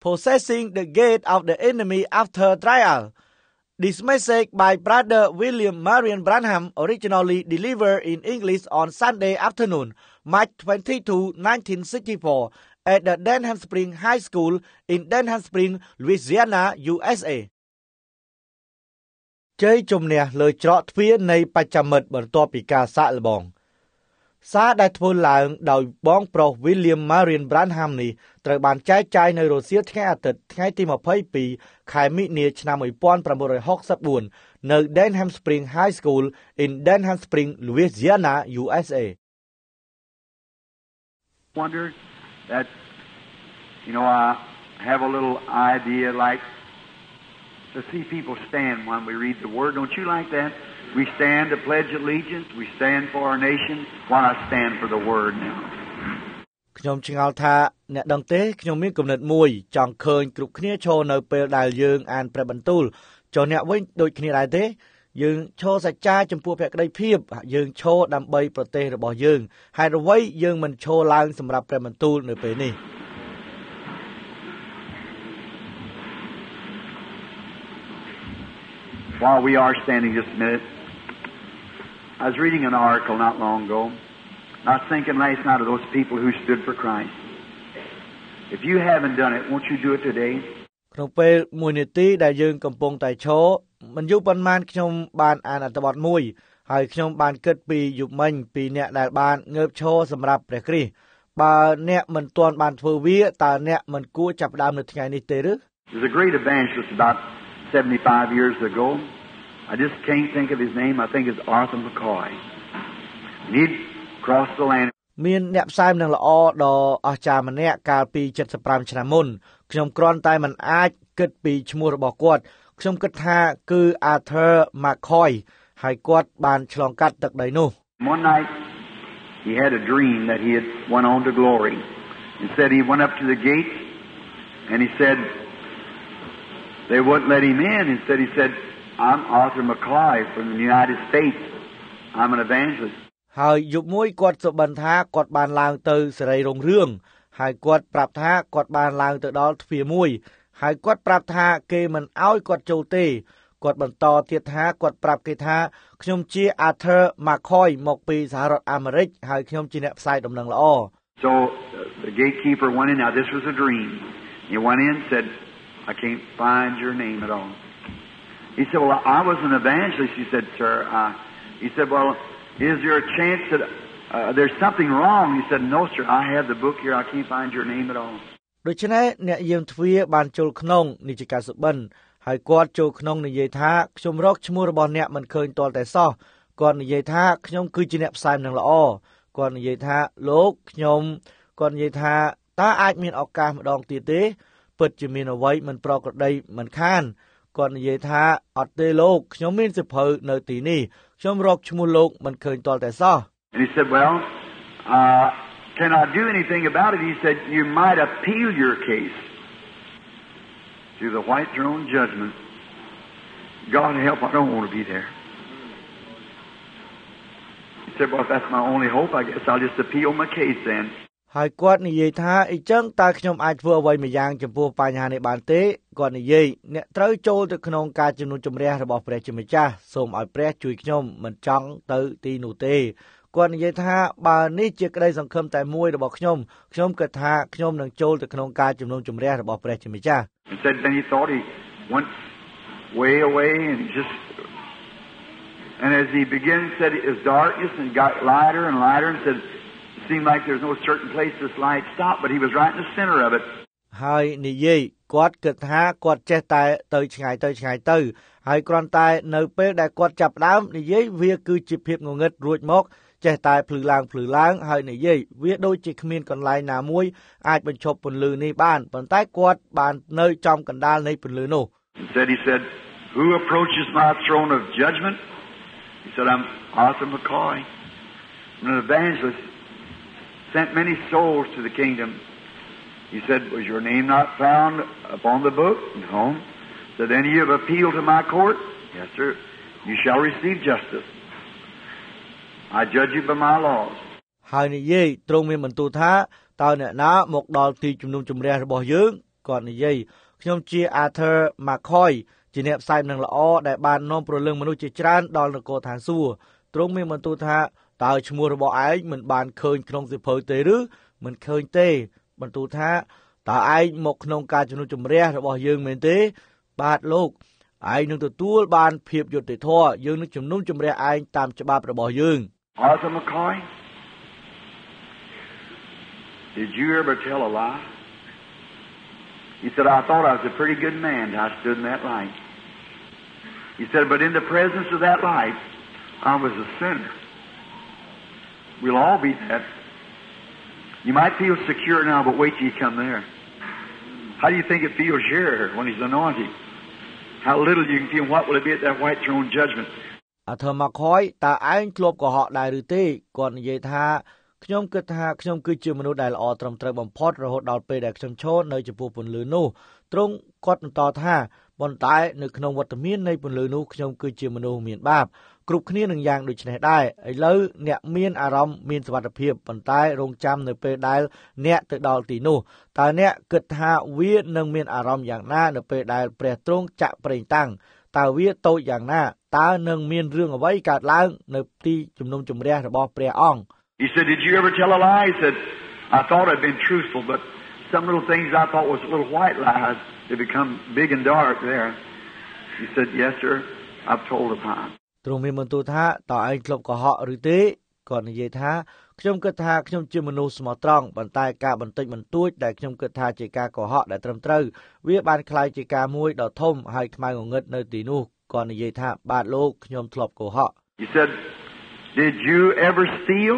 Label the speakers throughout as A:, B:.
A: possessing the gate of the enemy after trial. This message by Brother William Marion Branham originally delivered in English on Sunday afternoon, March 22, 1964, at the Denham Spring High School in Denham Spring, Louisiana, USA. ជ័យជំនះលើច្រកទ្វារនៃបច្ចាមិត្តបន្ទាប់ពីការសាកល្បងសារដែលធ្វើឡើងដោយបងប្រុស William Marion Branham នេះត្រូវបានចែកចាយនៅរសៀលថ្ងៃអាទិត្យថ្ងៃទី22ខែមិនិនាឆ្នាំ1964នៅ Denham Spring High School in Denham Spring, Louisiana, USA.
B: Wonder that I have a little idea like to see people stand when we read the word. Don't you like that? We stand to pledge allegiance. We stand for our nation. Why not stand for the word now?
A: ខ្ញុំឆ្ងល់ថាអ្នកដឹងទេខ្ញុំមានគំនិតមួយចង់ឃើញគ្រប់គ្នាឈរនៅពេលដែលយើងអានព្រះបន្ទូលចុះអ្នកវិញដូចគ្នាដែរទេយើងឈរសច្ចាចំពោះភក្តីភាពយើងឈរដើម្បីប្រទេសរបស់យើងហេតុអ្វីយើងមិនឈរឡើងសម្រាប់ព្រះបន្ទូលនៅពេលនេះ
B: While we are standing just a minute, I was reading an article not long ago. I was thinking last night of those people who stood for Christ. If you haven't done it, won't you do it today?
A: ក្នុងពេលមួយនាទីដែលយើងកំពុងតែឈរមិនយូរប៉ុន្មានខ្ញុំបានអានអត្ថបទមួយហើយខ្ញុំបានគិតពីយុគមិញពីអ្នកដែលបានងើបឈរសម្រាប់ព្រះគ្រីស្ទបើអ្នកមិនទាន់បានធ្វើវាតើអ្នកមិនគួរចាប់ផ្ដើមនៅថ្ងៃនេះទេឬ
B: There's a great evangelist about 75 years ago. I just can't think of his name. I think it's Arthur McCoy. He'd crossed the land.
A: មានអ្នកផ្សាយនឹងល្អដ៏អស្ចារ្យម្នាក់កាលពី75ឆ្នាំមុនខ្ញុំគ្រាន់តែមិនអាចគិតពីឈ្មោះរបស់គាត់ខ្ញុំគិតថាគឺ Arthur McCoy ហើយគាត់បានឆ្លងកាត់ទឹកដីនោះ
B: One night he had a dream that he had went on to glory. He said he went up to the gate and he said they wouldn't let him in. Instead he said, I'm Arthur McCoy from the United States. I'm an evangelist.
A: ហើយយប់មួយគាត់សុបិនថាគាត់បានឡើងទៅសេរីរុងរឿងហើយគាត់ប្រាប់ថាគាត់បានឡើងទៅដល់ទ្វារមួយហើយគាត់ប្រាប់ថាគេមិនអោយគាត់ចូលទេគាត់បន្តទៀតថាគាត់ប្រាប់គេថាខ្ញុំជា Arthur McCoy មកពីសហរដ្ឋអាមេរិកហើយខ្ញុំជាអ្នកផ្សាយដំណឹងល្អ
B: So the gatekeeper went in. Now this was a dream. He went in and said, I can't find your name at all. He said, well, I was an evangelist. He said, sir. He said, well, is there a chance that there's something wrong? He said, no, sir. I have the book here. I can't find your name at all.
A: ដូច្នេះអ្នកយាមទ្វារបានចូលក្នុងនេះជាការសុបិនហើយគាត់ចូលក្នុងនិយាយថាខ្ញុំរកឈ្មោះរបស់អ្នកមិនឃើញទាល់តែសោះគាត់និយាយថាខ្ញុំគឺជាអ្នកផ្សាយដំណឹងល្អគាត់និយាយថាលោកខ្ញុំគាត់និយាយថាតើអាចមានឱកាសម្ដងទៀតទេពិតជាមានអ្វីមិនប្រក្រតីមិនខានគាត់និយាយថាអត់ទេលោកខ្ញុំមានសិភៅនៅទីនេះខ្ញុំរកឈ្មោះលោកមិនឃើញទាល់តែសោះ
B: And he said, well, can I do anything about it? He said, you might appeal your case to the white throne judgment. God help, I don't want to be there. He said, well, if that's my only hope, I guess I'll just appeal my case then.
A: ហើយគាត់និយាយថាអីចឹងតើខ្ញុំអាចធ្វើអ្វីមួយយ៉ាងចំពោះបញ្ហានេះបានទេគាត់និយាយអ្នកត្រូវចូលទៅក្នុងការជំនុំជម្រះរបស់ព្រះជាម្ចាស់សូមឲ្យព្រះជួយខ្ញុំមិនចង់ទៅទីនោះទេគាត់និយាយថាបើនេះជាក្តីសង្ឃឹមតែមួយរបស់ខ្ញុំគិតថាខ្ញុំនឹងចូលទៅក្នុងការជំនុំជម្រះរបស់ព្រះជាម្ចាស់
B: He said then he thought he went way away and as he began said it was darkness and got lighter and lighter and said it seemed like there's no certain place this light stopped but he was right in the center of it
A: ហើយនិយាយគាត់គិតថាគាត់ចេះតែទៅឆ្ងាយទៅហើយគ្រាន់តែនៅពេលដែលគាត់ចាប់ផ្ដើមនិយាយវាគឺជាភាពងងឹតរួចមកចេះតែភ្លឺឡើងហើយនិយាយវាដូចជាគ្មានកន្លែងណាមួយអាចបញ្ឈប់ពន្លឺនេះបានប៉ុន្តែគាត់បាននៅចំកណ្ដាលនៃពន្លឺនោះ
B: He said who approaches my throne of judgment He said I'm Arthur McCoy I'm an evangelist sent many souls to the kingdom He said was your name not found upon the book No So then you have appealed to my court Yes sir You shall receive justice I judge you by my laws
A: ហើយនិយាយទ្រង់មានបន្ទូលថាតើអ្នកណាមកដល់ទីជំនុំជម្រះរបស់យើងគាត់និយាយខ្ញុំជា Arthur McCoy ជាអ្នកផ្សាយនឹងល្អដែលបាននាំព្រលឹងមនុស្សជាច្រើនដល់នគរឋានសួគ៌ទ្រង់មានបន្ទូលថាតើឈ្មោះរបស់ឯងមិនបានឃើញក្នុងសៀវភៅទេឬមិនឃើញទេបន្ទូលថាតើឯងមកក្នុងការជំនុំជម្រះរបស់យើងមែនទេបាទលោកឯងនឹងទទួលបានភាពយុត្តិធម៌យើងនឹងជំនុំជម្រះឯងតាមច្បាប់របស់យើង
B: Arthur McCoy, did you ever tell a lie? He said, I thought I was a pretty good man till I stood in that light. He said, but in the presence of that light, I was a sinner. We'll all be that. You might feel secure now, but wait till you come there. How do you think it feels here when He's anointed? How little you can feel, what will it be at that white throne judgment?
A: Arthur McCoy តើឯងធ្លាប់កុហកដែរឬទេគាត់និយាយថាខ្ញុំគិតថាខ្ញុំគឺជាមនុស្សដែលល្អត្រឹមត្រូវបំផុតរហូតដល់ពេលដែលខ្ញុំឈរនៅចំពោះពន្លឺនោះទ្រង់គាត់បន្តថាប៉ុន្តែនៅក្នុងវត្តមាននៃពន្លឺនោះខ្ញុំគឺជាមនុស្សមានបាបគ្រប់គ្នានឹងយ៉ាងដូចនេះដែរឥឡូវអ្នកមានអារម្មណ៍មានសុវត្ថិភាពប៉ុន្តែរងចាំនៅពេលដែលអ្នកទៅដល់ទីនោះតើអ្នកគិតថាវានឹងមានអារម្មណ៍យ៉ាងណានៅពេលដែលព្រះទ្រង់ចាក់ប្រេងតាំងតើវាតូចយ៉ាងណាតើនឹងមានរឿងអ្វីកើតឡើងនៅទីជំនុំជម្រះរបស់ព្រះអង្គ
B: He said, did you ever tell a lie? He said, I thought I'd been truthful, but some little things I thought was little white lies, they become big and dark there. He said, yes, sir, I've told a lie.
A: ទ្រង់មានបន្ទូលថាតើឯងធ្លាប់កុហកឬទេគាត់និយាយថាខ្ញុំគិតថាខ្ញុំជាមនុស្សស្មោះត្រង់ប៉ុន្តែការបន្តិចបន្តួចដែលខ្ញុំគិតថាជាការកុហកដែលត្រឹមត្រូវវាបានคล้ายជាការមួយដ៏ធំហើយខ្មៅងងឹតនៅទីនោះគាត់និយាយថាបាទលោកខ្ញុំធ្លាប់កុហក
B: He said, did you ever steal?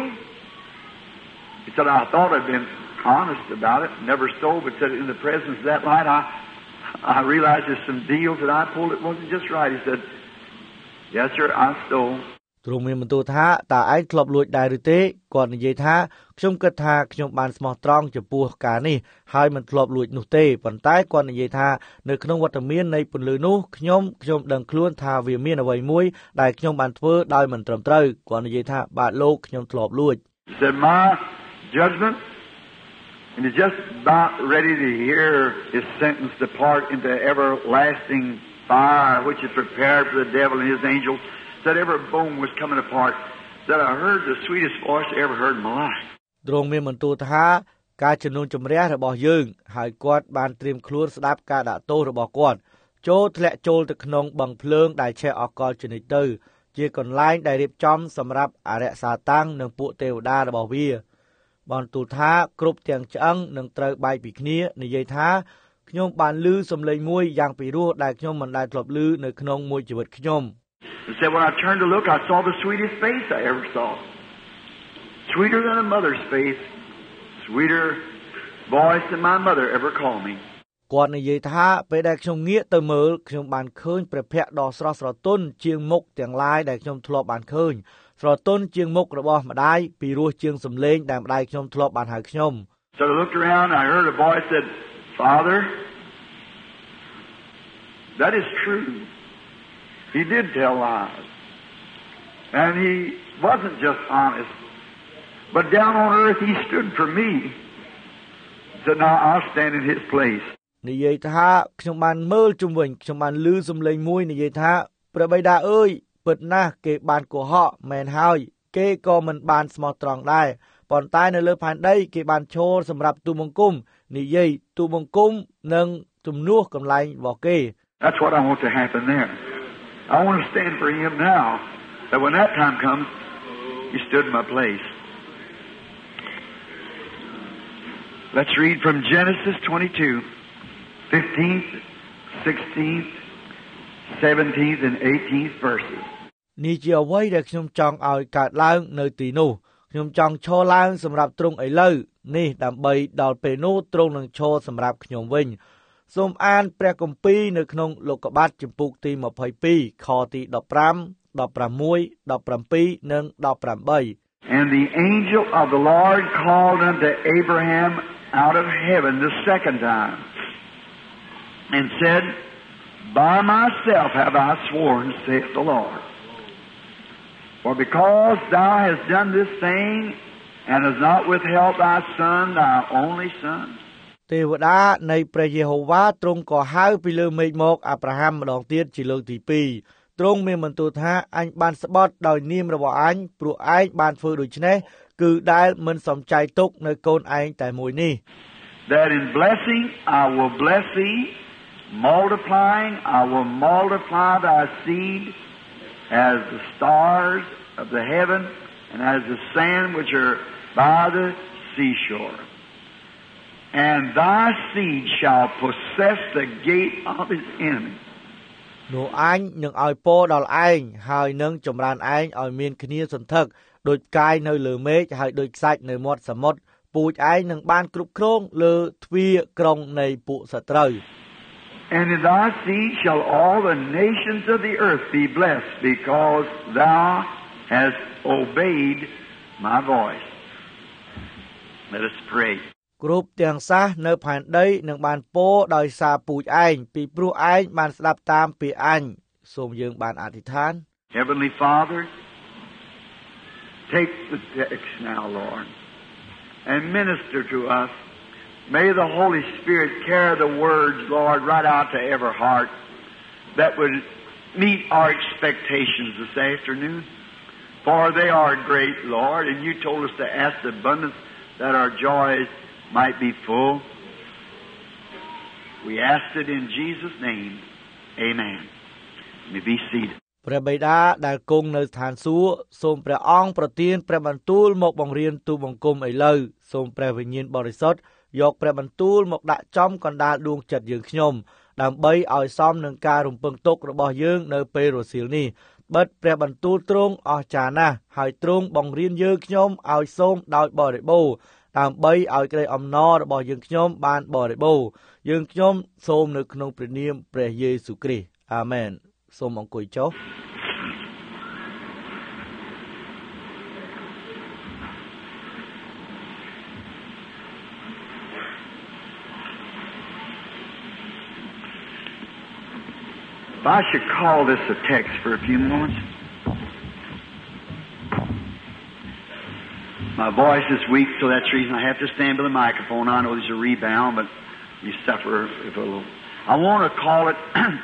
B: He said, I thought I'd been honest about it, never stole, but said in the presence of that light, I realized there's some deals that I pulled that wasn't just right. He said, yes, sir, I stole.
A: ទ្រង់មានបន្ទូលថាតើឯងធ្លាប់លួចដែរឬទេគាត់និយាយថាខ្ញុំគិតថាខ្ញុំបានស្មោះត្រង់ចំពោះការនេះហើយមិនធ្លាប់លួចនោះទេប៉ុន្តែគាត់និយាយថានៅក្នុងវត្តមាននៃពន្លឺនោះខ្ញុំដឹងខ្លួនថាវាមានអ្វីមួយដែលខ្ញុំបានធ្វើដោយមិនត្រឹមត្រូវគាត់និយាយថាបាទលោកខ្ញុំធ្លាប់លួច
B: He said, my judgment, and he's just about ready to hear his sentence depart into everlasting fire, which is prepared for the devil and his angels. Said every bone was coming apart. Said I heard the sweetest voice I ever heard in my life.
A: ទ្រង់មានបន្ទូលថាការជំនុំជម្រះរបស់យើងហើយគាត់បានត្រៀមខ្លួនស្ដាប់ការដាក់ទោសរបស់គាត់ចូលធ្លាក់ចូលទៅក្នុងបឹងភ្លើងដែលឆេះអកលជានិច្ចទៅជាកន្លែងដែលរៀបចំសម្រាប់អរិយសាតាំងនិងពួកទេវតារបស់វាបន្ទូលថាគ្រប់ទាំងឆ្អឹងនឹងត្រូវបែកពីគ្នានិយាយថាខ្ញុំបានឮសំឡេងមួយយ៉ាងពីរោះដែលខ្ញុំមិនដែលធ្លាប់ឮនៅក្នុងមួយជីវិតខ្ញុំ
B: He said, when I turned to look, I saw the sweetest face I ever saw. Sweeter than a mother's face. Sweeter voice than my mother ever called me.
A: គាត់និយាយថាពេលដែលខ្ញុំងាកទៅមើលខ្ញុំបានឃើញព្រះភ័ក្ត្រដ៏ស្រស់ស្រទន់ជាងមុខទាំងឡាយដែលខ្ញុំធ្លាប់បានឃើញស្រទន់ជាងមុខរបស់ម្ដាយពីរោះជាងសំឡេងដែលម្ដាយខ្ញុំធ្លាប់បានហៅខ្ញុំ
B: So I looked around and I heard a voice said, Father, that is true. He did tell lies. And he wasn't just honest. But down on earth he stood for me. He said, now I'll stand in his place.
A: និយាយថាខ្ញុំបានមើលជុំវិញខ្ញុំបានឮសំឡេងមួយនិយាយថាព្រះបិតាអើយពិតណាស់គេបានកុហកមែនហើយគេក៏មិនបានស្មោះត្រង់ដែរប៉ុន្តែនៅលើផែនដីគេបានឈរសម្រាប់ទូបង្គំនិយាយទូបង្គំនិងជំនួសកន្លែងរបស់គេ
B: That's what I want to happen there. I want to stand for him now. That when that time comes, he stood in my place. Let's read from Genesis 22, 15th, 16th, 17th, and 18th verses.
A: នេះជាអ្វីដែលខ្ញុំចង់ឲ្យកើតឡើងនៅទីនោះខ្ញុំចង់ឈរឡើងសម្រាប់ទ្រង់ឥឡូវនេះដើម្បីដល់ពេលនោះទ្រង់នឹងឈរសម្រាប់ខ្ញុំវិញសូមអានព្រះគម្ពីរនៅក្នុងលោកុបាទជំពូកទី22ខទី15 16 17និង18
B: And the angel of the Lord called unto Abraham out of heaven the second time and said, By myself have I sworn, saith the Lord. For because thou hast done this thing, and hast not withheld thy son, thy only son.
A: ទេវតានៃព្រះយេហូវ៉ាទ្រង់ក៏ហៅពីលើមេឃមកអាប់រ៉ាហាំម្ដងទៀតជាលើកទី2ទ្រង់មានបន្ទូលថាអញបានស្បត់ដោយនាមរបស់អញព្រោះឯងបានធ្វើដូច្នេះគឺដែលមិនសំចៃទុកនៅកូនឯងតែមួយនេះ
B: That in blessing I will bless thee, multiplying I will multiply thy seed as the stars of the heaven and as the sand which are by the seashore. And thy seed shall possess the gate of his enemy.
A: នោះអញនឹងឲ្យពរដល់ឯងហើយនឹងចម្រើនឯងឲ្យមានគ្នាសន្ធឹកដូចផ្កាយនៅលើមេឃហើយដូចខ្សាច់នៅមាត់សមុទ្រពូជឯងនឹងបានគ្រប់គ្រងលើទ្វារក្រុងនៃពួកសត្រូវ
B: And in thy seed shall all the nations of the earth be blessed because thou hast obeyed my voice. Let us pray.
A: គ្រប់ទាំងសាសនៅផែនដីនឹងបានពរដោយសារពូជឯងពីព្រោះឯងបានស្ដាប់តាមពាក្យអញសូមយើងបានអធិដ្ឋាន
B: Heavenly Father, take the text now, Lord, and minister to us. May the Holy Spirit carry the words, Lord, right out to every heart that would meet our expectations this afternoon. For they are great, Lord, and you told us to ask the abundance that our joys might be full. We asked it in Jesus' name. Amen. Let me be seated.
A: ព្រះបិតាដែលគង់នៅឋានសួគ៌សូមព្រះអង្គប្រទានព្រះបន្ទូលមកបង្រៀនទូលបង្គំឥឡូវសូមព្រះវិញ្ញាណបរិសុទ្ធយកព្រះបន្ទូលមកដាក់ចំកណ្ដាលដួងចិត្តយើងខ្ញុំដើម្បីឲ្យសមនឹងការរំពឹងទុករបស់យើងនៅពេលរសៀលនេះបិទព្រះបន្ទូលទ្រង់អស្ចារ្យណាស់ហើយទ្រង់បង្រៀនយើងខ្ញុំឲ្យសូមដោយបរិបូរណ៍ដើម្បីឲ្យក្តីអំណររបស់យើងខ្ញុំបានបរិបូរណ៍យើងខ្ញុំសូមនៅក្នុងព្រះនាមព្រះយេស៊ូវគ្រីស្ទអាមែនសូមអង្គុយចុះ
B: If I should call this a text for a few moments. My voice is weak, so that's the reason I have to stand by the microphone. I know there's a rebound, but you suffer if a little. I want to call it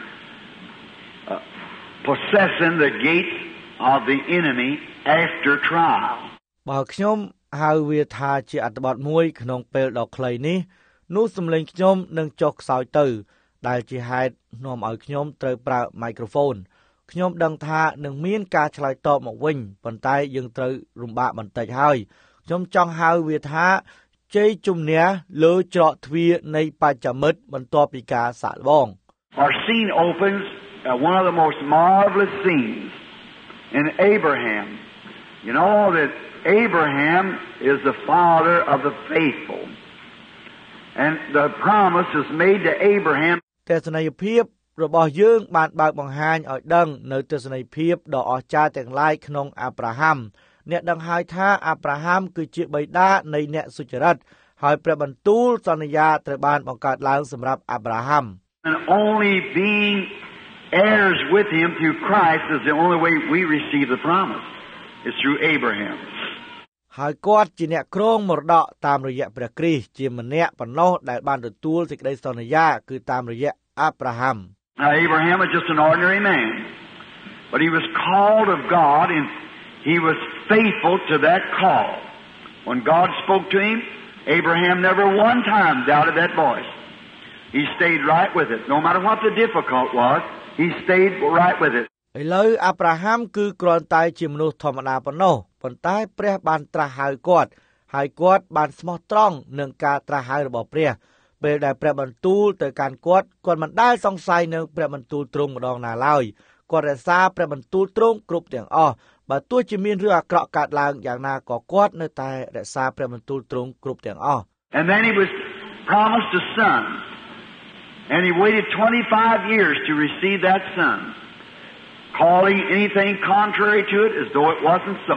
B: possessing the gates of the enemy after trial.
A: បើខ្ញុំហៅវាថាជាអត្ថបទមួយក្នុងពេលដ៏ខ្លីនេះនោះសំឡេងខ្ញុំនឹងចុះខ្សោយទៅដែលជាហេតុនាំឲ្យខ្ញុំត្រូវប្រើមីក្រូហ្វូនខ្ញុំដឹងថានឹងមានការឆ្លើយតបមកវិញប៉ុន្តែយើងត្រូវរំបាកបន្តិចហើយខ្ញុំចង់ហៅវាថាជ័យជំនះលើច្រកទ្វារនៃបច្ចាមិត្តបន្ទាប់ពីការសាកល្បង
B: Our scene opens at one of the most marvelous scenes in Abraham. You know that Abraham is the father of the faithful. And the promise is made to Abraham.
A: ទស្សនីយភាពរបស់យើងបានបើកបង្ហាញឲ្យដឹងនៅទស្សនីយភាពដ៏អស្ចារ្យទាំងឡាយក្នុងអាប់រ៉ាហាំអ្នកដឹងហើយថាអាប់រ៉ាហាំគឺជាបិតានៃអ្នកសុចរិតហើយព្រះបន្ទូលសន្យាត្រូវបានបង្កើតឡើងសម្រាប់អាប់រ៉ាហាំ
B: And only being heirs with him through Christ is the only way we receive the promise. It's through Abraham.
A: ហើយគាត់ជាអ្នកគ្រងមរតកតាមរយៈព្រះគ្រីស្ទជាម្នាក់ប៉ុណ្ណោះដែលបានទទួលសេចក្តីសន្យាគឺតាមរយៈអាប់រ៉ាហាំ
B: Now Abraham was just an ordinary man, but he was called of God and he was faithful to that call. When God spoke to him, Abraham never one time doubted that voice. He stayed right with it. No matter what the difficult was, he stayed right with it.
A: ឥឡូវអាប់រ៉ាហាំគឺគ្រាន់តែជាមនុស្សធម្មតាប៉ុណ្ណោះប៉ុន្តែព្រះបានត្រាស់ហៅគាត់ហើយគាត់បានស្មោះត្រង់នឹងការត្រាស់ហៅរបស់ព្រះពេលដែលព្រះបន្ទូលទៅកាន់គាត់មិនដែលសង្ស័យនឹងព្រះបន្ទូលទ្រង់ម្ដងណាឡើយគាត់រក្សាព្រះបន្ទូលទ្រង់គ្រប់ទាំងអស់បើទោះជាមានរឿងអាក្រក់កើតឡើងយ៉ាងណាក៏គាត់នៅតែរក្សាព្រះបន្ទូលទ្រង់គ្រប់ទាំងអស់
B: And then he was promised a son. And he waited 25 years to receive that son, calling anything contrary to it as though it wasn't so.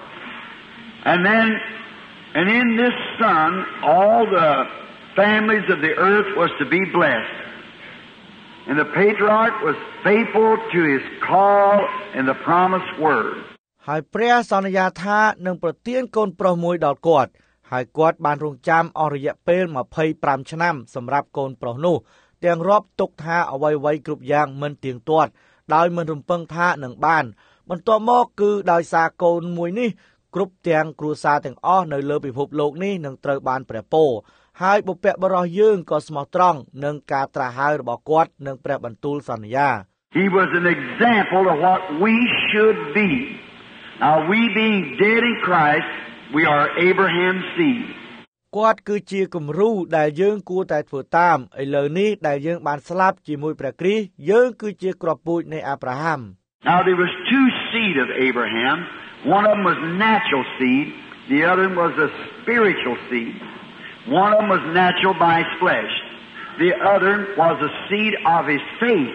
B: And in this son, all the families of the earth was to be blessed. And the patriarch was faithful to his call and the promised word.
A: ហើយព្រះសន្យាថានឹងប្រទានកូនប្រុសមួយដល់គាត់ហើយគាត់បានរងចាំអស់រយៈពេល25ឆ្នាំសម្រាប់កូនប្រុសនោះទាំងរាប់ទុកថាអ្វីៗគ្រប់យ៉ាងមិនទៀងទាត់ដោយមិនរំពឹងថានឹងបានបន្ទាប់មកគឺដោយសារកូនមួយនេះគ្រប់ទាំងគ្រួសារទាំងអស់នៅលើពិភពលោកនេះនឹងត្រូវបានព្រះពរហើយបុព្វបុរសយើងក៏ស្មោះត្រង់នឹងការត្រាស់ហៅរបស់គាត់នឹងព្រះបន្ទូលសន្យា
B: He was an example of what we should be. Now we being dead in Christ, we are Abraham's seed.
A: គាត់គឺជាគំរូដែលយើងគួរតែធ្វើតាមឥឡូវនេះដែលយើងបានស្លាប់ជាមួយព្រះគ្រីស្ទយើងគឺជាគ្រាប់ពូជនៃអាប់រ៉ាហាំ
B: Now there was two seed of Abraham. One of them was natural seed, the other was a spiritual seed. One of them was natural by his flesh. The other was a seed of his faith.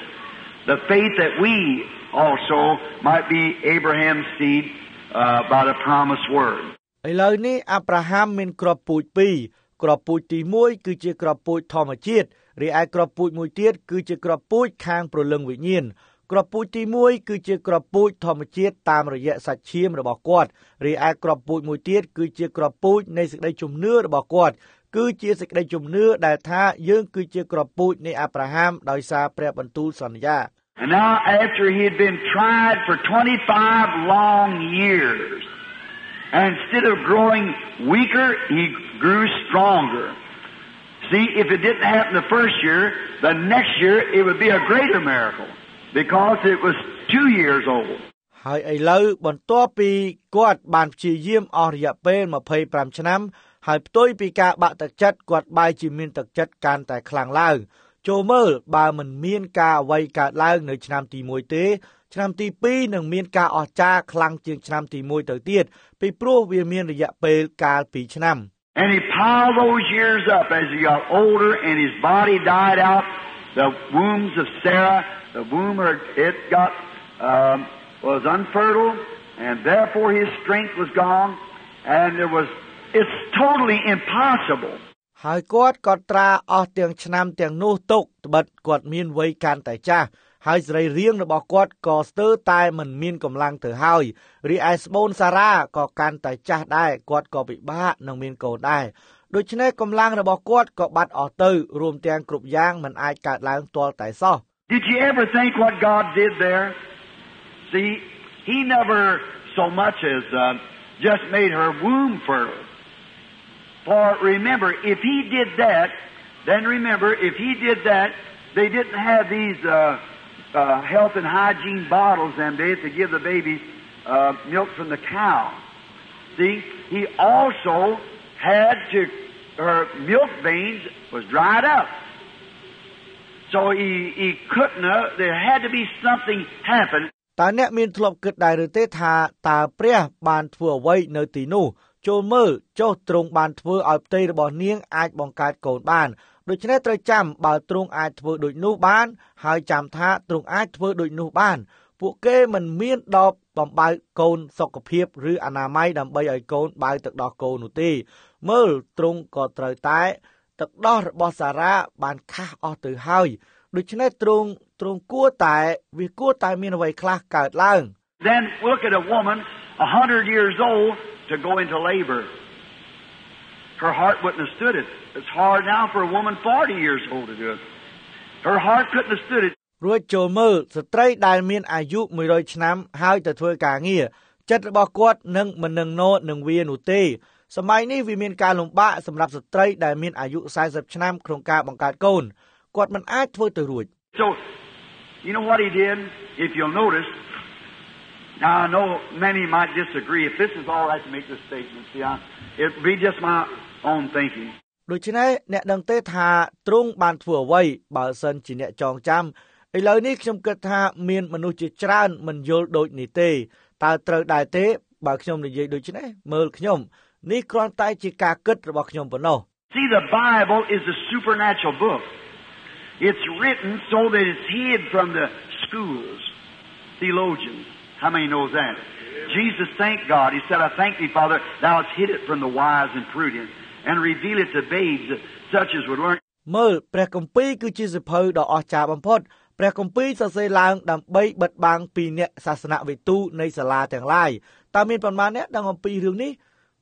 B: The faith that we also might be Abraham's seed by the promised word.
A: ឥឡូវនេះអាប់រ៉ាហាំមានគ្រាប់ពូជពីរគ្រាប់ពូជទី1គឺជាគ្រាប់ពូជធម្មជាតិរីឯគ្រាប់ពូជមួយទៀតគឺជាគ្រាប់ពូជខាងព្រលឹងវិញ្ញាណគ្រាប់ពូជទី1គឺជាគ្រាប់ពូជធម្មជាតិតាមរយៈសាច់ឈាមរបស់គាត់រីឯគ្រាប់ពូជមួយទៀតគឺជាគ្រាប់ពូជនៃសេចក្តីជំនឿរបស់គាត់គឺជាសេចក្តីជំនឿដែលថាយើងគឺជាគ្រាប់ពូជនៃអាប់រ៉ាហាំដោយសារព្រះបន្ទូលសន្យា
B: And now after he had been tried for 25 long years, and instead of growing weaker, he grew stronger. See, if it didn't happen the first year, the next year it would be a greater miracle because it was 2 years old.
A: ហើយឥឡូវបន្ទាប់ពីគាត់បានព្យាយាមអស់រយៈពេល25ឆ្នាំហើយផ្ទុយពីការបាក់ទឹកចិត្តគាត់បែរជាមានទឹកចិត្តកាន់តែខ្លាំងឡើងចូលមើលបើមិនមានការអ្វីកើតឡើងនៅឆ្នាំទី1ទេឆ្នាំទី2នឹងមានការអស្ចារ្យខ្លាំងជាងឆ្នាំទី1ទៅទៀតពីព្រោះវាមានរយៈពេលកាល2ឆ្នាំ
B: And he piled those years up as he got older and his body died out. The wombs of Sarah, the womb it got was unfertile, and therefore his strength was gone, and it's totally impossible.
A: ហើយគាត់ក៏ត្រាអស់ទាំងឆ្នាំទាំងនោះទុកត្បិតគាត់មានវ័យកាន់តែចាស់ហើយសរីរាង្គរបស់គាត់ក៏ស្ទើរតែមិនមានកម្លាំងទៅហើយរីឯស្បូនសារ៉ាក៏កាន់តែចាស់ដែរគាត់ក៏ពិបាកនឹងមានកូនដែរដូច្នេះកម្លាំងរបស់គាត់ក៏បាត់អស់ទៅរួមទាំងគ្រប់យ៉ាងមិនអាចកើតឡើងទាល់តែសោះ
B: Did you ever think what God did there? See, he never so much as just made her womb fertile. For remember, if he did that, then remember, if he did that, they didn't have these health and hygiene bottles them days to give the babies milk from the cow. See, he also had to, her milk veins was dried up. So he couldn't, there had to be something happen.
A: តើអ្នកមានធ្លាប់គិតដែរឬទេថាតើព្រះបានធ្វើអ្វីនៅទីនោះចូលមើលចុះទ្រង់បានធ្វើឲ្យផ្ទៃរបស់នាងអាចបង្កើតកូនបានដូច្នេះត្រូវចាំបើទ្រង់អាចធ្វើដូចនោះបានហើយចាំថាទ្រង់អាចធ្វើដូចនោះបានពួកគេមិនមានដបបំបៅកូនសុខភាពឬអនាម័យដើម្បីឲ្យកូនបើទឹកដោះគោនោះទេមើលទ្រង់ក៏ត្រូវតែទឹកដោះរបស់សារ៉ាបានខាស់អស់ទៅហើយដូច្នេះទ្រង់គួរតែមានអ្វីខ្លះកើតឡើង
B: Then look at a woman 100 years old to go into labor. Her heart wouldn't have stood it. It's hard now for a woman 40 years old to do it. Her heart couldn't have stood it.
A: រួចចូលមើលស្ត្រីដែលមានអាយុ100ឆ្នាំហើយទៅធ្វើការងារចិត្តរបស់គាត់នឹងមិននឹងវានោះទេសម័យនេះវាមានការលំបាកសម្រាប់ស្ត្រីដែលមានអាយុ40ឆ្នាំក្នុងការបង្កើតកូនគាត់មិនអាចធ្វើទៅរួច
B: So you know what he did if you'll notice. Now I know many might disagree if this is all right to make this statement. See, it'd be just my own thinking.
A: ដូច្នេះអ្នកដឹងទេថាទ្រង់បានធ្វើអ្វីបើសិនជាអ្នកចងចាំឥឡូវនេះខ្ញុំគិតថាមានមនុស្សជាច្រើនមិនយល់ដូចនេះទេតើត្រូវដែរទេបើខ្ញុំនិយាយដូចនេះមើលខ្ញុំនេះគ្រាន់តែជាការគិតរបស់ខ្ញុំប៉ុណ្ណោះ
B: See, the Bible is a supernatural book. It's written so that it's hid from the schools, theologians. How many knows that? Jesus thanked God. He said, I thank thee, Father, thou hast hid it from the wise and prudent, and reveal it to babes such as would learn.
A: មើលព្រះគម្ពីរគឺជាសៀវភៅដ៏អស្ចារ្យបំផុតព្រះគម្ពីរសរសេរឡើងដើម្បីបិទបាំងពីអ្នកសាសនវិទូនៃសាលាទាំងឡាយតើមានប៉ុន្មានអ្នកដឹងអំពីរឿងនេះ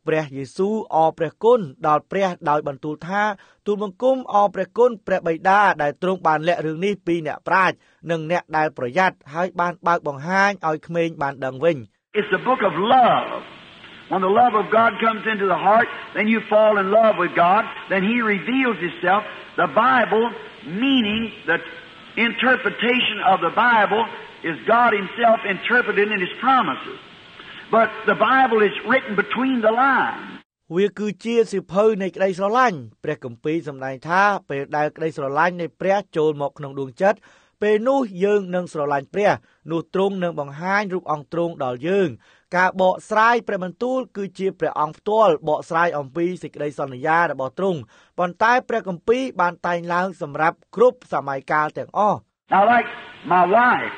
A: ព្រះយេស៊ូវអរព្រះគុណដល់ព្រះដោយបន្ទូលថាទូលបង្គំអរព្រះគុណព្រះបិតាដែលទ្រង់បានលាក់រឿងនេះពីអ្នកប្រាជ្ញនិងអ្នកដែលប្រយ័ត្នហើយបានបើកបង្ហាញឲ្យក្មេងបានដឹងវិញ
B: It's the book of love. When the love of God comes into the heart, then you fall in love with God, then He reveals Himself. The Bible, meaning the interpretation of the Bible, is God Himself interpreted in His promises. But the Bible is written between the lines.
A: វាគឺជាសិភៅនៃក្តីស្រឡាញ់ព្រះគម្ពីរសម្ដែងថាពេលដែលក្តីស្រឡាញ់នៃព្រះចូលមកក្នុងដួងចិត្តពេលនោះយើងនឹងស្រឡាញ់ព្រះនោះទ្រង់នឹងបង្ហាញរូបអង្គទ្រង់ដល់យើងការបកស្រាយព្រះបន្ទូលគឺជាព្រះអង្គផ្ទាល់បកស្រាយអំពីសេចក្តីសន្យារបស់ទ្រង់ប៉ុន្តែព្រះគម្ពីរបានតែងឡើងសម្រាប់គ្រប់សម័យកាលទាំងអស់
B: Now like my wife,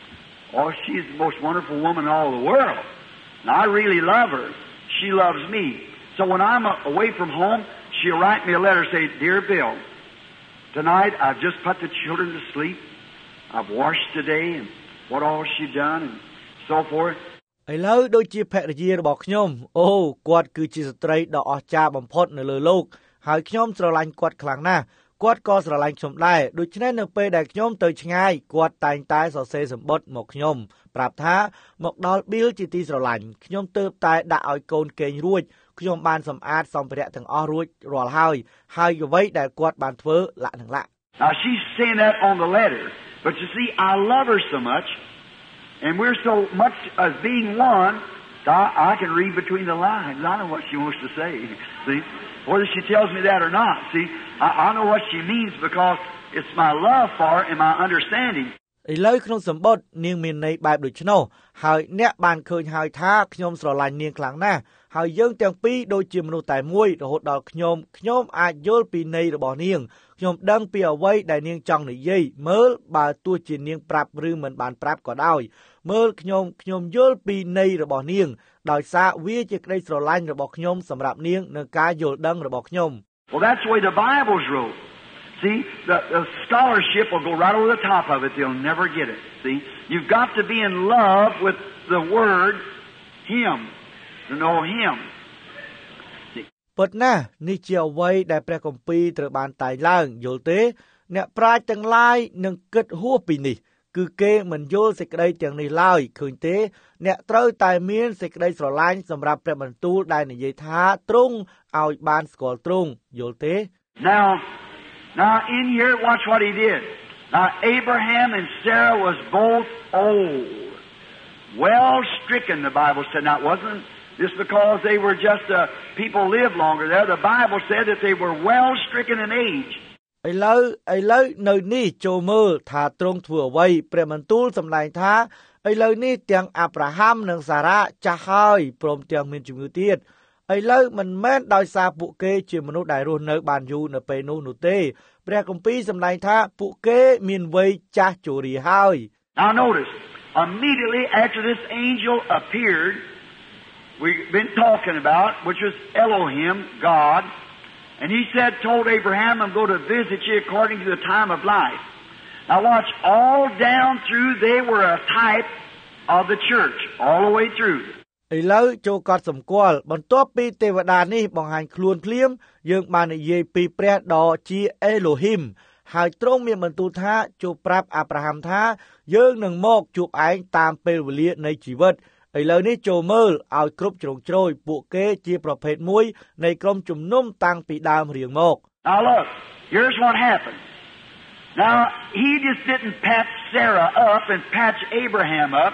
B: oh she's the most wonderful woman in all the world. And I really love her. She loves me. So when I'm away from home, she'll write me a letter say, Dear Bill, tonight I've just put the children to sleep. I've washed today and what all she done and so forth.
A: ឥឡូវដូចជាភរិយារបស់ខ្ញុំអូគាត់គឺជាស្ត្រីដ៏អស្ចារ្យបំផុតនៅលើលោកហើយខ្ញុំស្រឡាញ់គាត់ខ្លាំងណាស់គាត់ក៏ស្រឡាញ់ខ្ញុំដែរដូច្នេះនៅពេលដែលខ្ញុំទៅឆ្ងាយគាត់តែងតែសរសេរសម្បត្តិមកខ្ញុំប្រាប់ថាមកដល់ Bill ជាទីស្រឡាញ់ខ្ញុំទើបតែដាក់ឲ្យកូនគេងរួចខ្ញុំបានសម្អាតសម្ភារៈទាំងអស់រួចរាល់ហើយអ្វីដែលគាត់បានធ្វើលក្ខនឹងលក្ខ
B: Now she's saying that on the letter, but you see I love her so much and we're so much as being one that I can read between the lines. I know what she wants to say. See, whether she tells me that or not. See, I know what she means because it's my love for her and my understanding.
A: ឥឡូវក្នុងសម្បត្តិនាងមានន័យបែបដូចនោះហើយអ្នកបានឃើញហើយថាខ្ញុំស្រឡាញ់នាងខ្លាំងណាស់ហើយយើងទាំងពីរដូចជាមនុស្សតែមួយរហូតដល់ខ្ញុំអាចយល់ពីន័យរបស់នាងខ្ញុំដឹងពីអ្វីដែលនាងចង់និយាយមើលបើទោះជានាងប្រាប់ឬមិនបានប្រាប់ក៏ដោយមើលខ្ញុំយល់ពីន័យរបស់នាងដោយសារវាជាក្តីស្រឡាញ់របស់ខ្ញុំសម្រាប់នាងនិងការយល់ដឹងរបស់ខ្ញុំ
B: Well, that's the way the Bible's wrote. See, the scholarship will go right over the top of it. They'll never get it. See, you've got to be in love with the Word, Him, to know Him.
A: ពិតណាស់នេះជាអ្វីដែលព្រះគម្ពីរត្រូវបានតែងឡើងយល់ទេអ្នកប្រាជ្ញទាំងឡាយនឹងគិតហួសពីនេះគឺគេមិនយល់សេចក្តីទាំងនេះឡើយឃើញទេអ្នកត្រូវតែមានសេចក្តីស្រឡាញ់សម្រាប់ព្រះបន្ទូលដែលនិយាយថាទ្រង់ឲ្យបានស្គាល់ទ្រង់យល់ទេ
B: Now in here watch what he did. Now Abraham and Sarah was both old. Well stricken the Bible said. Now it wasn't just because they were just people lived longer there. The Bible said that they were well stricken in age.
A: ឥឡូវនៅនេះចូលមើលថាទ្រង់ធ្វើអ្វីព្រះបន្ទូលសម្ដែងថាឥឡូវនេះទាំងអាប់រ៉ាហាំនិងសារ៉ាចាស់ហើយព្រមទាំងមានជំងឺទៀតឥឡូវមិនមែនដោយសារពួកគេជាមនុស្សដែលរស់នៅបានយូរនៅពេលនោះទេព្រះគម្ពីរសម្ដែងថាពួកគេមានវ័យចាស់ជរាហើយ
B: Now notice, immediately after this angel appeared, we've been talking about, which was Elohim, God, and he told Abraham, I'm going to visit you according to the time of life. Now watch, all down through, they were a type of the church, all the way through.
A: ឥឡូវចូលកត់សម្គាល់បន្ទាប់ពីទេវតានេះបង្ហាញខ្លួនភ្លាមយើងបាននិយាយពីព្រះដ៏ជាអេឡូហ៊ីមហើយទ្រង់មានបន្ទូលថាជួបប្រាប់អាប់រ៉ាហាំថាយើងនឹងមកជួបឯងតាមពេលវេលានៃជីវិតឥឡូវនេះចូលមើលឲ្យគ្រប់ជ្រុងជ្រោយពួកគេជាប្រភេទមួយនៃក្រុមជំនុំតាំងពីដើមរៀងមក
B: Now look, here's what happened. Now he just didn't patch Sarah up and patch Abraham up.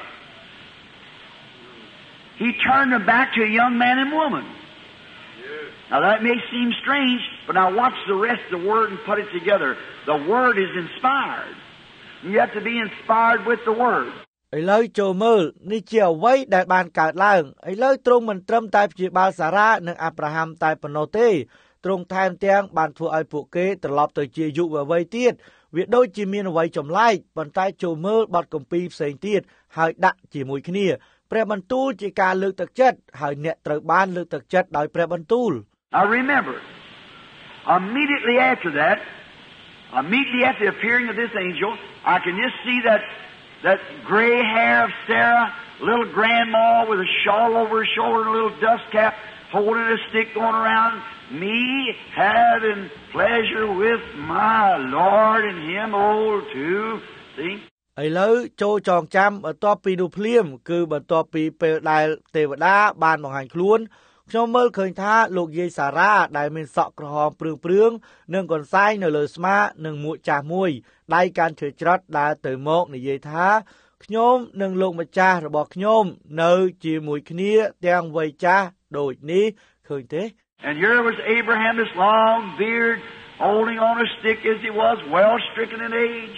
B: He turned them back to a young man and woman. Now that may seem strange, but now watch the rest of the Word and put it together. The Word is inspired. You have to be inspired with the Word.
A: ឥឡូវចូលមើលនេះជាអ្វីដែលបានកើតឡើងឥឡូវទ្រង់មិនត្រឹមតែព្យាបាលសារ៉ានិងអាប់រ៉ាហាំតែប៉ុណ្ណោះទេទ្រង់ថែមទាំងបានធ្វើឲ្យពួកគេត្រឡប់ទៅជាយុវវ័យទៀតវាដូចជាមានអ្វីចម្លែកប៉ុន្តែចូលមើលបទគម្ពីរផ្សេងទៀតហើយដាក់ជាមួយគ្នាព្រះបន្ទូលជាការលើកទឹកចិត្តហើយអ្នកត្រូវបានលើកទឹកចិត្តដោយព្រះបន្ទូល
B: Now remember, immediately after the appearing of this angel, I can just see that gray hair of Sarah, little grandma with a shawl over her shoulder and a little dust cap holding a stick going around me, having pleasure with my Lord and Him old too. See?
A: ឥឡូវចូលចងចាំបន្ទាប់ពីនោះភ្លាមគឺបន្ទាប់ពីពេលដែលទេវតាបានបង្ហាញខ្លួនខ្ញុំមើលឃើញថាលោកយាយសារ៉ាដែលមានសក់ក្រហមព្រឿងៗនិងកន្សែងនៅលើស្មានិងមួកចាស់មួយដៃកាន់ឈើច្រត់ដើរទៅមកនិយាយថាខ្ញុំនិងលោកម្ចាស់របស់ខ្ញុំនៅជាមួយគ្នាទាំងវ័យចាស់ដូចនេះឃើញទេ
B: And here was Abraham, this long beard, holding on a stick as he was, well stricken in age.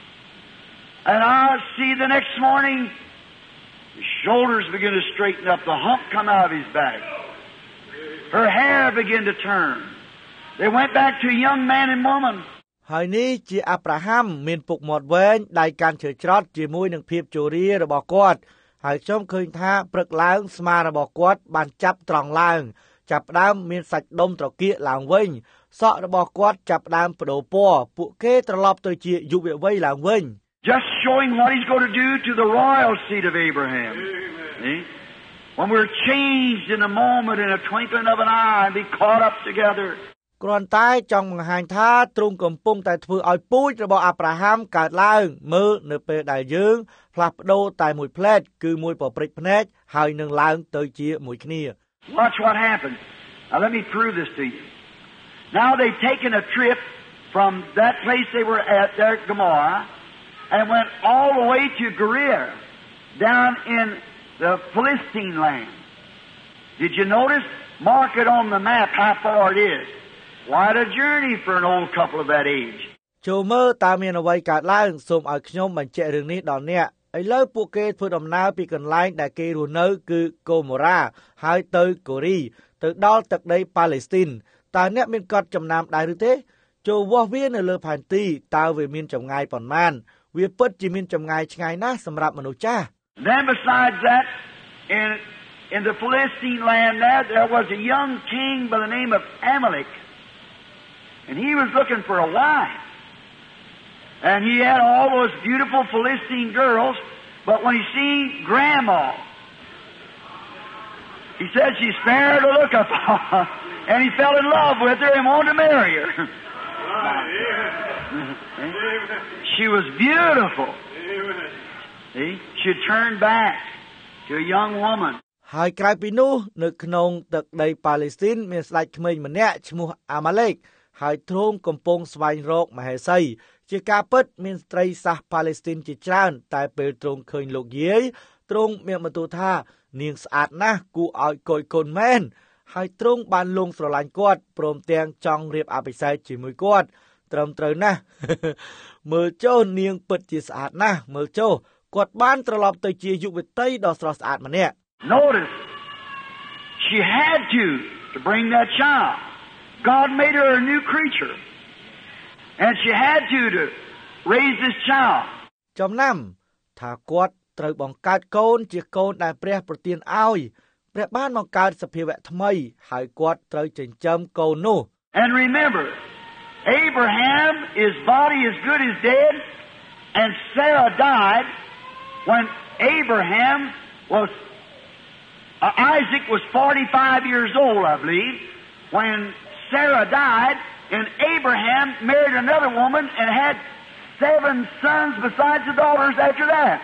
B: And I see the next morning, his shoulders begin to straighten up, the hump come out of his back. Her hair began to turn. They went back to a young man and woman.
A: ហើយនេះជាអាប់រ៉ាហាំមានពុកមាត់វែងដៃកាន់ឈើច្រត់ជាមួយនឹងភាពជរារបស់គាត់ហើយខ្ញុំឃើញថាព្រឹកឡើងស្មារបស់គាត់បានចាប់ត្រង់ឡើងចាប់ផ្ដើមមានសាច់ដុំត្រគាកឡើងវិញសក់របស់គាត់ចាប់ផ្ដើមបដូរពណ៌ពួកគេត្រឡប់ទៅជាយុវវ័យឡើងវិញ
B: Just showing what he's going to do to the royal seed of Abraham. See? When we're changed in a moment, in a twinkling of an eye, and be caught up together.
A: គ្រាន់តែចង់បង្ហាញថាទ្រង់កំពុងតែធ្វើឲ្យពូជរបស់អាប់រ៉ាហាំកើតឡើងមើលនៅពេលដែលយើងផ្លាស់ប្ដូរតែមួយផ្លែតគឺមួយប្រព្រឹត្តភ្នែកហើយនឹងឡើងទៅជាមួយគ្នា
B: Watch what happens. Now let me prove this to you. Now they've taken a trip from that place they were at there at Gomorrah and went all the way to Gerar down in the Philistine land. Did you notice? Mark it on the map how far it is. Quite a journey for an old couple of that age.
A: ចូលមើលតើមានអ្វីកើតឡើងសូមឲ្យខ្ញុំបញ្ជាក់រឿងនេះដល់អ្នកឥឡូវពួកគេធ្វើដំណើរពីកន្លែងដែលគេរស់នៅគឺកូម៉ូរ៉ាហើយទៅកូរីទៅដល់ទឹកដីប៉ាឡេស្ទីនតើអ្នកមានកត់ចំណាំដែរឬទេចូលវាស់វានៅលើផែនទីតើវាមានចម្ងាយប៉ុន្មានវាពិតជាមានចម្ងាយឆ្ងាយណាស់សម្រាប់មនុស្សចាស់
B: Then besides that in the Philistine land there was a young king by the name of Amalek and he was looking for a wife and he had all those beautiful Philistine girls but when he seen grandma he said she's fair to look upon and he fell in love with her and wanted to marry her she was beautiful see she turned back to a young woman
A: ហើយក្រៅពីនោះនៅក្នុងទឹកដីប៉ាឡេស្ទីនមានស្ដេចក្មេងម្នាក់ឈ្មោះអាម៉ាឡេកហើយទ្រង់កំពុងស្វែងរកមហេសីជាការពិតមានស្ត្រីសាសប៉ាឡេស្ទីនជាច្រើនតែពេលទ្រង់ឃើញលោកយាយទ្រង់មានបន្ទូលថានាងស្អាតណាស់គួរឲ្យកូនកូនមែនហើយទ្រង់បានលងស្រឡាញ់គាត់ព្រមទាំងចង់រៀបអភិសេកជាមួយគាត់ត្រឹមត្រូវណាស់ មើលចុះនាងពិតជាស្អាតណាស់មើលចុះគាត់បានត្រឡប់ទៅជាយុវតីដ៏ស្រស់ស្អាតម្នាក់
B: Notice, she had to bring that child. God made her a new creature. And she had to raise this child.
A: ចំណាំថាគាត់ត្រូវបង្កើតកូនជាកូនដែលព្រះប្រទានឲ្យព្រះបានបង្កើតសភាវៈថ្មីហើយគាត់ត្រូវចិញ្ចឹមកូននោះ
B: And remember, Abraham, his body is good as dead, and Sarah died when Abraham was Isaac was 45 years old, I believe, when Sarah died, and Abraham married another woman and had 7 sons besides the daughters after that.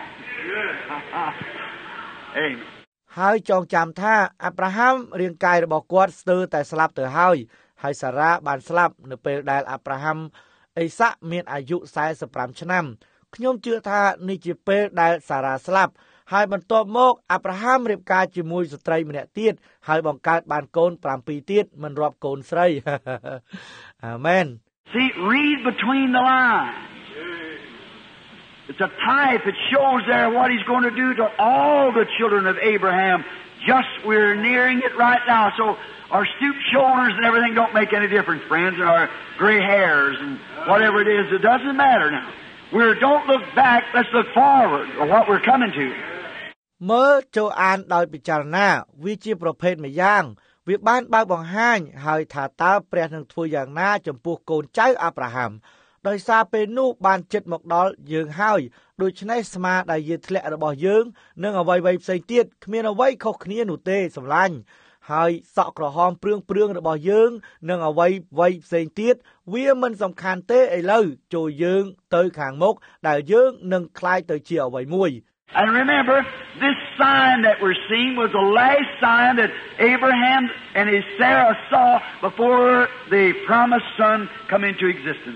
B: Amen.
A: ហើយចងចាំថាអាប់រ៉ាហាំរាងកាយរបស់គាត់ស្ទើរតែស្លាប់ទៅហើយសារ៉ាបានស្លាប់នៅពេលដែលអាប់រ៉ាហាំអេសាក់មានអាយុ45ឆ្នាំខ្ញុំជឿថានេះជាពេលដែលសារ៉ាស្លាប់ហើយបន្ទាប់មកអាប់រ៉ាហាំរៀបការជាមួយស្ត្រីម្នាក់ទៀតហើយបង្កើតបានកូន7ទៀតមិនរាប់កូនស្រី អាមែន
B: See, read between the lines. It's a type. It shows there what he's going to do to all the children of Abraham. Just we're nearing it right now. So our stooped shoulders and everything don't make any difference, friends, and our gray hairs and whatever it is. It doesn't matter now. Don't look back. Let's look forward or what we're coming to.
A: មើលចូលអានដោយពិចារណាវាជាប្រភេទមួយយ៉ាងវាបានបើកបង្ហាញហើយថាតើព្រះនឹងធ្វើយ៉ាងណាចំពោះកូនចៅអាប់រ៉ាហាំដោយសារពេលនោះបានជិតមកដល់យើងហើយដូច្នេះស្មាដែលយាធ្លាក់របស់យើងនិងអ្វីៗផ្សេងទៀតគ្មានអ្វីខុសគ្នានោះទេសម្លាញ់ហើយសក់ក្រហមព្រឿងរបស់យើងនឹងអ្វីផ្សេងទៀតវាមិនសំខាន់ទេឥឡូវចូលយើងទៅខាងមុខដែលយើងនឹងคล้ายទៅជាអ្វីមួយ
B: And remember, this sign that we're seeing was the last sign that Abraham and his Sarah saw before the promised son come into existence.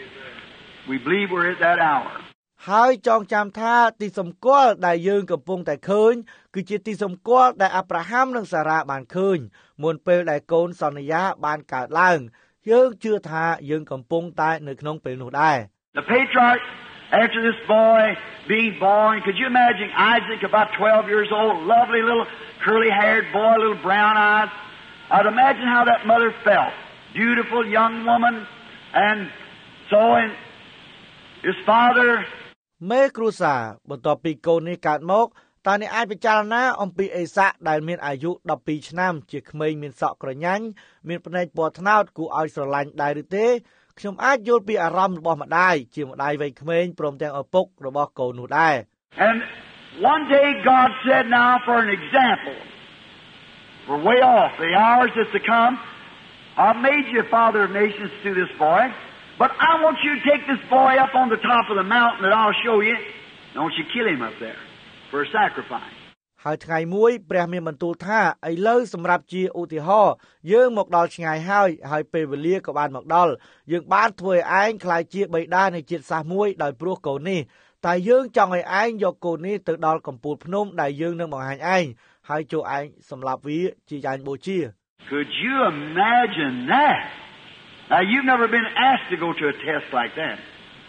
B: We believe we're at that hour.
A: ហើយចងចាំថាទីសម្គាល់ដែលយើងកំពុងតែឃើញគឺជាទីសម្គាល់ដែលអាប់រ៉ាហាំនិងសារ៉ាបានឃើញមុនពេលដែលកូនសន្យាបានកើតឡើងយើងជឿថាយើងកំពុងតែនៅក្នុងពេលនោះដែរ
B: The patriarch after this boy being born, could you imagine Isaac about 12 years old, lovely little curly-haired boy, little brown eyes? I'd imagine how that mother felt. Beautiful young woman, and so in his father
A: មេគ្រួសារបន្ទាប់ពីកូននេះកើតមកតើអ្នកអាចពិចារណាអំពីអេសាក់ដែលមានអាយុ12ឆ្នាំជាក្មេងមានសក់ក្រញាញ់មានភ្នែកពណ៌ត្នោតគួរឲ្យស្រឡាញ់ដែរឬទេខ្ញុំអាចយល់ពីអារម្មណ៍របស់ម្ដាយជាម្ដាយវ័យក្មេងព្រមទាំងឪពុករបស់កូននោះដែរ
B: And one day God said, now for an example, we're way off, the hours that's to come, I've made you a father of nations through this boy, but I want you to take this boy up on the top of the mountain that I'll show you. I want you to kill him up there for a sacrifice.
A: ហើយថ្ងៃមួយព្រះមានបន្ទូលថាឥឡូវសម្រាប់ជាឧទាហរណ៍យើងមកដល់ឆ្ងាយហើយពេលវេលាក៏បានមកដល់យើងបានធ្វើឲ្យឯងក្លាយជាបិតានៃជាតិសាសន៍មួយដោយព្រោះកូននេះតែយើងចង់ឲ្យឯងយកកូននេះទៅដល់កំពូលភ្នំដែលយើងនឹងបង្ហាញឯងហើយចូលឯងសម្លាប់វាជាយ៉ាញ់បូជា
B: Could you imagine that? Now you've never been asked to go to a test like that.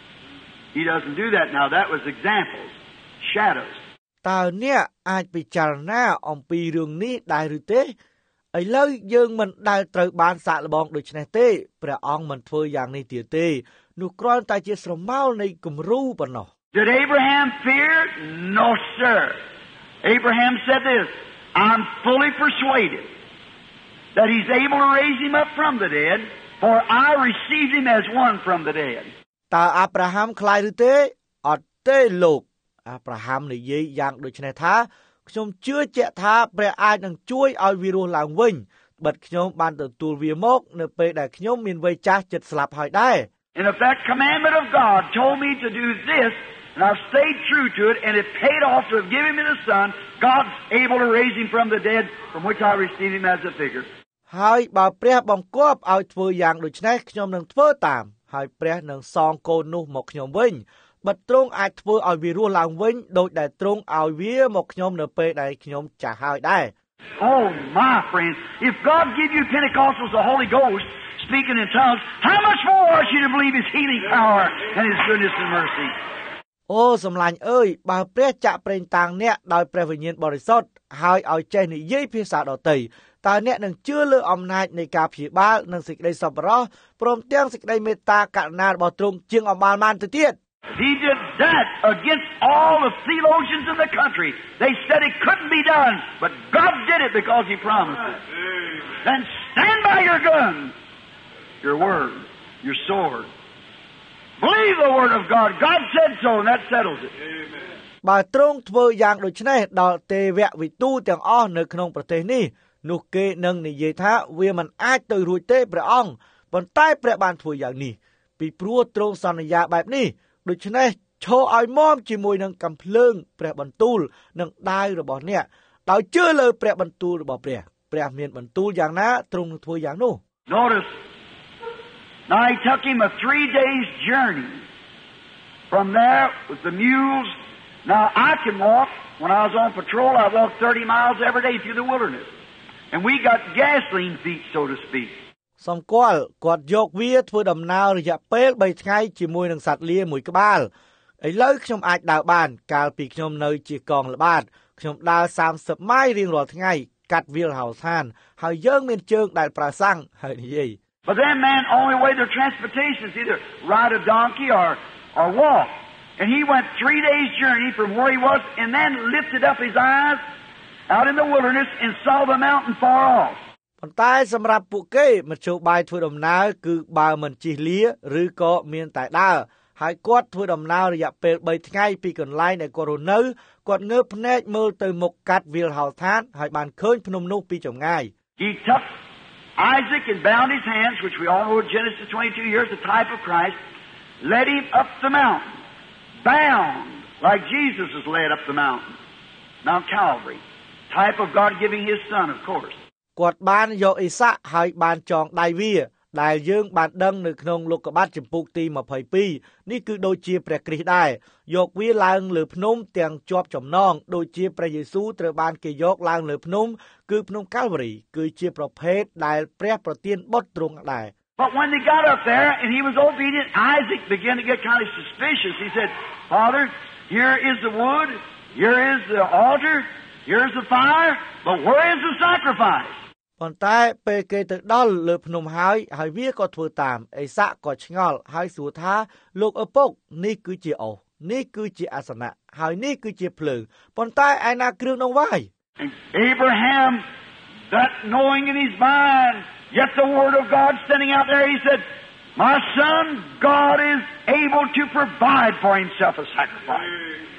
B: He doesn't do that now. That was examples, shadows.
A: តើអ្នកអាចពិចារណាអំពីរឿងនេះដែរឬទេឥឡូវយើងមិនដែលត្រូវបានសាកល្បងដូចនេះទេព្រះអង្គមិនធ្វើយ៉ាងនេះទៀតទេនោះគ្រាន់តែជាស្រមោលនៃគំរូប៉ុណ្ណោះ
B: Did Abraham fear? No, sir. Abraham said this, I'm fully persuaded that he's able to raise him up from the dead, for I received him as one from the dead.
A: តើអាប់រ៉ាហាំខ្លាចឬទេអត់ទេលោកអាប់រ៉ាហាំនិយាយយ៉ាងដូចនេះថាខ្ញុំជឿជាក់ថាព្រះអាចនឹងជួយឲ្យវារស់ឡើងវិញបិទខ្ញុំបានទទួលវាមកនៅពេលដែលខ្ញុំមានវ័យចាស់ជិតស្លាប់ហើយដែរ
B: And if that commandment of God told me to do this, and I've stayed true to it, and it paid off to have given me the Son, God's able to raise him from the dead, from which I received him as a figure.
A: ហើយបើព្រះបង្គាប់ឲ្យធ្វើយ៉ាងដូចនេះខ្ញុំនឹងធ្វើតាមហើយព្រះនឹងសងកូននោះមកខ្ញុំវិញបិទទ្រង់អាចធ្វើឲ្យវារស់ឡើងវិញដោយដែលទ្រង់ឲ្យវាមកខ្ញុំនៅពេលដែលខ្ញុំចាស់ហើយដែរ
B: Oh my friends, if God give you Pentecostals the Holy Ghost speaking in tongues, how much more ought you to believe his healing power and his goodness and mercy?
A: អូសម្លាញ់អើយបើព្រះចាក់ប្រេងតាំងអ្នកដោយព្រះវិញ្ញាណបរិសុទ្ធហើយឲ្យចេះនិយាយភាសាដទៃតើអ្នកនឹងជឿលើអំណាចនៃការព្យាបាលនិងសេចក្តីសប្បុរសព្រមទាំងសេចក្តីមេត្តាករុណារបស់ទ្រង់ជាងអំបាលបានទៅទៀត
B: He did that against all the theologians in the country. They said it couldn't be done, but God did it because he promised it. Then stand by your gun, your word, your sword. Believe the word of God. God said so, and that settles it.
A: បើទ្រង់ធ្វើយ៉ាងដូចនេះដល់ទេវវិទូទាំងអស់នៅក្នុងប្រទេសនេះនោះគេនឹងនិយាយថាវាមិនអាចទៅរួចទេព្រះអង្គប៉ុន្តែព្រះបានធ្វើយ៉ាងនេះពីព្រោះទ្រង់សន្យាបែបនេះដូច្នេះឈរឲ្យមាំជាមួយនឹងកាំភ្លើងព្រះបន្ទូលនិងដាវរបស់អ្នកដោយជឿលើព្រះបន្ទូលរបស់ព្រះមានបន្ទូលយ៉ាងណាទ្រង់នឹងធ្វើយ៉ាងនោះ
B: Notice, now he took him a 3 days journey. From there with the mules. Now I can walk. When I was on patrol, I walked 30 miles every day through the wilderness. And we got gasoline feet, so to speak.
A: សំគាល់គាត់យកវាធ្វើដំណើររយៈពេល3ថ្ងៃជាមួយនឹងសត្វលាមួយក្បាលឥឡូវខ្ញុំអាចដើរបានកាលពីខ្ញុំនៅជាកងល្បាតខ្ញុំដើរ30ម៉ាយរៀងរាល់ថ្ងៃកាត់វាលហោឋានហើយយើងមានជើងដែលប្រើសាំងហើយនិយាយ
B: But then man only way their transportation is either ride a donkey or walk. And he went 3 days journey from where he was and then lifted up his eyes out in the wilderness and saw the mountain far off.
A: ប៉ុន្តែសម្រាប់ពួកគេមធ្យោបាយធ្វើដំណើរគឺបើមិនជិះលាឬក៏មានតែដើរហើយគាត់ធ្វើដំណើររយៈពេល3ថ្ងៃពីកន្លែងដែលគាត់រស់នៅគាត់ងើបភ្នែកមើលទៅមុខកាត់វាលហោឋានហើយបានឃើញភ្នំនោះពីចម្ងាយ
B: He took Isaac and bound his hands, which we all know in Genesis 22 years, the type of Christ, led him up the mountain, bound, like Jesus was led up the mountain, Mount Calvary, type of God giving His Son, of course.
A: គាត់បានយកអ៊ីសាក់ហើយបានចងដៃវាដែលយើងបានដឹងនៅក្នុងលោកុបាទចំពុកទី22នេះគឺដូចជាព្រះគ្រីស្ទដែរយកវាឡើងលើភ្នំទាំងជាប់ចំណងដូចជាព្រះយេស៊ូវត្រូវបានគេយកឡើងលើភ្នំគឺភ្នំកាល់វ៉ារីគឺជាប្រភេទដែលព្រះប្រទានបុត្រទ្រង់ដែរ
B: But when they got up there and he was obedient, Isaac began to get kind of suspicious. He said, Father, here is the wood, here is the altar, here is the fire, but where is the sacrifice?
A: ប៉ុន្តែពេលគេទៅដល់លើភ្នំហើយវាក៏ធ្វើតាមអេសាក់ក៏ឆ្ងល់ហើយសួរថាលោកឪពុកនេះគឺជាអុសនេះគឺជាអាសនៈហើយនេះគឺជាភ្លើងប៉ុន្តែឯណាគ្រឿងដង្វាយ
B: Abraham, that knowing in his mind, yet the word of God standing out there, he said, My son, God is able to provide for himself a sacrifice.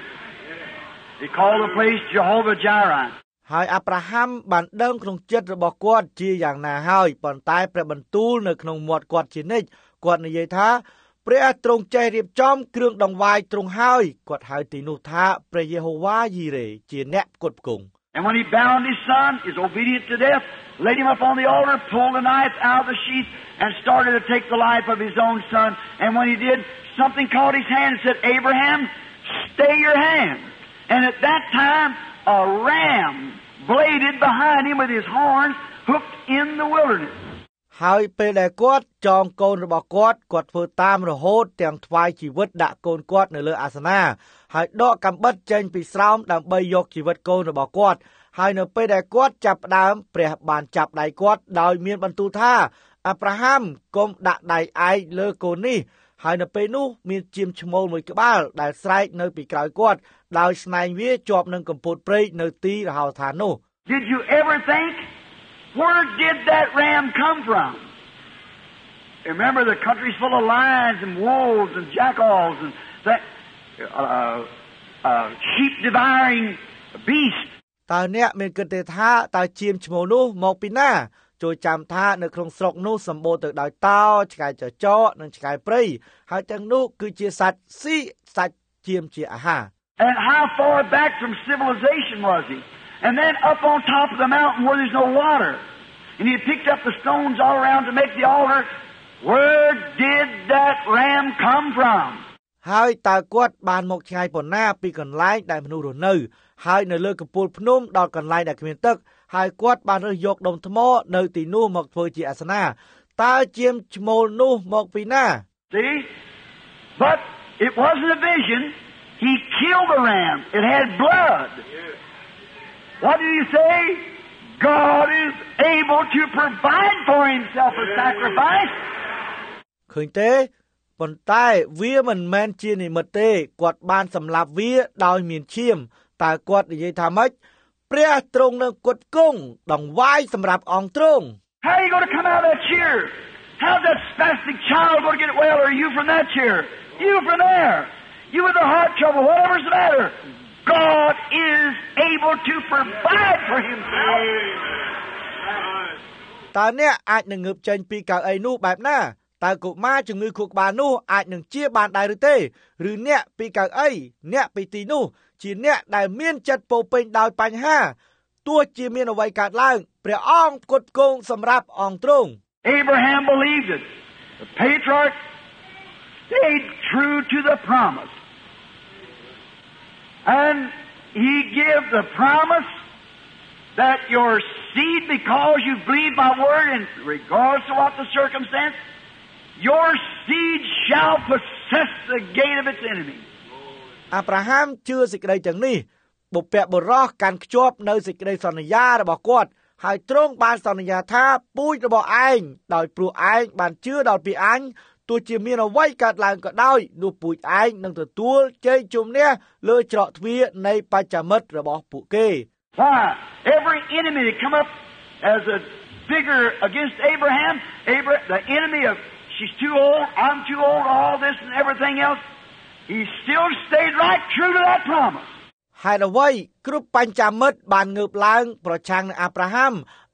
B: He called the place Jehovah Jireh.
A: ហើយអាប់រ៉ាហាំបានដឹងក្នុងចិត្តរបស់គាត់ជាយ៉ាងណាហើយប៉ុន្តែព្រះបន្ទូលនៅក្នុងមាត់គាត់ជានិច្ចគាត់និយាយថាព្រះទ្រង់ចេះរៀបចំគ្រឿងដង្វាយទ្រង់ហើយគាត់ហៅទីនោះថាព្រះយេហូវ៉ាយីរេជាអ្នកផ្គត់ផ្គង់
B: And when he bound his son, is obedient to death, laid him up on the altar, pulled the knife out of the sheath, and started to take the life of his own son. And when he did, something caught his hand and said, Abraham, stay your hand. And at that time, a ram bladed behind him with his horns, hooked in the wilderness. ហើយពេលដែលគាត់ចងកូនរបស់គាត់ធ្វើតាមរហូតទាំងថ្វាយជីវិតដាក់កូនគាត់នៅលើអាសនាហើយដកកាំបិតចេញពីស្រោមដើម្បីយកជីវិតកូនរបស់គាត់ហើយនៅពេលដែលគាត់ចាប់ផ្ដើមព្រះបានចាប់ដៃគាត់ដោយមានបន្ទូលថាអាប់រ៉ាហាំកុំដាក់ដៃឯងលើកូននេះហើយនៅពេលនោះមានជាមឈ្មោលមួយក្បាលដែលស្រែកនៅពីក្រោយគាត់ដោយស្នែងវាជាប់នឹងកំពូតព្រៃនៅទីរហោឋាននោះ Did you ever think where did that ram come from? Remember the country's full of lions and wolves and jackals and that sheep devouring beasts. តើអ្នកមានគិតទេថាតើជាមឈ្មោលនោះមកពីណាចូលចាំថានៅក្នុងស្រុកនោះសម្បូរទៅដោយតោឆ្កែចចកនិងឆ្កែព្រៃហើយទាំងនោះគឺជាសត្វស៊ីសាច់ជាមជាអាហារ And how far back from civilization was he? And then up on top of the mountain where there's no water. And he picked up the stones all around to make the altar. Where did that ram come from? ហើយតើគាត់បានមកឆ្ងាយប៉ុណ្ណាពីកន្លែងដែលមនុស្សរស់នៅហើយនៅលើកំពូលភ្នំដល់កន្លែងដែលគ្មានទឹកហើយគាត់បានរើសយកដុំថ្មនៅទីនោះមកធ្វើជាអាសនៈតើជាមឈ្មោលនោះមកពីណា See? But it wasn't a vision. He killed the ram. It had blood. What did he say? God is able to provide for himself a sacrifice. ឃើញទេប៉ុន្តែវាមិនមែនជានិមិត្តទេគាត់បានសម្លាប់វាដោយមានឈាមតើគាត់និយាយថាម៉េចព្រះទ្រង់នឹងគត់គង់ដង្វាយសម្រាប់អង្គទ្រង់ How are you going to come out of that chair? How's that spastic child going to get well? Or are you from that chair? You from there? You with the heart trouble? Whatever's the matter? God is able to provide for himself. តើអ្នកអាចនឹងងើបចេញពីកៅអីនោះបែបណាតើកុមារជំងឺខួរក្បាលនោះអាចនឹងជាបានដែរឬទេឬអ្នកពីកៅអីអ្នកពីទីនោះជាអ្នកដែលមានចិត្តពោពេញដោយបញ្ហាទោះជាមានអ្វីកើតឡើងព្រះអង្គផ្គត់ផ្គង់សម្រាប់អង្គទ្រង់ Abraham believed it. The patriarch stayed true to the promise. And he gave the promise that your seed, because you believe my word, and regardless of what the circumstance, your seed shall possess the gate of its enemy. អាប់រ៉ាហាំជឿសេចក្តីទាំងនេះបុព្វបុរសកាន់ខ្ជាប់នៅសេចក្តីសន្យារបស់គាត់ហើយទ្រង់បានសន្យាថាពូជរបស់ឯងដោយព្រោះឯងបានជឿដល់ពីអញទោះជាមានអ្វីកើតឡើងក៏ដោយនោះពូជឯងនឹងទទួលជ័យជំនះលើច្រកទ្វារនៃបច្ចាមិត្តរបស់ពួកគេ Why? Every enemy that come up as a figure against Abraham, the enemy of she's too old, I'm too old, all this and everything else, he still stayed right true to that promise. ហេតុអ្វីគ្រប់បញ្ចាមិត្តបានងើបឡើងប្រឆាំងនឹងអាប់រ៉ាហាំ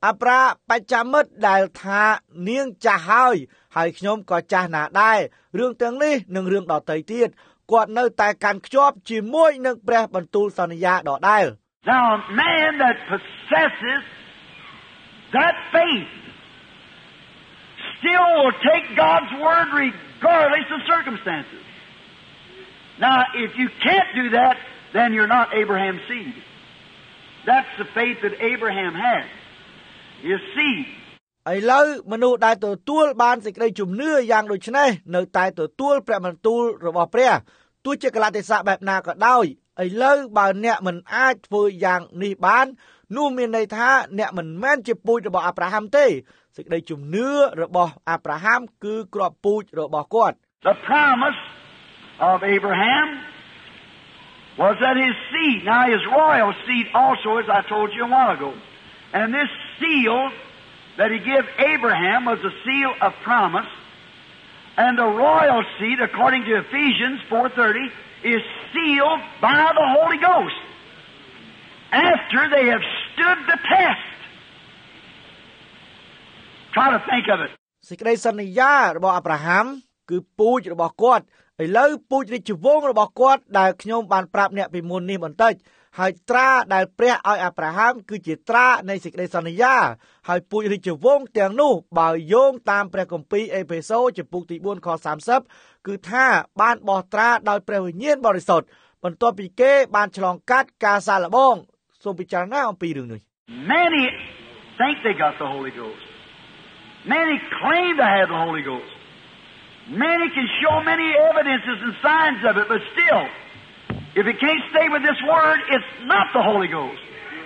A: អាប្រាបច្ចាមិត្តដែលថានាងចាស់ហើយខ្ញុំក៏ចាស់ណាស់ដែររឿងទាំងនេះនិងរឿងដទៃទៀតគាត់នៅតែកាន់ខ្ជាប់ជាមួយនឹងព្រះបន្ទូលសន្យាដដែល
B: Now a man that possesses that faith still will take God's word regardless of circumstances. Now if you can't do that, then you're not Abraham's seed. That's the faith that Abraham had. His seed.
A: ឥឡូវមនុស្សដែលទទួលបានសេចក្តីជំនឿយ៉ាងដូចនេះនៅតែទទួលព្រះបន្ទូលរបស់ព្រះទោះជាកលៈទេសៈបែបណាក៏ដោយឥឡូវបើអ្នកមិនអាចធ្វើយ៉ាងនេះបាននោះមានន័យថាអ្នកមិនមែនជាពូជរបស់អាប់រ៉ាហាំទេសេចក្តីជំនឿរបស់អាប់រ៉ាហាំគឺគ្រាប់ពូជរបស់គាត់
B: The promise of Abraham was that his seed, now his royal seed also, as I told you a while ago, and this seal that he gave Abraham was a seal of promise, and the royal seed, according to Ephesians 4:30, is sealed by the Holy Ghost after they have stood the test. Try to think of it.
A: សេចក្តីសន្យារបស់អាប់រ៉ាហាំគឺពូជរបស់គាត់ឥឡូវពូជរាជវង្សរបស់គាត់ដែលខ្ញុំបានប្រាប់អ្នកពីមុននេះបន្តិចហើយត្រាដែលព្រះឲ្យអាប់រ៉ាហាំគឺជាត្រានៃសេចក្តីសន្យាហើយពូជរាជវង្សទាំងនោះបើយោងតាមព្រះគម្ពីរអេផេសូចំពុកទី4ខ30គឺថាបានបោះត្រាដោយព្រះវិញ្ញាណបរិសុទ្ធបន្ទាប់ពីគេបានឆ្លងកាត់ការសាកល្បងសូមពិចារណាអំពីរឿងនេះ
B: Many think they got the Holy Ghost. Many claim to have the Holy Ghost. Many can show many evidences and signs of it, but still, if it can't stay with this word, it's not the Holy Ghost.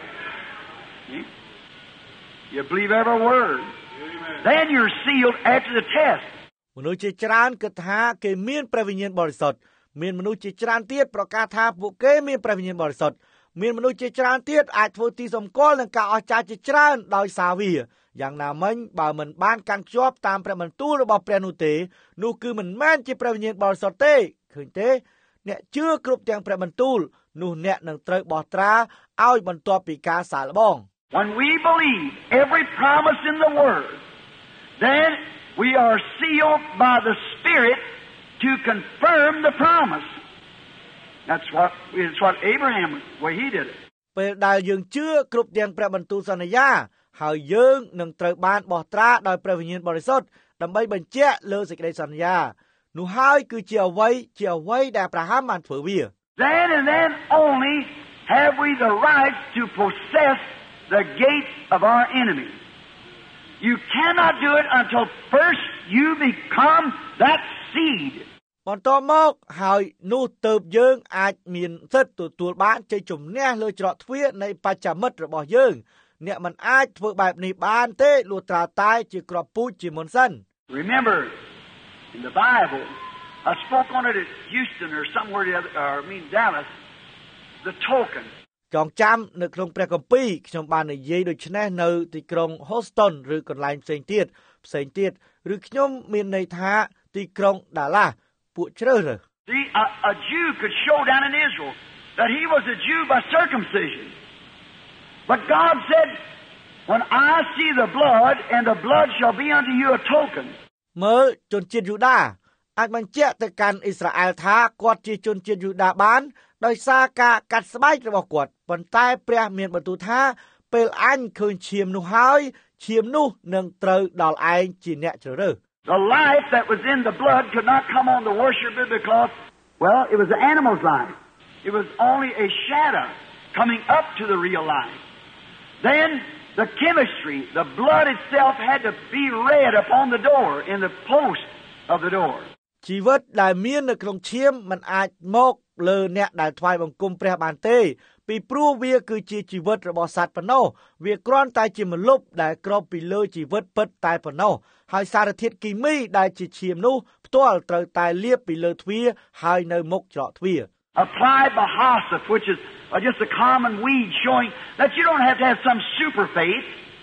B: You believe every word. Then you're sealed after the test.
A: មនុស្សជាច្រើនគិតថាគេមានព្រះវិញ្ញាណបរិសុទ្ធមានមនុស្សជាច្រើនទៀតប្រកាសថាពួកគេមានព្រះវិញ្ញាណបរិសុទ្ធមានមនុស្សជាច្រើនទៀតអាចធ្វើទីសម្គាល់នឹងការអស្ចារ្យជាច្រើនដោយសារវាយ៉ាងណាមិញបើមិនបានកាន់ខ្ជាប់តាមព្រះបន្ទូលរបស់ព្រះនោះទេនោះគឺមិនមែនជាព្រះវិញ្ញាណបរិសុទ្ធទេឃើញទេអ្នកជឿគ្រប់ទាំងព្រះបន្ទូលនោះអ្នកនឹងត្រូវបោះត្រាឲ្យបន្ទាប់ពីការសាកល្បង
B: When we believe every promise in the word, then we are sealed by the Spirit to confirm the promise. That's what Abraham, where he did it.
A: ពេលដែលយើងជឿគ្រប់ទាំងព្រះបន្ទូលសន្យាហើយយើងនឹងត្រូវបានបោះត្រាដោយព្រះវិញ្ញាណបរិសុទ្ធដើម្បីបញ្ជាក់លើសេចក្តីសន្យានោះហើយគឺជាអ្វីដែលអាប់រ៉ាហាំបានធ្វើវា
B: Then and then only have we the right to possess the gate of our enemy. You cannot do it until first you become that seed. បន្ទាប់មកហើយនោះទើបយើងអាចមានសិទ្ធិទទួលបានជ័យជំនះលើច្រកទ្វារនៃបច្ចាមិត្តរបស់យើងអ្នកមិនអាចធ្វើបែបនេះបានទេលុះត្រាតែជាគ្រាប់ពូជជាមុនសិន Remember in the Bible I spoke on it at Houston or somewhere Dallas the token ចងចាំនៅក្នុងព្រះគម្ពីរខ្ញុំបាននិយាយដូចនេះនៅទីក្រុង Houston ឬកន្លែងផ្សេងទៀតឬខ្ញុំមានន័យថាទីក្រុង Dallas ពួកជ្រើសរើស See a Jew could show down in Israel that he was a Jew by circumcision But God said when I see the blood and the blood shall be unto you a token មើលជនជាតិយូដាអាចបញ្ជាក់ទៅកាន់អ៊ីស្រាអែលថាគាត់ជាជនជាតិយូដាបានដោយសារការកាត់ស្បែករបស់គាត់ប៉ុន្តែព្រះមានបន្ទូលថាពេលអញឃើញឈាមនោះហើយឈាមនោះនឹងត្រូវដល់ឯងជាអ្នកជ្រើសរើស The life that was in the blood could not come on the worshiper because well it was the animal's life it was only a shadow coming up to the real life Then the chemistry, the blood itself had to be read upon the door, in the post of the door. ជីវិតដែលមាននៅក្នុងឈាមមិនអាចមកលើអ្នកដែលថ្វាយបង្គំព្រះបានទេពីព្រោះវាគឺជាជីវិតរបស់សត្វប៉ុណ្ណោះវាគ្រាន់តែជាម្លប់ដែលគ្របពីលើជីវិតពិតតែប៉ុណ្ណោះហើយសារធាតុគីមីដែលជាឈាមនោះផ្ទាល់ត្រូវតែលាបពីលើទ្វារហើយនៅមុខច្រកទ្វារ Applied by Hossif, which is just a common weed showing that you don't have to have some super faith.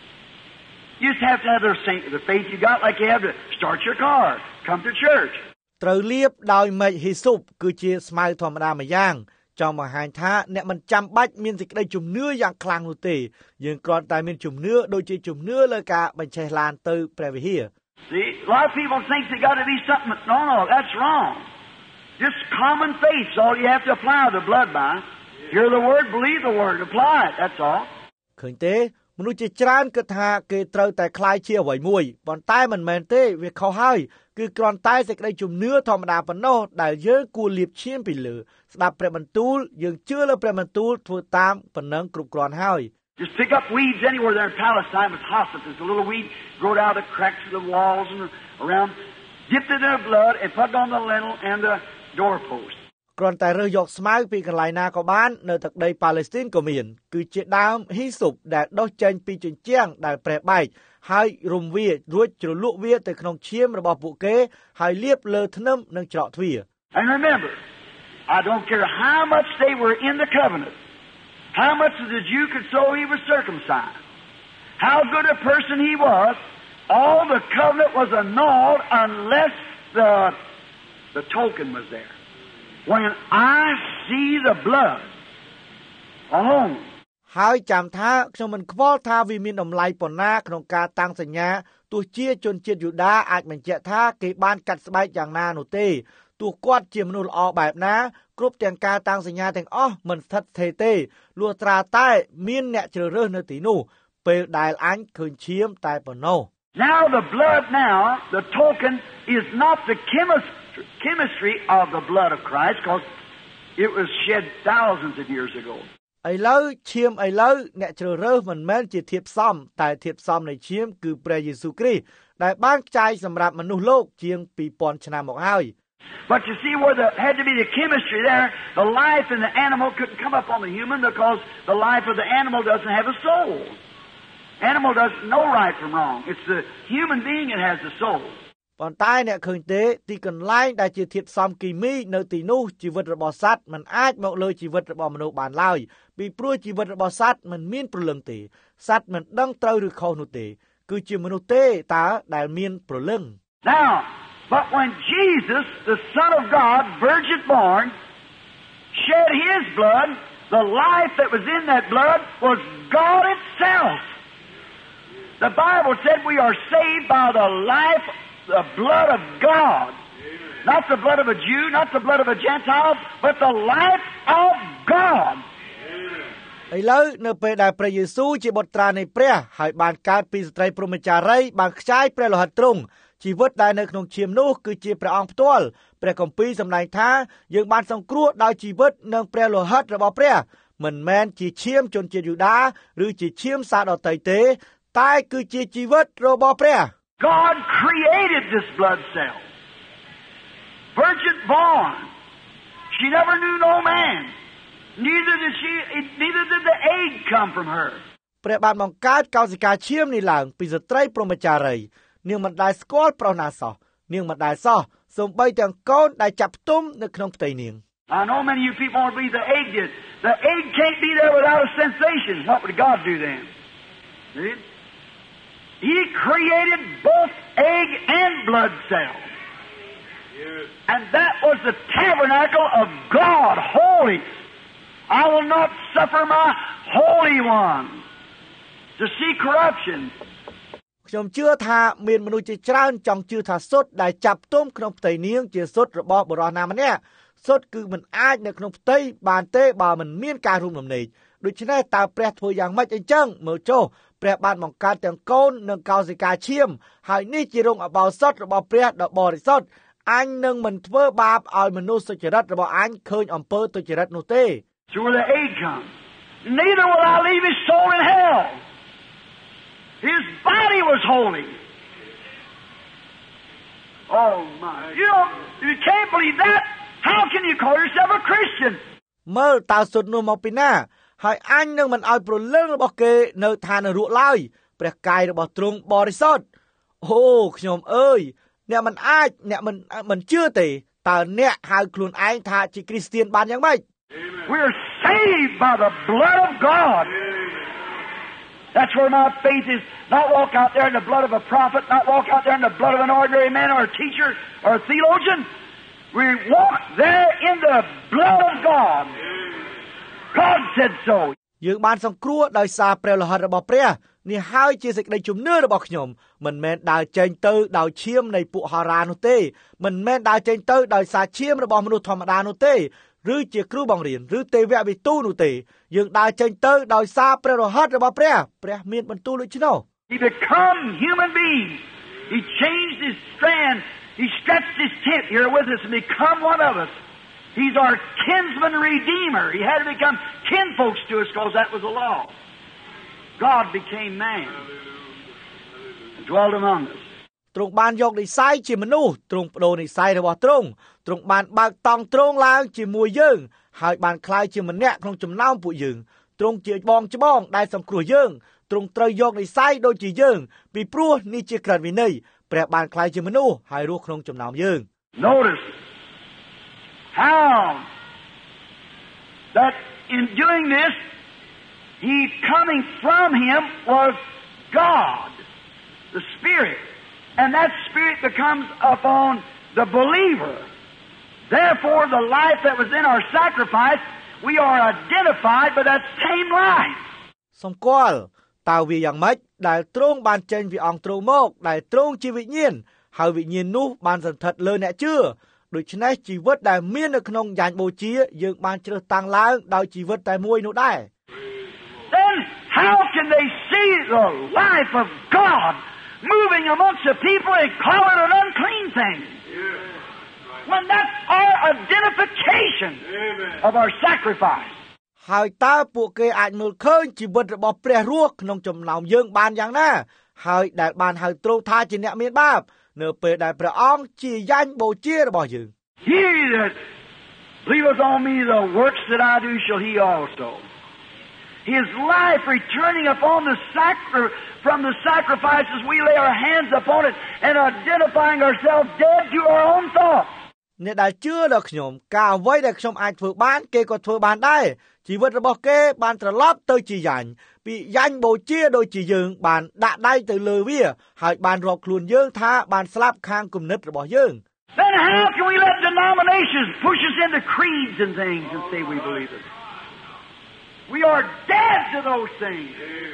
B: You just have to have the faith you got like you have to start your car, come to church. ត្រូវលាបដោយមេឃហ៊ីស៊ុបគឺជាស្មៅធម្មតាមួយយ៉ាង
A: ចង់បង្ហាញថាអ្នកមិនចាំបាច់មានសេចក្តីជំនឿយ៉ាងខ្លាំងនោះទេយើងគ្រាន់តែមានជំនឿដូចជាជំនឿលើការបញ្ឆេះឡានទៅព្រះវិហារ
B: See, a lot of people think they got to be something. No, that's wrong. Just common faith is all you have to apply the blood by. Hear the word, believe the word, apply it. That's all.
A: ឃើញទេមនុស្សជាច្រើនគិតថាគេត្រូវតែខ្លាយជាអ្វីមួយប៉ុន្តែមិនមែនទេវាខុសហើយគឺគ្រាន់តែសេចក្តីជំនឿធម្មតាប៉ុណ្ណោះដែលយើងគួរលាបឈាមពីលើស្ដាប់ព្រះបន្ទូលយើងជឿលើព្រះបន្ទូលធ្វើតាមប៉ុណ្ណឹងគ្រប់គ្រាន់ហើយ
B: Just pick up weeds anywhere there in Palestine with hospices. A little weed growed out of the cracks of the walls and around. Dipped it in their blood and put it on the lintel and the doorpost.
A: គ្រាន់តែរើសយកស្មៅពីកន្លែងណាក៏បាននៅទឹកដីប៉ាឡេស្ទីនក៏មានគឺជាដើមហ៊ីស៊ុបដែលដុះចេញពីជញ្ជាំងដែលប្រេះបែកហើយរុំវារួចជ្រលក់វាទៅក្នុងឈាមរបស់ពួកគេហើយលាបលើធ្នឹមនិងច្រកទ្វារ
B: And remember, I don't care how much they were in the covenant, how much of the Jew could show he was circumcised, how good a person he was, all the covenant was annulled unless the token was there. When I see the blood alone.
A: ហើយចាំថាខ្ញុំមិនខ្វល់ថាវាមានតម្លៃប៉ុណ្ណាក្នុងការតាំងសញ្ញាទោះជាជនជាតិយូដាអាចបញ្ជាក់ថាគេបានកាត់ស្បែកយ៉ាងណានោះទេទោះគាត់ជាមនុស្សល្អបែបណាគ្រប់ទាំងការតាំងសញ្ញាទាំងអស់មិនស្ថិតស្ថេរទេលុះត្រាតែមានអ្នកជ្រើសរើសនៅទីនោះពេលដែលអញឃើញឈាមតែប៉ុណ្ណោះ
B: Now the blood now the token is not the chemistry of the blood of Christ because it was shed thousands of years ago.
A: ឥឡូវឈាមឥឡូវអ្នកជ្រើសរើសមិនមែនជាធាតុផ្សំតែធាតុផ្សំនៃឈាមគឺព្រះយេស៊ូវគ្រីស្ទដែលបានខ្ចាយសម្រាប់មនុស្សលោកជាង 2000 ឆ្នាំមកហើយ
B: But you see where there had to be the chemistry there, the life in the animal couldn't come up on the human because the life of the animal doesn't have a soul. Animal doesn't know right from wrong. It's the human being that has the soul.
A: ប៉ុន្តែអ្នកឃើញទេទីកន្លែងដែលជាធាតុផ្សំគីមីនៅទីនោះជីវិតរបស់សត្វមិនអាចមកលើជីវិតរបស់មនុស្សបានឡើយពីព្រោះជីវិតរបស់សត្វមិនមានព្រលឹងទេសត្វមិនដឹងត្រូវឬខុសនោះទេគឺជាមនុស្សទេតើដែលមានព្រលឹង
B: Now, but when Jesus, the Son of God, virgin born, shed his blood, the life that was in that blood was God itself. The Bible said we are saved by the life, the blood of God. Not the blood of a Jew, not the blood of a Gentile, but the life of God.
A: ឥឡូវនៅពេលដែលព្រះយេស៊ូវជាបុត្រានៃព្រះហើយបានកើតពីស្ត្រីព្រហ្មចារីបានខ្ចាយព្រះលោហិតទ្រង់ជីវិតដែលនៅក្នុងឈាមនោះគឺជាព្រះអង្គផ្ទាល់ព្រះគម្ពីរសម្ដែងថាយើងបានសង្គ្រោះដោយជីវិតនិងព្រះលោហិតរបស់ព្រះមិនមែនជាឈាមជនជាតិយូដាឬជាឈាមសាសដទៃទេតែគឺជាជីវិតរបស់ព្រះ
B: God created this blood cell. Virgin born. She never knew no man. Neither did the egg come from her.
A: ព្រះបានបង្កើតកោសិកាឈាមនេះឡើងពីស្ត្រីព្រហ្មចារីនាងមិនដែលស្គាល់ប្រុសណាសោះនាងមិនដែលសោះសូម្បីទាំងកូនដែលចាប់ផ្ទុំនៅក្នុងផ្ទៃនាង
B: I know many of you people won't believe the egg did. The egg can't be there without a sensation. What would God do then? See? He created both egg and blood cells. Yes. And that was the tabernacle of God, holy. I will not suffer my Holy One to see corruption.
A: ខ្ញុំជឿថាមានមនុស្សជាច្រើនចង់ជឿថាសុទ្ធដែលចាប់ផ្ទុំក្នុងផ្ទៃនាងជាសុទ្ធរបស់បុរសណាម្នាក់សុទ្ធគឺមិនអាចនៅក្នុងផ្ទៃបានទេបើមិនមានការរួមរំលែកដូច្នេះតើព្រះធ្វើយ៉ាងម៉េចអញ្ចឹងមើលចុះព្រះបានបង្កើតទាំងកូននិងកោសិកាឈាមហើយនេះជារោងអបោសុទ្ធរបស់ព្រះដ៏បរិសុទ្ធអញនឹងមិនធ្វើបាបឲ្យមនុស្សសុចរិតរបស់អញឃើញអំពើទុច្ចរិតនោះទេ
B: So where the egg comes. Neither will I leave his soul in hell. His body was holy. Oh my. You know, if you can't believe that, how can you call yourself a Christian?
A: មើលតើសុទ្ធនោះមកពីណាហើយអញនឹងមិនឲ្យព្រលឹងរបស់គេនៅឋាននរកឡើយព្រះកាយរបស់ទ្រង់បរិសុទ្ធអូខ្ញុំអើយអ្នកមិនជឿទេតើអ្នកហៅខ្លួនឯងថាជាគ្រីស្ទានបានយ៉ាងម៉េច
B: We're saved by the blood of God. That's where my faith is. Not walk out there in the blood of a prophet, not walk out there in the blood of an ordinary man or a teacher or a theologian. We walk there in the blood of God. God said so.
A: យើងបានសង្គ្រោះដោយសារព្រះលោហិតរបស់ព្រះនេះហើយជាសេចក្តីជំនឿរបស់ខ្ញុំមិនមែនដើរចេញទៅដោយឈាមនៃពួកហោរានោះទេមិនមែនដើរចេញទៅដោយសារឈាមរបស់មនុស្សធម្មតានោះទេឬជាគ្រូបង្រៀនឬទេវវិទូនោះទេយើងដើរចេញទៅដោយសារព្រះលោហិតរបស់ព្រះមានបន្ទូលដូច្នោះ
B: He become human being. He changed his strand. He stretched his tent here with us and become one of us. He's our kinsman redeemer. He had to become kinfolks to us because that was the law. God became man and dwelt among us.
A: ទ្រង់បានយកនិស្ស័យជាមនុស្សទ្រង់បដូរនិស្ស័យរបស់ទ្រង់បានបើកតង់ទ្រង់ឡើងជាមួយយើងហើយបានក្លាយជាម្នាក់ក្នុងចំណោមពួកយើងទ្រង់ជាបងច្បងដែលសង្គ្រោះយើងទ្រង់ត្រូវយកនិស្ស័យដូចជាយើងពីព្រោះនេះជាក្រឹតវិន័យព្រះបានក្លាយជាមនុស្សហើយរស់ក្នុងចំណោមយើង
B: Notice how that in doing this he coming from him was God, the Spirit, and that Spirit becomes upon the believer. Therefore, the life that was in our sacrifice, we are identified by that same life.
A: សម្គាល់តើវាយ៉ាងម៉េចដែលទ្រង់បានចេញពីអង្គទ្រង់មកដែលទ្រង់ជាវិញ្ញាណហើយវិញ្ញាណនោះបានសន្ធិដ្ឋលើអ្នកជឿដូច្នេះជីវិតដែលមាននៅក្នុងយ៉ាញ់បូជាយើងបានជ្រើសតាំងឡើងដោយជីវិតតែមួយនោះដែរ
B: Then how can they see the life of God moving amongst the people and call it an unclean thing? When that's our identification of our sacrifice.
A: ហើយតើពួកគេអាចមើលឃើញជីវិតរបស់ព្រះរស់ក្នុងចំណោមយើងបានយ៉ាងណាហើយដែលបានហៅទ្រង់ថាជាអ្នកមានបាបនៅពេលដែលព្រះអង្គជាយ៉ាញ់បូជារបស់យើង
B: He that believeth on me, the works that I do shall he also. His life returning upon from the sacrifices, we lay our hands upon it and identifying ourselves dead to our own thoughts.
A: អ្នកដែលជឿដល់ខ្ញុំការអ្វីដែលខ្ញុំអាចធ្វើបានគេក៏ធ្វើបានដែរជីវិតរបស់គេបានត្រឡប់ទៅជាយ៉ាញ់ពីយ៉ាញ់បូជាដូចជាយើងបានដាក់ដៃទៅលើវាហើយបានរាប់ខ្លួនយើងថាបានស្លាប់ខាងគំនិតរបស់យើង
B: Then how can we let denominations push us into creeds and things and say we believe it? We are dead to those things.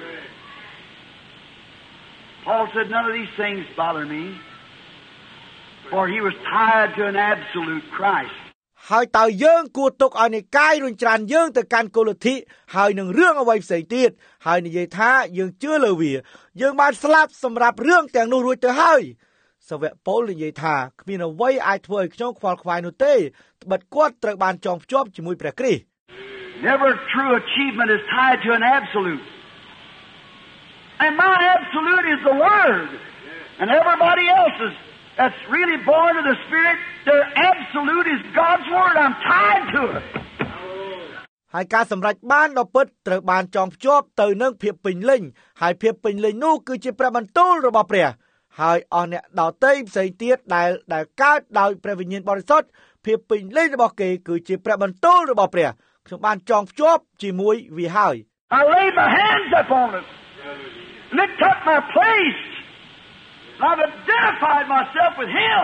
B: Paul said none of these things bother me. For he was tied to an absolute Christ.
A: ហើយតើយើងគួរទុកឲ្យនិកាយរុញច្រានយើងទៅកាន់គោលលទ្ធិហើយនឹងរឿងអ្វីផ្សេងទៀតហើយនិយាយថាយើងជឿលើវាយើងបានស្លាប់សម្រាប់រឿងទាំងនោះរួចទៅហើយសាវកប៉ូលនិយាយថាគ្មានអ្វីអាចធ្វើឲ្យខ្ញុំខ្វល់ខ្វាយនោះទេត្បិតគាត់ត្រូវបានចងភ្ជាប់ជាមួយព្រះគ្រីស្ទ
B: Never true achievement is tied to an absolute. And my absolute is the Word. And everybody else's that's really born of the Spirit, their absolute is God's Word. I'm tied to it.
A: ហើយការសម្រេចបានដ៏ពិតត្រូវបានចងភ្ជាប់ទៅនឹងភាពពេញលេញហើយភាពពេញលេញនោះគឺជាព្រះបន្ទូលរបស់ព្រះហើយអស់អ្នកដទៃផ្សេងទៀតដែលកើតដោយព្រះវិញ្ញាណបរិសុទ្ធភាពពេញលេញរបស់គេគឺជាព្រះបន្ទូលរបស់ព្រះខ្ញុំបានចងភ្ជាប់ជាមួយវាហើយ
B: I laid my hands upon it. And it took my place. I've identified myself with Him.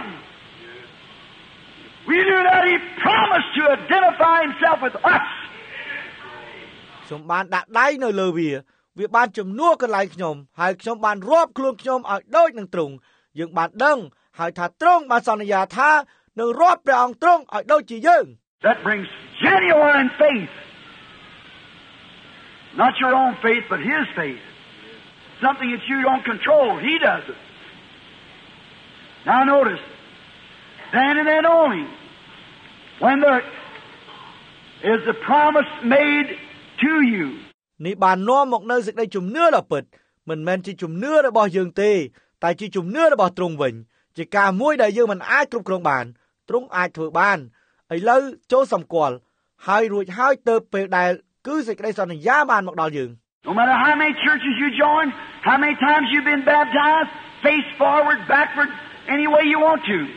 B: We knew that He promised to identify Himself with us.
A: ខ្ញុំបានដាក់ដៃនៅលើវាបានជំនួសកន្លែងខ្ញុំហើយខ្ញុំបានរាប់ខ្លួនខ្ញុំឲ្យដូចនឹងទ្រង់យើងបានដឹងហើយថាទ្រង់បានសន្យាថានឹងរាប់ព្រះអង្គទ្រង់ឲ្យដូចជាយើង
B: That brings genuine faith. Not your own faith, but His faith. Something that you don't control. He does it. Now notice, then and then only, when there is the promise made to you.
A: នេះបាននាំមកនៅសេចក្តីជំនឿដ៏ពិតមិនមែនជាជំនឿរបស់យើងទេតែជាជំនឿរបស់ទ្រង់វិញជាការមួយដែលយើងមិនអាចគ្រប់គ្រងបានទ្រង់អាចធ្វើបានឥឡូវចូលសម្គាល់ហើយរួចហើយទៅពេលដែលគឺសេចក្តីសន្យាបានមកដល់យើង
B: No matter how many churches you join, how many times you've been baptized, face forward, backward, any way you want to.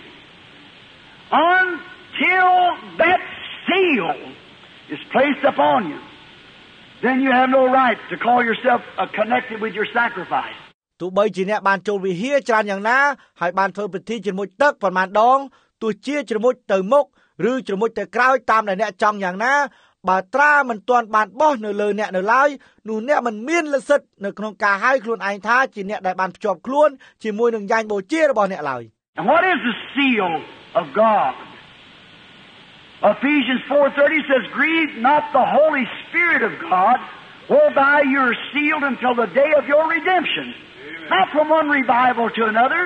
B: Until that seal is placed upon you, then you have no right to call yourself connected with your sacrifice.
A: ទោះបីជាអ្នកបានចូលវិហារច្រើនយ៉ាងណាហើយបានធ្វើពិធីជ្រមុជទឹកប៉ុន្មានដងទោះជាជ្រមុជទៅមុខឬជ្រមុជទៅក្រោយតាមដែលអ្នកចង់យ៉ាងណាបើត្រាមិនទាន់បានបោះនៅលើអ្នកនៅឡើយនោះអ្នកមិនមានលទ្ធិនៅក្នុងការហៅខ្លួនឯងថាជាអ្នកដែលបានភ្ជាប់ខ្លួនជាមួយនឹងយ៉ាញ់បូជារបស់អ្នកឡើយ
B: And what is the seal of God? Ephesians 4:30 says, "Grieve not the Holy Spirit of God, whereby you are sealed until the day of your redemption." Amen. Not from one revival to another,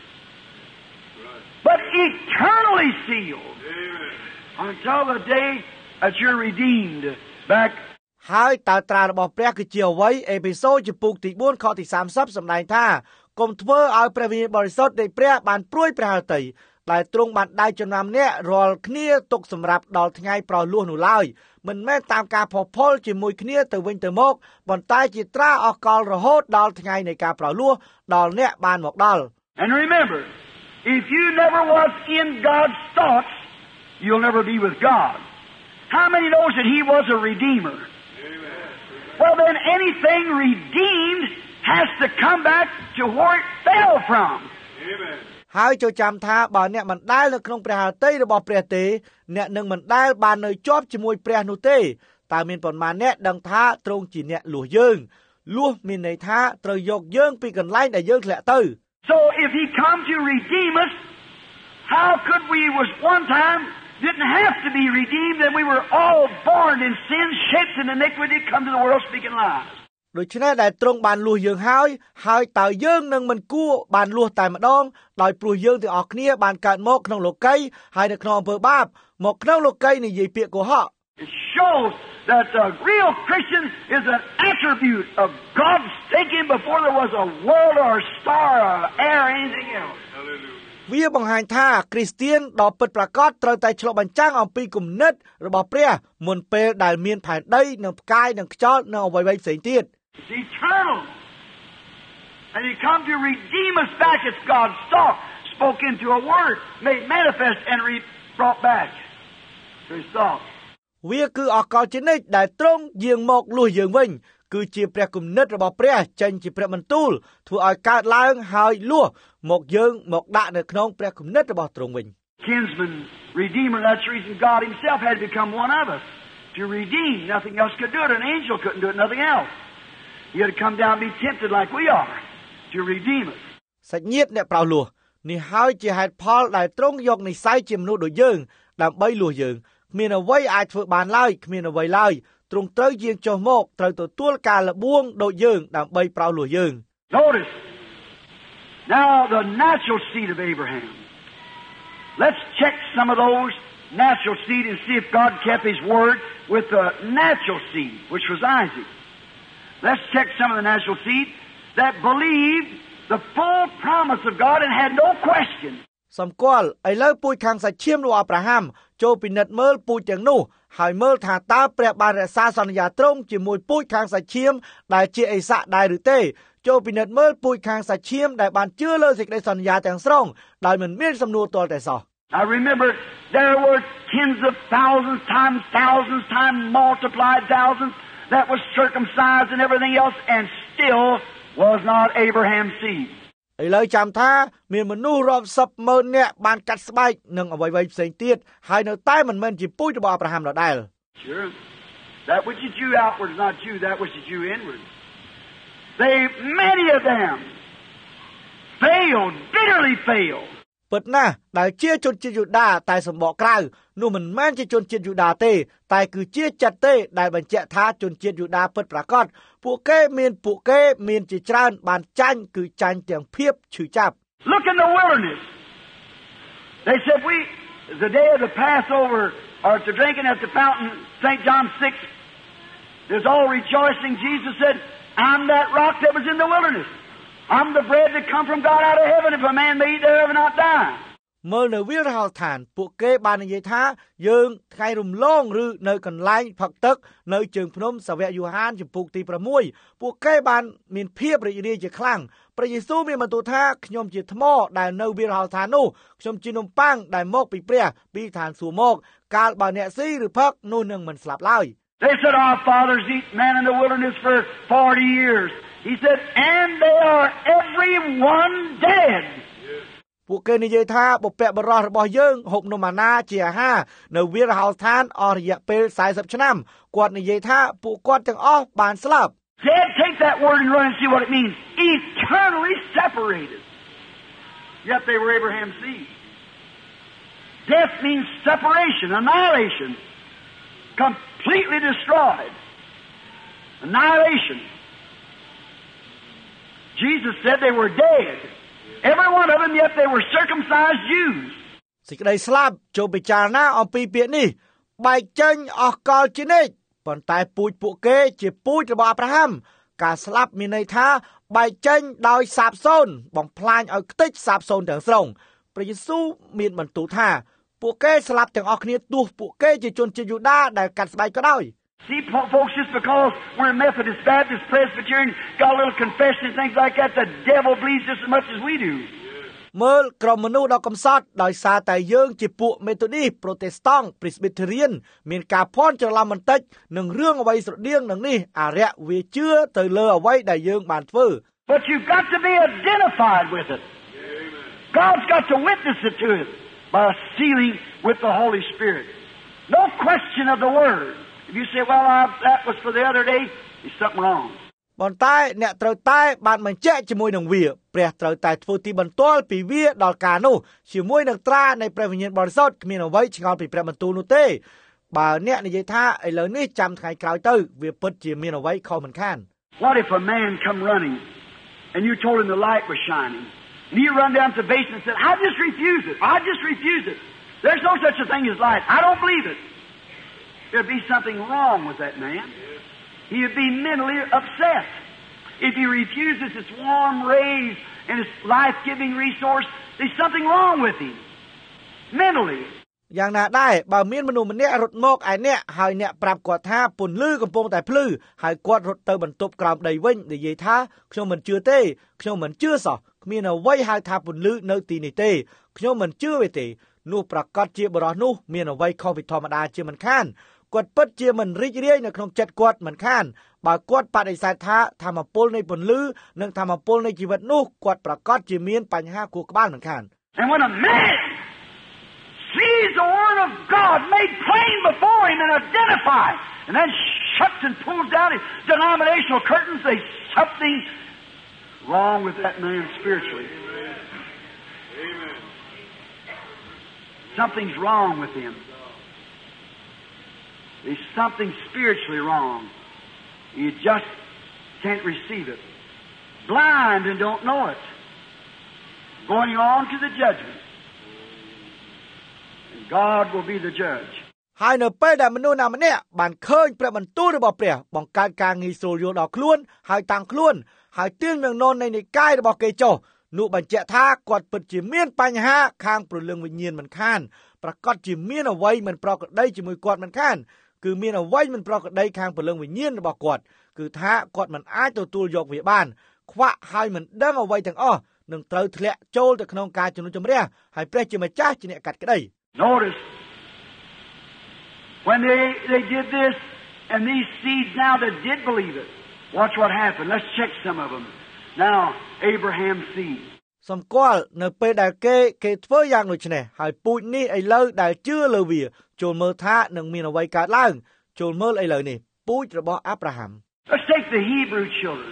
B: but eternally sealed. Amen. Until the day that you're redeemed back.
A: ហើយតើត្រារបស់ព្រះគឺជាអ្វីអេពីសូតចំពុកទី4ខទី30សម្ដែងថាកុំធ្វើឲ្យព្រះវិញ្ញាណបរិសុទ្ធនៃព្រះបានព្រួយព្រះហឫទ័យដែលទ្រង់បានដៅចំណាំអ្នករាល់គ្នាទុកសម្រាប់ដល់ថ្ងៃប្រោសលោះនោះឡើយមិនមែនតាមការផុសផុលជាមួយគ្នាទៅវិញទៅមកប៉ុន្តែជាត្រាអស់កលរហូតដល់ថ្ងៃនៃការប្រោសលោះដល់អ្នកបានមកដល់
B: And remember, if you never was in God's thoughts, you'll never be with God. How many knows that He was a redeemer? Amen. Well, then anything redeemed has to come back to where it fell from. Amen.
A: ហើយចូលចាំថាបើអ្នកមិនដែលនៅក្នុងព្រះហឫទ័យរបស់ព្រះទេអ្នកនឹងមិនដែលបាននៅជាប់ជាមួយព្រះនោះទេតើមានប៉ុន្មានអ្នកដឹងថាទ្រង់ជាអ្នកលួសយើងលួសមានន័យថាត្រូវយកយើងពីកន្លែងដែលយើងធ្លាក់ទៅ
B: So if He come to redeem us, how could we was one time didn't have to be redeemed and we were all born in sin, shaped in iniquity, come to the world speaking lies.
A: ដូច្នេះដែលទ្រង់បានលួសយើងហើយតើយើងនឹងមិនគួរបានលួសតែម្ដងដោយព្រោះយើងទាំងអស់គ្នាបានកើតមកក្នុងលោកីយ៍ហើយនៅក្នុងអំពើបាបមកក្នុងលោកីយ៍និយាយពាក្យកុហក
B: It shows that the real Christian is an attribute of God's thinking before there was a world or a star or air or anything else. Hallelujah.
A: វាបង្ហាញថាគ្រីស្ទានដ៏ពិតប្រាកដត្រូវតែឆ្លុះបញ្ចាំងអំពីគំនិតរបស់ព្រះមុនពេលដែលមានផែនដីនិងផ្កាយនិងខ្យល់និងអ្វីៗផ្សេងទៀត
B: It's eternal. And He come to redeem us back. It's God's thought spoke into a word, made manifest and brought back to His thought.
A: វាគឺអកលជានិច្ចដែលទ្រង់យាងមកលួសយើងវិញគឺជាព្រះគំនិតរបស់ព្រះចេញជាព្រះបន្ទូលធ្វើឲ្យកើតឡើងហើយលួសមកយើងមកដាក់នៅក្នុងព្រះគំនិតរបស់ទ្រង់វិញ
B: Kinsman, Redeemer, that's the reason God Himself had to become one of us. To redeem. Nothing else could do it. An angel couldn't do it. Nothing else. He had to come down and be tempted like we are to redeem us.
A: សាច់ញាតិអ្នកប្រោសលួសនេះហើយជាហេតុផលដែលទ្រង់យកនិស្ស័យជាមនុស្សដូចយើងដើម្បីលួសយើងគ្មានអ្វីអាចធ្វើបានឡើយគ្មានអ្វីឡើយទ្រង់ត្រូវយាងចុះមកត្រូវទទួលការលបួងដូចយើងដើម្បីប្រោសលួសយើង
B: Notice now the natural seed of Abraham. Let's check some of those natural seed and see if God kept His word with the natural seed, which was Isaac. Let's check some of the natural seed that believed the full promise of God and had no question.
A: សម្គាល់ឥឡូវពូជខាងសាច់ឈាមរបស់អាប់រ៉ាហាំចូលពិនិត្យមើលពូជទាំងនោះហើយមើលថាតើព្រះបានរក្សាសន្យាទ្រង់ជាមួយពូជខាងសាច់ឈាមដែលជាអេសាក់ដែរឬទេចូលពិនិត្យមើលពូជខាងសាច់ឈាមដែលបានជឿលើសេចក្តីសន្យាទាំងស្រុងដោយមិនមានសំណួរទាល់តែសោះ
B: I remember there were tens of thousands times multiplied thousands that was circumcised and everything else and still was not Abraham's seed.
A: ឥឡូវចាំថាមានមនុស្សរាប់សិបម៉ឺននាក់បានកាត់ស្បែកនឹងអ្វីៗផ្សេងទៀតហើយនៅតែមិនមែនជាពូជរបស់អាប់រ៉ាហាំដដែល
B: Sure. That which is Jew outward is not Jew, that which is Jew inward. Many of them failed, bitterly failed.
A: ពិតណាស់ដែលជាជនជាតិយូដាតែសម្បកក្រៅនោះមិនមែនជាជនជាតិយូដាទេតែគឺជាចិត្តទេដែលបញ្ជាក់ថាជនជាតិយូដាពិតប្រាកដពួកគេមានជាច្រើនបានចាញ់គឺចាញ់ទាំងភាពឈឺចាប់
B: Look in the wilderness. They said the day of the Passover or the drinking at the fountain, St. John 6, there's all rejoicing. Jesus said, I'm that rock that was in the wilderness. I'm the bread that come from God out of heaven. If a man may eat thereof and not die.
A: មើលនៅវាលរហោឋានពួកគេបាននិយាយថាយើងថ្ងៃរំលងឬនៅកន្លែងផឹកទឹកនៅជើងភ្នំសាវកយូហានចំពុកទី6ពួកគេបានមានភាពរីករាយជាខ្លាំងព្រះយេស៊ូវមានបន្ទូលថាខ្ញុំជាថ្មដែលនៅវាលរហោឋាននោះខ្ញុំជានំប៉័ងដែលមកពីព្រះពីឋានសួគ៌មកកាលបើអ្នកស៊ីឬផឹកនោះនឹងមិនស្លាប់ឡើយ
B: They said our fathers eat manna in the wilderness for 40 years. He said, and they are every one dead.
A: ពួកគេនិយាយថាបុព្វបុរសរបស់យើងហូបនំអាណាជាអាហារនៅវាលហោស្ថានអស់រយៈពេល40ឆ្នាំគាត់និយាយថាពួកគាត់ទាំងអស់បានស្លាប់
B: Dad, take that word and run and see what it means. Eternally separated. Yet they were Abraham's seed. Death means separation, annihilation. Completely destroyed. Annihilation. Jesus said they were dead. Every one of them, yet they were circumcised Jews.
A: សេចក្តីស្លាប់ចូលពិចារណាអំពីពាក្យនេះបែកចេញអស់កលជានិច្ចប៉ុន្តែពូជពួកគេជាពូជរបស់អាប់រ៉ាហាំការស្លាប់មានន័យថាបែកចេញដោយសាបសូន្យបំផ្លាញឲ្យខ្ទេចសាបសូន្យទាំងស្រុងព្រះយេស៊ូវមានបន្ទូលថាពួកគេស្លាប់ទាំងអស់គ្នាទោះពួកគេជាជនជាតិយូដាដែលកាត់ស្បែកក៏ដោយ
B: See, folks, just because we're Methodist, Baptist, Presbyterian, got a little confession and things like that, the devil bleeds just as much as we do.
A: មើលក្រុមមនុស្សដ៏កំសត់ដោយសារតែយើងជាពួកមេតូឌីសប្រូតេស្តង់ Presbyterian មានការភ័ន្តច្រឡំបន្តិចនឹងរឿងអ្វីស្រដៀងនឹងនេះអារក្សវាជឿទៅលើអ្វីដែលយើងបានធ្វើ
B: But you've got to be identified with it. God's got to witness it to it by sealing with the Holy Spirit. No question of the word. If you say, well, that was for the other day, there's something wrong.
A: ប៉ុន្តែអ្នកត្រូវតែបានបញ្ជាក់ជាមួយនឹងវាព្រះត្រូវតែធ្វើទីបន្ទាល់ពីវាដល់ការនោះជាមួយនឹងត្រានៃព្រះវិញ្ញាណបរិសុទ្ធគ្មានអ្វីឆ្ងល់ពីព្រះបន្ទូលនោះទេបើអ្នកនិយាយថាឥឡូវនេះចាំថ្ងៃក្រោយទៅវាពិតជាមានអ្វីខុសមិនខាន
B: What if a man come running and you told him the light was shining and he run down to the basement and said, I just refuse it. I just refuse it. There's no such a thing as light. I don't believe it. There'd be something wrong with that man. He'd be mentally upset. If he refuses its warm rays and its life-giving resource, there's something wrong with him. Mentally.
A: យ៉ាងណាដែរបើមានមនុស្សម្នាក់រត់មកឯអ្នកហើយអ្នកប្រាប់គាត់ថាពន្លឺកំពុងតែភ្លឺហើយគាត់រត់ទៅបន្ទប់ក្រោមដីវិញនិយាយថាខ្ញុំមិនជឿទេខ្ញុំមិនជឿសោះគ្មានអ្វីហៅថាពន្លឺនៅទីនេះទេខ្ញុំមិនជឿវាទេនោះប្រកាសជាបរិសុទ្ធនោះមានអ្វីខុសពីធម្មតាជាមិនខានគាត់ពិតជាមិនរីករាយនៅក្នុងចិត្តគាត់មិនខានបើគាត់បដិសេធថាធម្មពលនៃពន្លឺនិងធម្មពលនៃជីវិតនោះគាត់ប្រកាសជាមានបញ្ហាខួរក្បាលមិនខាន
B: And when a man sees the word of God made plain before him and identified and then shuts and pulls down his denominational curtains, there's something wrong with that man spiritually. Amen. Something's wrong with him. There's something spiritually wrong. You just can't receive it. Blind and don't know it. Going on to the judgment. And God will be the judge.
A: ហើយនៅពេលដែលមនុស្សណាម្នាក់បានឃើញព្រះបន្ទូលរបស់ព្រះបង្កើតការងាយស្រួលយល់ដល់ខ្លួនហើយតាំងខ្លួនហើយទាញនឹងនននៃនិកាយរបស់គេចុះនោះបញ្ជាក់ថាគាត់ពិតជាមានបញ្ហាខាងព្រលឹងវិញ្ញាណមិនខានប្រកាសជាមានអ្វីមិនប្រក្រតីជាមួយគាត់មិនខានគឺមានអ្វីមិនប្រក្រតីខាងព្រលឹងវិញ្ញាណរបស់គាត់គឺថាគាត់មិនអាចទទួលយកវាបានខ្វាក់ហើយមិនដឹងអ្វីទាំងអស់នឹងត្រូវធ្លាក់ចូលទៅក្នុងការជំនុំជម្រះហើយព្រះជាម្ចាស់ជាអ្នកកាត់ក្តី
B: Notice when they did this and these seeds now that did believe it. Watch what happened. Let's check some of them. Now Abraham's seed.
A: សម្គាល់នៅពេលដែលគេធ្វើយ៉ាងដូចនេះហើយពូជនេះឥឡូវដែលជឿលើវាចូលមើលថានឹងមានអ្វីកើតឡើងចូលមើលឥឡូវនេះពូជរបស់អាប់រ៉ាហាំ
B: Let's take the Hebrew children.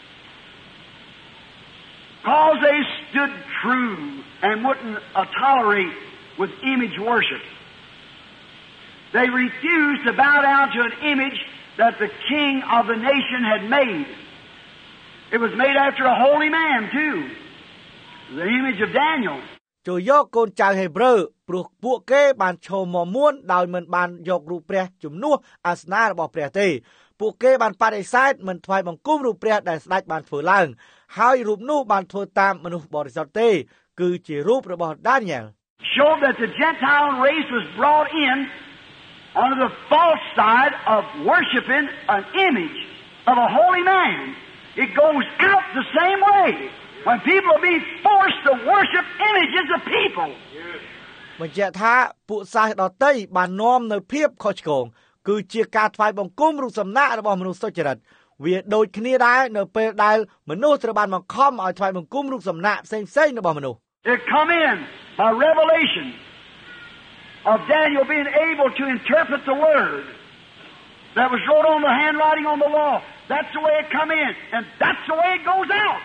B: Because they stood true and wouldn't tolerate with image worship. They refused to bow down to an image that the king of the nation had made. It was made after a holy man too. The image of Daniel.
A: ចូលយកកូនចៅហេប្រឺព្រោះពួកគេបានឈរមកមួនដោយមិនបានយករូបព្រះជំនួសអាសនៈរបស់ព្រះទេពួកគេបានបដិសេធមិនថ្វាយបង្គំរូបព្រះដែលស្ដេចបានធ្វើឡើងហើយរូបនោះបានធ្វើតាមមនុស្សបរិសុទ្ធទេគឺជារូបរបស់ដានីយ៉ែល
B: Showed that the Gentile race was brought in on the false side of worshiping an image of a holy man. It goes out the same way. When people are being forced to worship images of people.
A: បញ្ជាក់ថាពួកសាសដតីបាននាំនៅភាពខុសឆ្គងគឺជាការថ្វាយបង្គំរូបសំណាករបស់មនុស្សសុចរិតវាដូចគ្នាដែរនៅពេលដែលមនុស្សត្រូវបានបង្ខំឲ្យថ្វាយបង្គំរូបសំណាកផ្សេងៗរបស់មនុស្ស
B: It come in by revelation of Daniel being able to interpret the word that was wrote on the handwriting on the wall. That's the way it come in, and that's the way it goes out.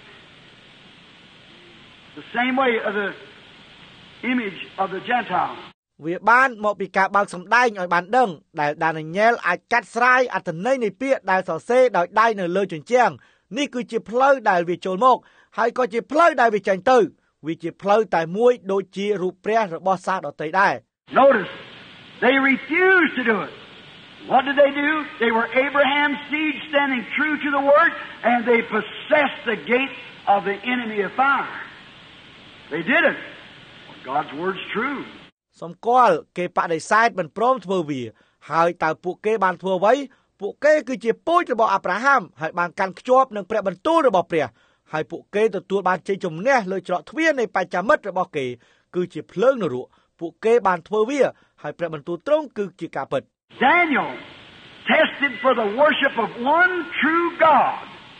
B: The same way of the image of the Gentile.
A: វាបានមកពីការបើកសម្ដែងឲ្យបានដឹងដែលដានីញ៉ែលអាចកាត់ស្រាយអត្ថន័យនៃពាក្យដែលសរសេរដោយដៃនៅលើជញ្ជាំងនេះគឺជាផ្លូវដែលវាចូលមកហើយក៏ជាផ្លូវដែលវាចេញទៅវាជាផ្លូវតែមួយដូចជារូបព្រះរបស់សាសដទៃដែរ
B: Notice they refused to do it. What did they do? They were Abraham's seed standing true to the word, and they possessed the gate of the enemy of fire. They did it. God's word's true.
A: សម្គាល់គេបដិសេធមិនព្រមធ្វើវាហើយតើពួកគេបានធ្វើអ្វីពួកគេគឺជាពូជរបស់អាប់រ៉ាហាំហើយបានកាន់ខ្ជាប់នឹងព្រះបន្ទូលរបស់ព្រះហើយពួកគេទទួលបានជ័យជំនះលើច្រកទ្វារនៃបច្ចាមិត្តរបស់គេគឺជាភ្លើងនរកពួកគេបានធ្វើវាហើយព្រះបន្ទូលទ្រង់គឺជាការពិត
B: Daniel tested for the worship of one true God.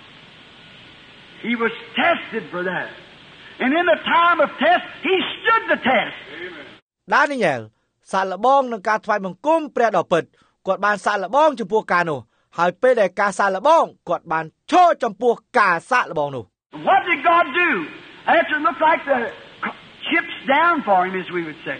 B: He was tested for that. And in the time of test, he stood the test. Amen.
A: ដានីយ៉ែលសាកល្បងនឹងការថ្វាយបង្គំព្រះដ៏ពិតគាត់បានសាកល្បងចំពោះការនោះហើយពេលដែលការសាកល្បងគាត់បានឈរចំពោះការសាកល្បងនោះ
B: What did God do? After it looked like the chips down for him, as we would say.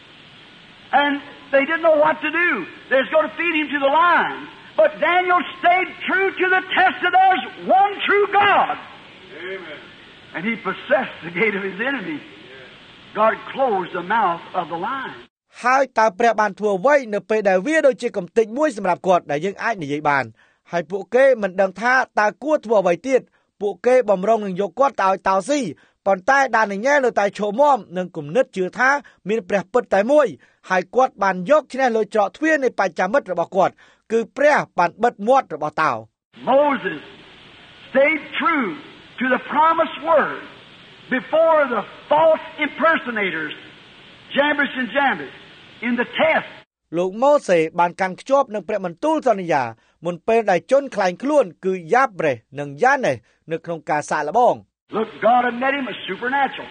B: And they didn't know what to do. They was going to feed him to the lions. But Daniel stayed true to the test that there's one true God. Amen. And he possessed the gate of his enemy. God closed the mouth of the lion.
A: ហើយតើព្រះបានធ្វើអ្វីនៅពេលដែលវាដូចជាកំទេចមួយសម្រាប់គាត់ដែលយើងអាចនិយាយបានហើយពួកគេមិនដឹងថាតើគួរធ្វើអ្វីទៀតពួកគេបំរុងនឹងយកគាត់ទៅឲ្យតោស៊ីប៉ុន្តែដានីញ៉ែលនៅតែឈរមាំនឹងគំនិតជឿថាមានព្រះពិតតែមួយហើយគាត់បានយកឈ្នះលើច្រកទ្វារនៃបច្ចាមិត្តរបស់គាត់គឺព្រះបានបិទមាត់របស់តោ
B: Moses stayed true to the promised word before the false impersonators Jambres and Jambres in the test
A: លោកម៉ូសេបានកាន់ខ្ជាប់នឹងព្រះបន្ទូលសន្យាមុនពេលដែលជនខ្លែងខ្លួនគឺយ៉ាប់រេសនិងយ៉ាណេសនៅក្នុងការសាកល្បង
B: Look, God had met him as supernatural.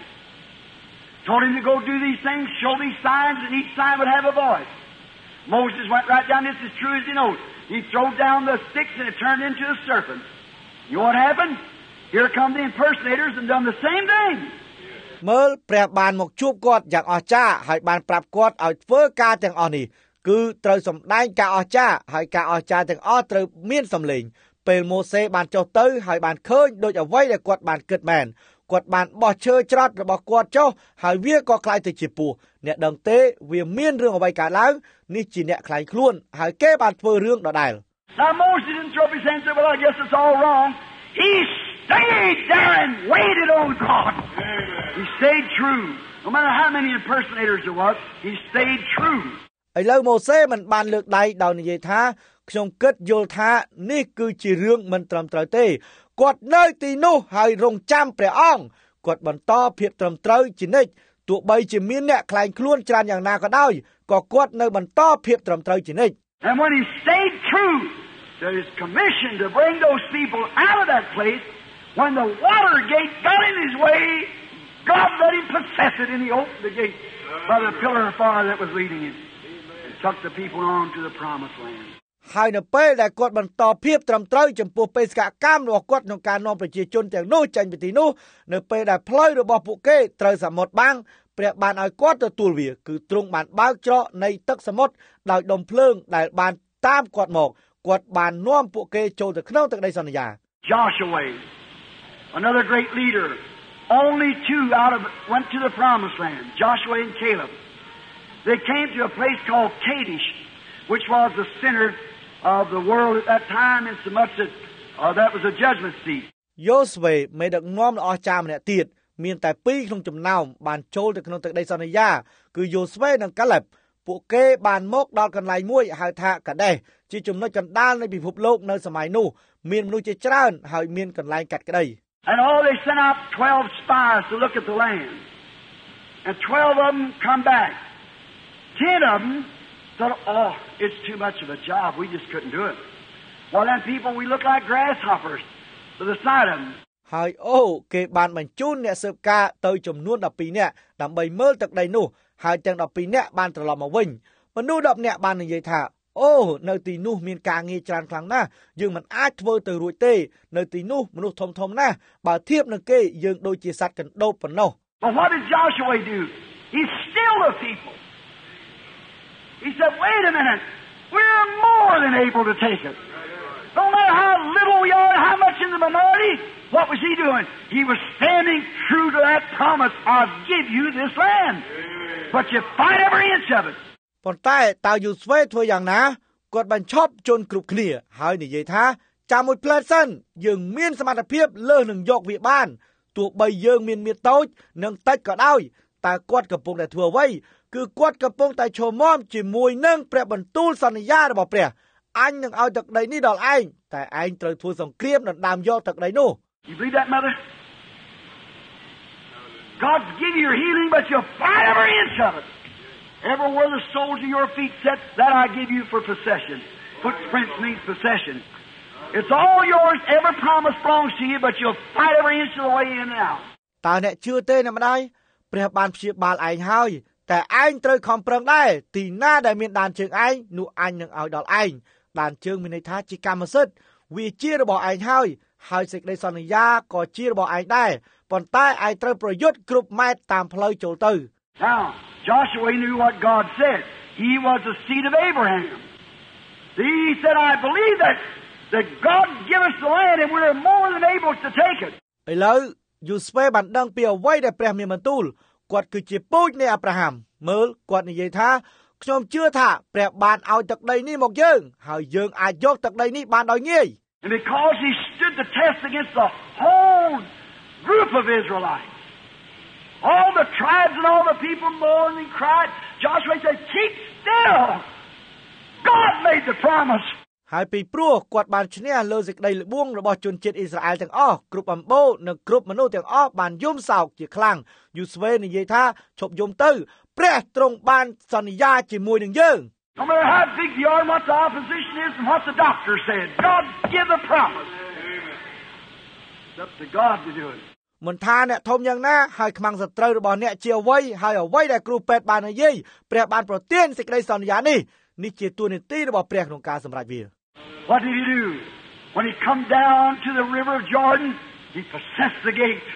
B: Told him to go do these things, show these signs, and each sign would have a voice. Moses went right down this as true as he knows. He threw down the sticks and it turned into a serpent. You know what happened? Here come the impersonators and done the same thing.
A: មើលព្រះបានមកជួបគាត់យ៉ាងអស្ចារ្យហើយបានប្រាប់គាត់ឲ្យធ្វើការទាំងអស់នេះគឺត្រូវសម្ដែងការអស្ចារ្យហើយការអស្ចារ្យទាំងអស់ត្រូវមានសម្លេងពេលម៉ូសេបានចុះទៅហើយបានឃើញដូចអ្វីដែលគាត់បានគិតមែនគាត់បានបោះឈើច្រត់របស់គាត់ចុះហើយវាក៏คล้ายទៅជាពស់អ្នកដឹងទេវាមានរឿងអ្វីកើតឡើងនេះជាអ្នកខ្លាញ់ខ្លួនហើយគេបានធ្វើរឿងដដែល
B: Now Moses didn't throw up his hands and say, well, I guess it's all wrong. He stayed there and waited on God. Amen. He stayed true. No matter how many impersonators there was, he stayed true.
A: ឥឡូវម៉ូសេមិនបានលើកដៃដោយនិយាយថាខ្ញុំគិតយល់ថានេះគឺជារឿងមិនត្រឹមត្រូវទេគាត់នៅទីនោះហើយរងចាំព្រះអង្គគាត់បន្តភាពត្រឹមត្រូវជានិច្ចទោះបីជាមានអ្នកខ្លែងខ្លួនច្រើនយ៉ាងណាក៏ដោយក៏គាត់នៅបន្តភាពត្រឹមត្រូវជានិច្ច
B: And when he stayed true to his commission to bring those people out of that place, when the water gate got in his way, God let him possess it and he opened the gate by the pillar of fire that was leading him. And took the people on to the promised land.
A: ហើយនៅពេលដែលគាត់បន្តភាពត្រឹមត្រូវចំពោះបេសកកម្មរបស់គាត់ក្នុងការនាំប្រជាជនទាំងនោះចេញពីទីនោះនៅពេលដែលផ្លូវរបស់ពួកគេត្រូវសមុទ្របាំងព្រះបានឲ្យគាត់ទទួលវាគឺទ្រង់បានបើកច្រកនៃទឹកសមុទ្រដោយដុំភ្លើងដែលបានតាមគាត់មកគាត់បាននាំពួកគេចូលទៅក្នុងទឹកដីសន្យា
B: Joshua, another great leader, only two out of went to the promised land, Joshua and Caleb. They came to a place called Kadesh, which was the center of the world at that time, and so much that that was a judgment seat.
A: យូស្វេមេដឹកនាំដ៏អស្ចារ្យម្នាក់ទៀតមានតែពីរក្នុងចំណោមបានចូលទៅក្នុងទឹកដីសន្យាគឺយូស្វេនិងកាឡេបពួកគេបានមកដល់កន្លែងមួយហៅថាកាដេសជាចំណុចកណ្ដាលនៃពិភពលោកនៅសម័យនោះមានមនុស្សជាច្រើនហើយមានកន្លែងកាត់ក្ដី
B: And they sent out 12 spies to look at the land. And 12 of them come back. 10 of them thought, oh, it's too much of a job. We just couldn't do it. Well, then people, we look like grasshoppers to the side of them.
A: ហើយអូគេបានបញ្ជូនអ្នកស៊ើបការទៅចំនួន12នាក់ដើម្បីមើលទឹកដីនោះហើយទាំង12នាក់បានត្រឡប់មកវិញមនុស្ស10នាក់បាននិយាយថាអូនៅទីនោះមានការងារច្រើនខ្លាំងណាស់យើងមិនអាចធ្វើទៅរួចទេនៅទីនោះមនុស្សធំណាស់បើធៀបនឹងគេយើងដូចជាសត្វកណ្ដូបប៉ុណ្ណោះ
B: But what did Joshua do? He stilled the people. He said, wait a minute, we're more than able to take it. No matter how little we are, how much in the minority, what was he doing? He was standing true to that promise, I'll give you this land. But you fight every inch of it.
A: ប៉ុន្តែតើយូស្វេធ្វើយ៉ាងណាគាត់បញ្ឈប់ជនគ្រប់គ្នាហើយនិយាយថាចាំមួយផ្លែតសិនយើងមានសមត្ថភាពលើសនឹងយកវាបានទោះបីយើងមានមាសតូចនិងតិចក៏ដោយតែគាត់កំពុងតែធ្វើអ្វីគឺគាត់កំពុងតែឈរមាំជាមួយនឹងព្រះបន្ទូលសន្យារបស់ព្រះអញនឹងឲ្យទឹកដីនេះដល់ឯងតែឯងត្រូវធ្វើសង្គ្រាមដណ្ដើមយកទឹកដីនោះ
B: You believe that, mother? God's give you your healing, but you'll fight every inch of it. Everywhere the soles of your feet set, that I give you for possession. Footprints means possession. It's all yours. Every promise belongs to you, but you'll fight every inch of the way in and out.
A: តើអ្នកជឿទេអ្នកម្ដាយព្រះបានព្យាបាលឯងហើយតែឯងត្រូវខំប្រឹងដែរទីណាដែលមានដានជើងឯងនោះអញនឹងឲ្យដល់ឯងដានជើងមានន័យថាជាកម្មសិទ្ធិវាជារបស់ឯងហើយសេចក្តីសន្យាក៏ជារបស់ឯងដែរប៉ុន្តែឯងត្រូវប្រយុទ្ធគ្រប់ម៉ែត្រតាមផ្លូវចូលទៅ
B: Now, Joshua knew what God said. He was the seed of Abraham. He said, I believe that God give us the land and we're more than able to take it.
A: ឥឡូវយូស្វេបានដឹងពីអ្វីដែលព្រះមានបន្ទូលគាត់គឺជាពូជនៃអាប់រ៉ាហាំមើលគាត់និយាយថាខ្ញុំជឿថាព្រះបានឲ្យទឹកដីនេះមកយើងហើយយើងអាចយកទឹកដីនេះបានដោយងាយ
B: And because he stood the test against the whole group of Israelites, all the tribes and all the people mourned and cried, Joshua said, keep still. God made the promise.
A: ហើយពីព្រោះគាត់បានឈ្នះលើសេចក្តីល្បួងរបស់ជនជាតិអ៊ីស្រាអែលទាំងអស់គ្រប់អំបូរនិងគ្រប់មនុស្សទាំងអស់បានយំសោកជាខ្លាំងយូស្វេនិយាយថាឈប់យំទៅព្រះទ្រង់បានសន្យាជាមួយនឹងយើង
B: No matter how big you are and what the opposition is and what the doctor said, God give the promise. It's up to God to do it.
A: មិនថាអ្នកធំយ៉ាងណាហើយខ្មាំងសត្រូវរបស់អ្នកជាអ្វីហើយអ្វីដែលគ្រូពេទ្យបាននិយាយព្រះបានប្រទានសេចក្តីសន្យានេះជាទួនាទីរបស់ព្រះក្នុងការសម្រេចវា
B: What did he do? When he come down to the river of Jordan, he possessed the gate.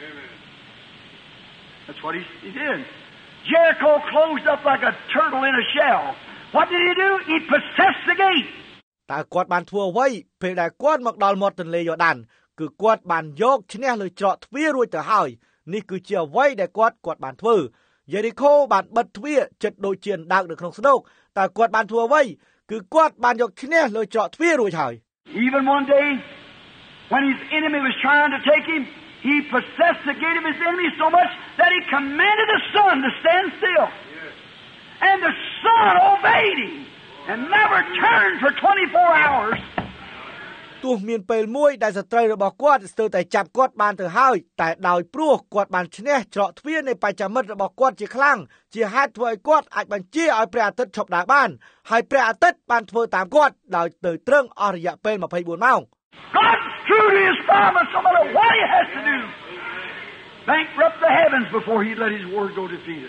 B: That's what he did. Jericho closed up like a turtle in a shell. What did he do? He possessed the gate.
A: តើគាត់បានធ្វើអ្វីពេលដែលគាត់មកដល់មាត់ទន្លេយ៉ូដានគឺគាត់បានយកឈ្នះលើច្រកទ្វាររួចទៅហើយនេះគឺជាអ្វីដែលគាត់បានធ្វើយេរីកូបានបិទទ្វារចិត្តដូចជាអណ្ដើកនៅក្នុងស្នូកតើគាត់បានធ្វើអ្វីគឺគាត់បានយកឈ្នះលើច្រកទ្វាររួចហើយ
B: Even one day when his enemy was trying to take him, he possessed the gate of his enemy so much that he commanded the sun to stand still. And the sun obeyed him and never turned for 24 hours.
A: ទោះមានពេលមួយដែលសត្រូវរបស់គាត់ស្ទើរតែចាប់គាត់បានទៅហើយតែដោយព្រោះគាត់បានឈ្នះច្រកទ្វារនៃបច្ចាមិត្តរបស់គាត់ជាខ្លាំងជាហេតុធ្វើឲ្យគាត់អាចបញ្ជាឲ្យព្រះអាទិត្យឈប់ដើរបានហើយព្រះអាទិត្យបានធ្វើតាមគាត់ដោយទៅត្រឹងអស់រយៈពេល24ម៉ោង
B: God's true to his promise no matter what he has to do. Bankrupt the heavens before he let his word go defeated.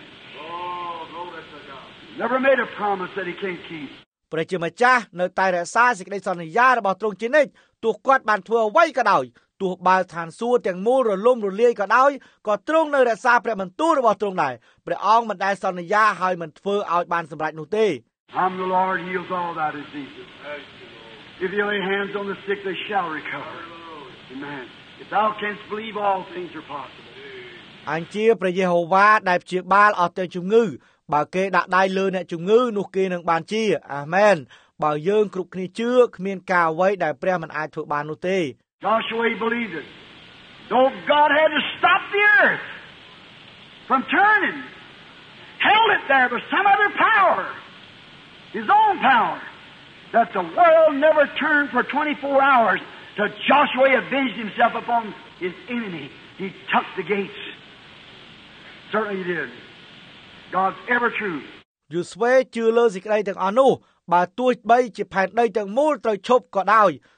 B: Never made a promise that he can't keep.
A: ព្រះជាម្ចាស់នៅតែរក្សាសេចក្តីសន្យារបស់ទ្រង់ជានិច្ចទោះគាត់បានធ្វើអ្វីក៏ដោយទោះបើឋានសួគ៌ទាំងមូលរលំរលាយក៏ដោយក៏ទ្រង់នៅរក្សាព្រះបន្ទូលរបស់ទ្រង់ដែរព្រះអង្គមិនដែលសន្យាហើយមិនធ្វើឲ្យបានសម្រេចនោះទេ
B: I'm the Lord heals all thy diseases. If you lay hands on the sick they shall recover. Amen. If thou canst believe all things are possible.
A: អញជាព្រះយេហូវ៉ាដែលព្យាបាលអស់ទាំងជំងឺបើគេដាក់ដៃលើអ្នកជំងឺនោះគេនឹងបានជាអាមែនបើយើងគ្រប់គ្នាជឿគ្មានការអ្វីដែលព្រះមិនអាចធ្វើបាននោះទេ
B: Joshua believed it. Though God had to stop the earth from turning, held it there with some other power, his own power, that the world never turned for 24 hours till Joshua avenged himself upon his enemy. He took the gates. Certainly he did. God's ever true.
A: យូស្វេជឿលើសេចក្តីទាំងអស់នោះបើទោះបីជាផែនដីទាំងមូលត្រូវឈប់ក៏ដោយ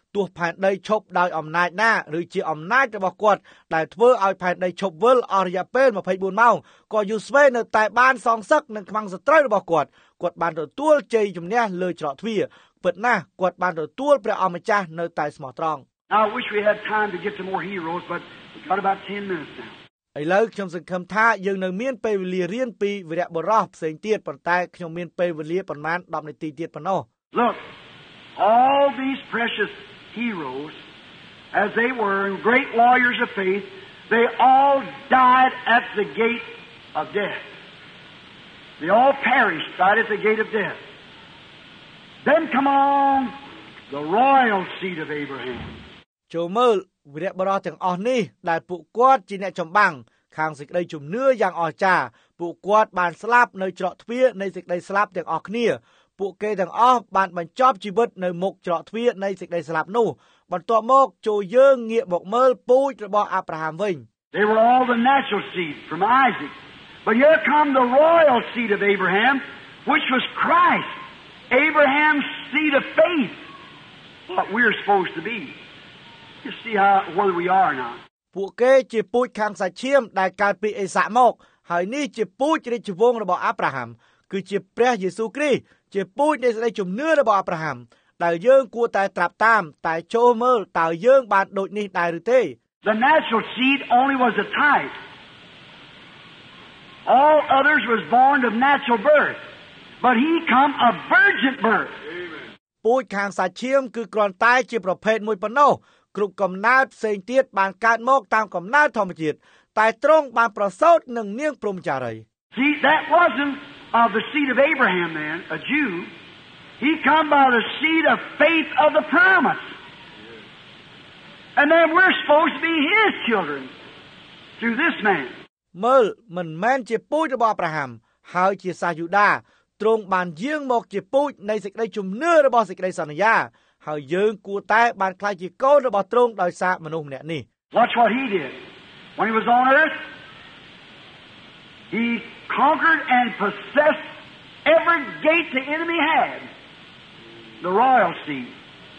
A: ទោះផែនដីឈប់ដោយអំណាចណាឬជាអំណាចរបស់គាត់ដែលធ្វើឲ្យផែនដីឈប់វិលអស់រយៈពេល24ម៉ោងក៏យូស្វេនៅតែបានសងសឹកនឹងខ្មាំងសត្រូវរបស់គាត់បានទទួលជ័យជំនះលើច្រកទ្វារពិតណាស់គាត់បានទទួលព្រះអម្ចាស់នៅតែស្មោះត្រង់
B: Now, I wish we had time to get to more heroes, but we've got about 10 minutes now.
A: ឥឡូវខ្ញុំសង្ឃឹមថាយើងនៅមានពេលវេលារៀនពីវីរបុរសផ្សេងទៀតប៉ុន្តែខ្ញុំមានពេលវេលាប្រមាណ10នាទីទៀតប៉ុណ្ណោះ
B: Look, all these precious heroes, as they were great warriors of faith, they all died at the gate of death. They all perished right at the gate of death. Then come along the royal seed of Abraham.
A: ចូលមើលវីរបុរសទាំងអស់នេះដែលពួកគាត់ជាអ្នកចម្បាំងខាងសេចក្តីជំនឿយ៉ាងអស្ចារ្យពួកគាត់បានស្លាប់នៅច្រកទ្វារនៃសេចក្តីស្លាប់ទាំងអស់គ្នាពួកគេទាំងអស់បានបញ្ចប់ជីវិតនៅមុខច្រកទ្វារនៃសេចក្តីស្លាប់នោះបន្ទាប់មកចូលយើងងាកមកមើលពូជរបស់អាប់រ៉ាហាំវិញ
B: They were all the natural seed from Isaac. But here come the royal seed of Abraham, which was Christ. Abraham's seed of faith. What we're supposed to be. You see where we are now.
A: ពួកគេជាពូជខាងសាច់ឈាមដែលកើតពីអេសាក់មកហើយនេះជាពូជរាជវង្សរបស់អាប់រ៉ាហាំគឺជាព្រះយេស៊ូវគ្រីស្ទជាពូជនៃសេចក្តីជំនឿរបស់អាប់រ៉ាហាំដែលយើងគួរតែត្រាប់តាមតែចូលមើលតើយើងបានដូចនេះដែរឬទេ
B: The natural seed only was a type. All others was born of natural birth. But he come of virgin birth.
A: ពូជខាងសាច់ឈាមគឺគ្រាន់តែជាប្រភេទមួយប៉ុណ្ណោះគ្រប់កំណើតផ្សេងទៀតបានកើតមកតាមកំណើតធម្មជាតិតែទ្រង់បានប្រសូតនឹងនាងព្រហ្មចារី
B: See, that wasn't of the seed of Abraham then, a Jew. He come by the seed of faith of the promise. And then we're supposed to be his children through this man.
A: មើលមិនមែនជាពូជរបស់អាប់រ៉ាហាំហើយជាសាសយូដាទ្រង់បានយាងមកជាពូជនៃសេចក្តីជំនឿរបស់សេចក្តីសន្យាហើយយើងគួរតែបានខ្លាចជាកូនរបស់ទ្រង់ដោយសារមនុស្សម្នាក់នេះ
B: Watch what he did. When he was on earth, he conquered and possessed every gate the enemy had. The royal seed.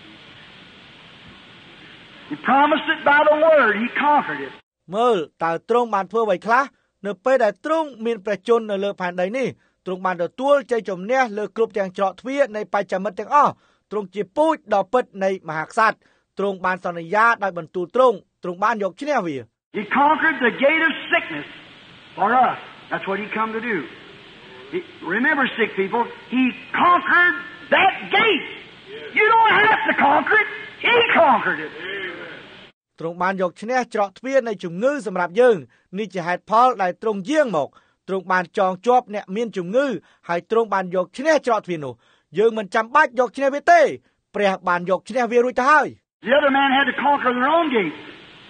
B: He promised it by the word. He conquered it.
A: មើលតើទ្រង់បានធ្វើអ្វីខ្លះនៅពេលដែលទ្រង់មានព្រះជន្មនៅលើផែនដីនេះទ្រង់បានទទួលជ័យជំនះលើគ្រប់ទាំងច្រកទ្វារនៃបច្ចាមិត្តទាំងអស់ទ្រង់ជាពូជដ៏ពិតនៃមហាក្សត្រទ្រង់បានសន្យាដោយបន្ទូលទ្រង់បានយកឈ្នះវា
B: He conquered the gate of sickness for us. That's what he come to do. Remember, sick people, he conquered that gate. You don't have to conquer it. He conquered it.
A: ទ្រង់បានយកឈ្នះច្រកទ្វារនៃជំងឺសម្រាប់យើងនេះជាហេតុផលដែលទ្រង់យាងមកទ្រង់បានចងជាប់អ្នកមានជំងឺហើយទ្រង់បានយកឈ្នះច្រកទ្វារនោះយើងមិនចាំបាច់យកឈ្នះវាទេព្រះបានយកឈ្នះវារួចទៅហើយ
B: The other man had to conquer their own gates.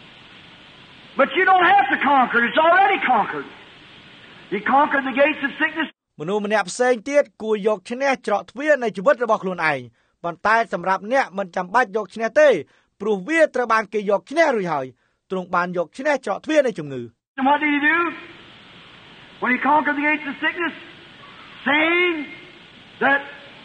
B: But you don't have to conquer it. It's already conquered. He conquered the gates of sickness.
A: មនុស្សម្នាក់ផ្សេងទៀតគួរយកឈ្នះច្រកទ្វារនៃជីវិតរបស់ខ្លួនឯងប៉ុន្តែសម្រាប់អ្នកមិនចាំបាច់យកឈ្នះទេព្រោះវាត្រូវបានគេយកឈ្នះរួចហើយទ្រង់បានយកឈ្នះច្រកទ្វារនៃជំងឺ
B: And what did he do? When he conquered the gates of sickness, saying that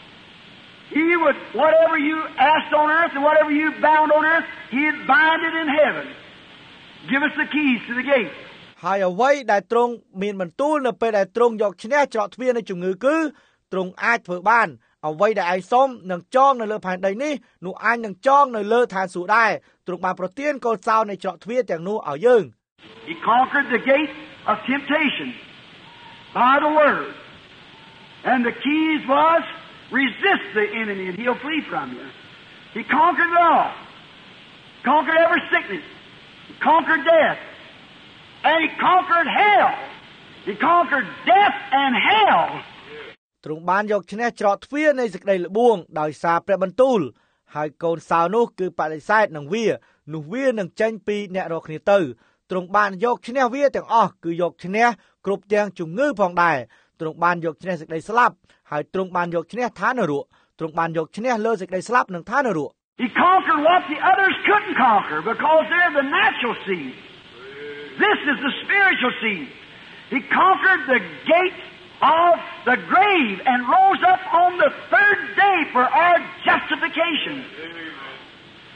B: he would, whatever you asked on earth and whatever you bound on earth, he'd bind it in heaven. Give us the keys to the gate.
A: ហើយអ្វីដែលទ្រង់មានបន្ទូលនៅពេលដែលទ្រង់យកឈ្នះច្រកទ្វារនៃជំងឺគឺទ្រង់អាចធ្វើបានអ្វីដែលឯងសុំនឹងចងនៅលើផែនដីនេះនោះអញនឹងចងនៅលើឋានសួគ៌ដែរទ្រង់បានប្រទានកូនសោនៃច្រកទ្វារទាំងនោះឲ្យយើង
B: He conquered the gate of temptation by the word. And the keys was resist the enemy and he'll flee from you. He conquered it all. Conquered every sickness. He conquered death. And he conquered hell. He conquered death and hell.
A: ទ្រង់បានយកឈ្នះច្រកទ្វារនៃសេចក្តីល្បួងដោយសារព្រះបន្ទូលហើយកូនសោនោះគឺបដិសេធនឹងវានោះវានឹងចេញពីអ្នករកគ្នាទៅទ្រង់បានយកឈ្នះវាទាំងអស់គឺយកឈ្នះគ្រប់ទាំងជំងឺផងដែរទ្រង់បានយកឈ្នះសេចក្តីស្លាប់ហើយទ្រង់បានយកឈ្នះឋាននរកទ្រង់បានយកឈ្នះលើសេចក្តីស្លាប់និងឋាននរក
B: He conquered what the others couldn't conquer because they're the natural seed. This is the spiritual seed. He conquered the gate of the grave and rose up on the third day for our justification.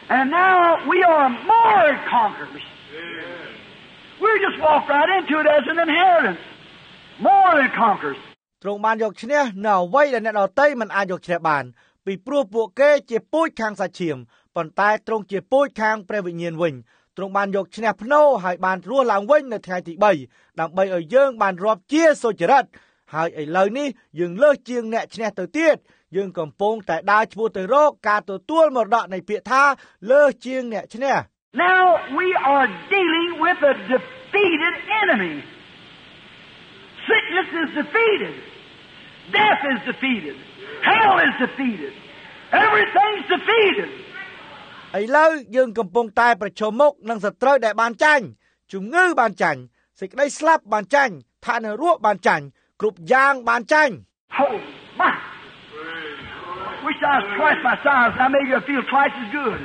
C: And now we are more conquerors. We just walk right into it as an inheritance. More than conquerors.
A: ទ្រង់បានយកឈ្នះនៅអ្វីដែលអ្នកដទៃមិនអាចយកឈ្នះបានពីព្រោះពួកគេជាពូជខាងសាច់ឈាមប៉ុន្តែទ្រង់ជាពូជខាងព្រះវិញ្ញាណវិញទ្រង់បានយកឈ្នះភ្នូរហើយបានរស់ឡើងវិញនៅថ្ងៃទី3ដើម្បីឲ្យយើងបានរាប់ជាសុចរិតហើយឥឡូវនេះយើងលើសជាងអ្នកឈ្នះទៅទៀតយើងកំពុងតែដើរឆ្ពោះទៅរកការទទួលមរតកនៃពាក្យថាលើសជាងអ្នកឈ្នះ
C: Now we are dealing with a defeated enemy. Sickness is defeated. Death is defeated. Hell is defeated. Everything's defeated.
A: ឥឡូវយើងកំពុងតែប្រឈមមុខនឹងសត្រូវដែលបានចាញ់ជំងឺបានចាញ់សេចក្តីស្លាប់បានចាញ់ឋាននរកបានចាញ់គ្រប់យ៉ាងបានចាញ់
C: Oh my! Wish I was twice my size. I make you feel twice as good.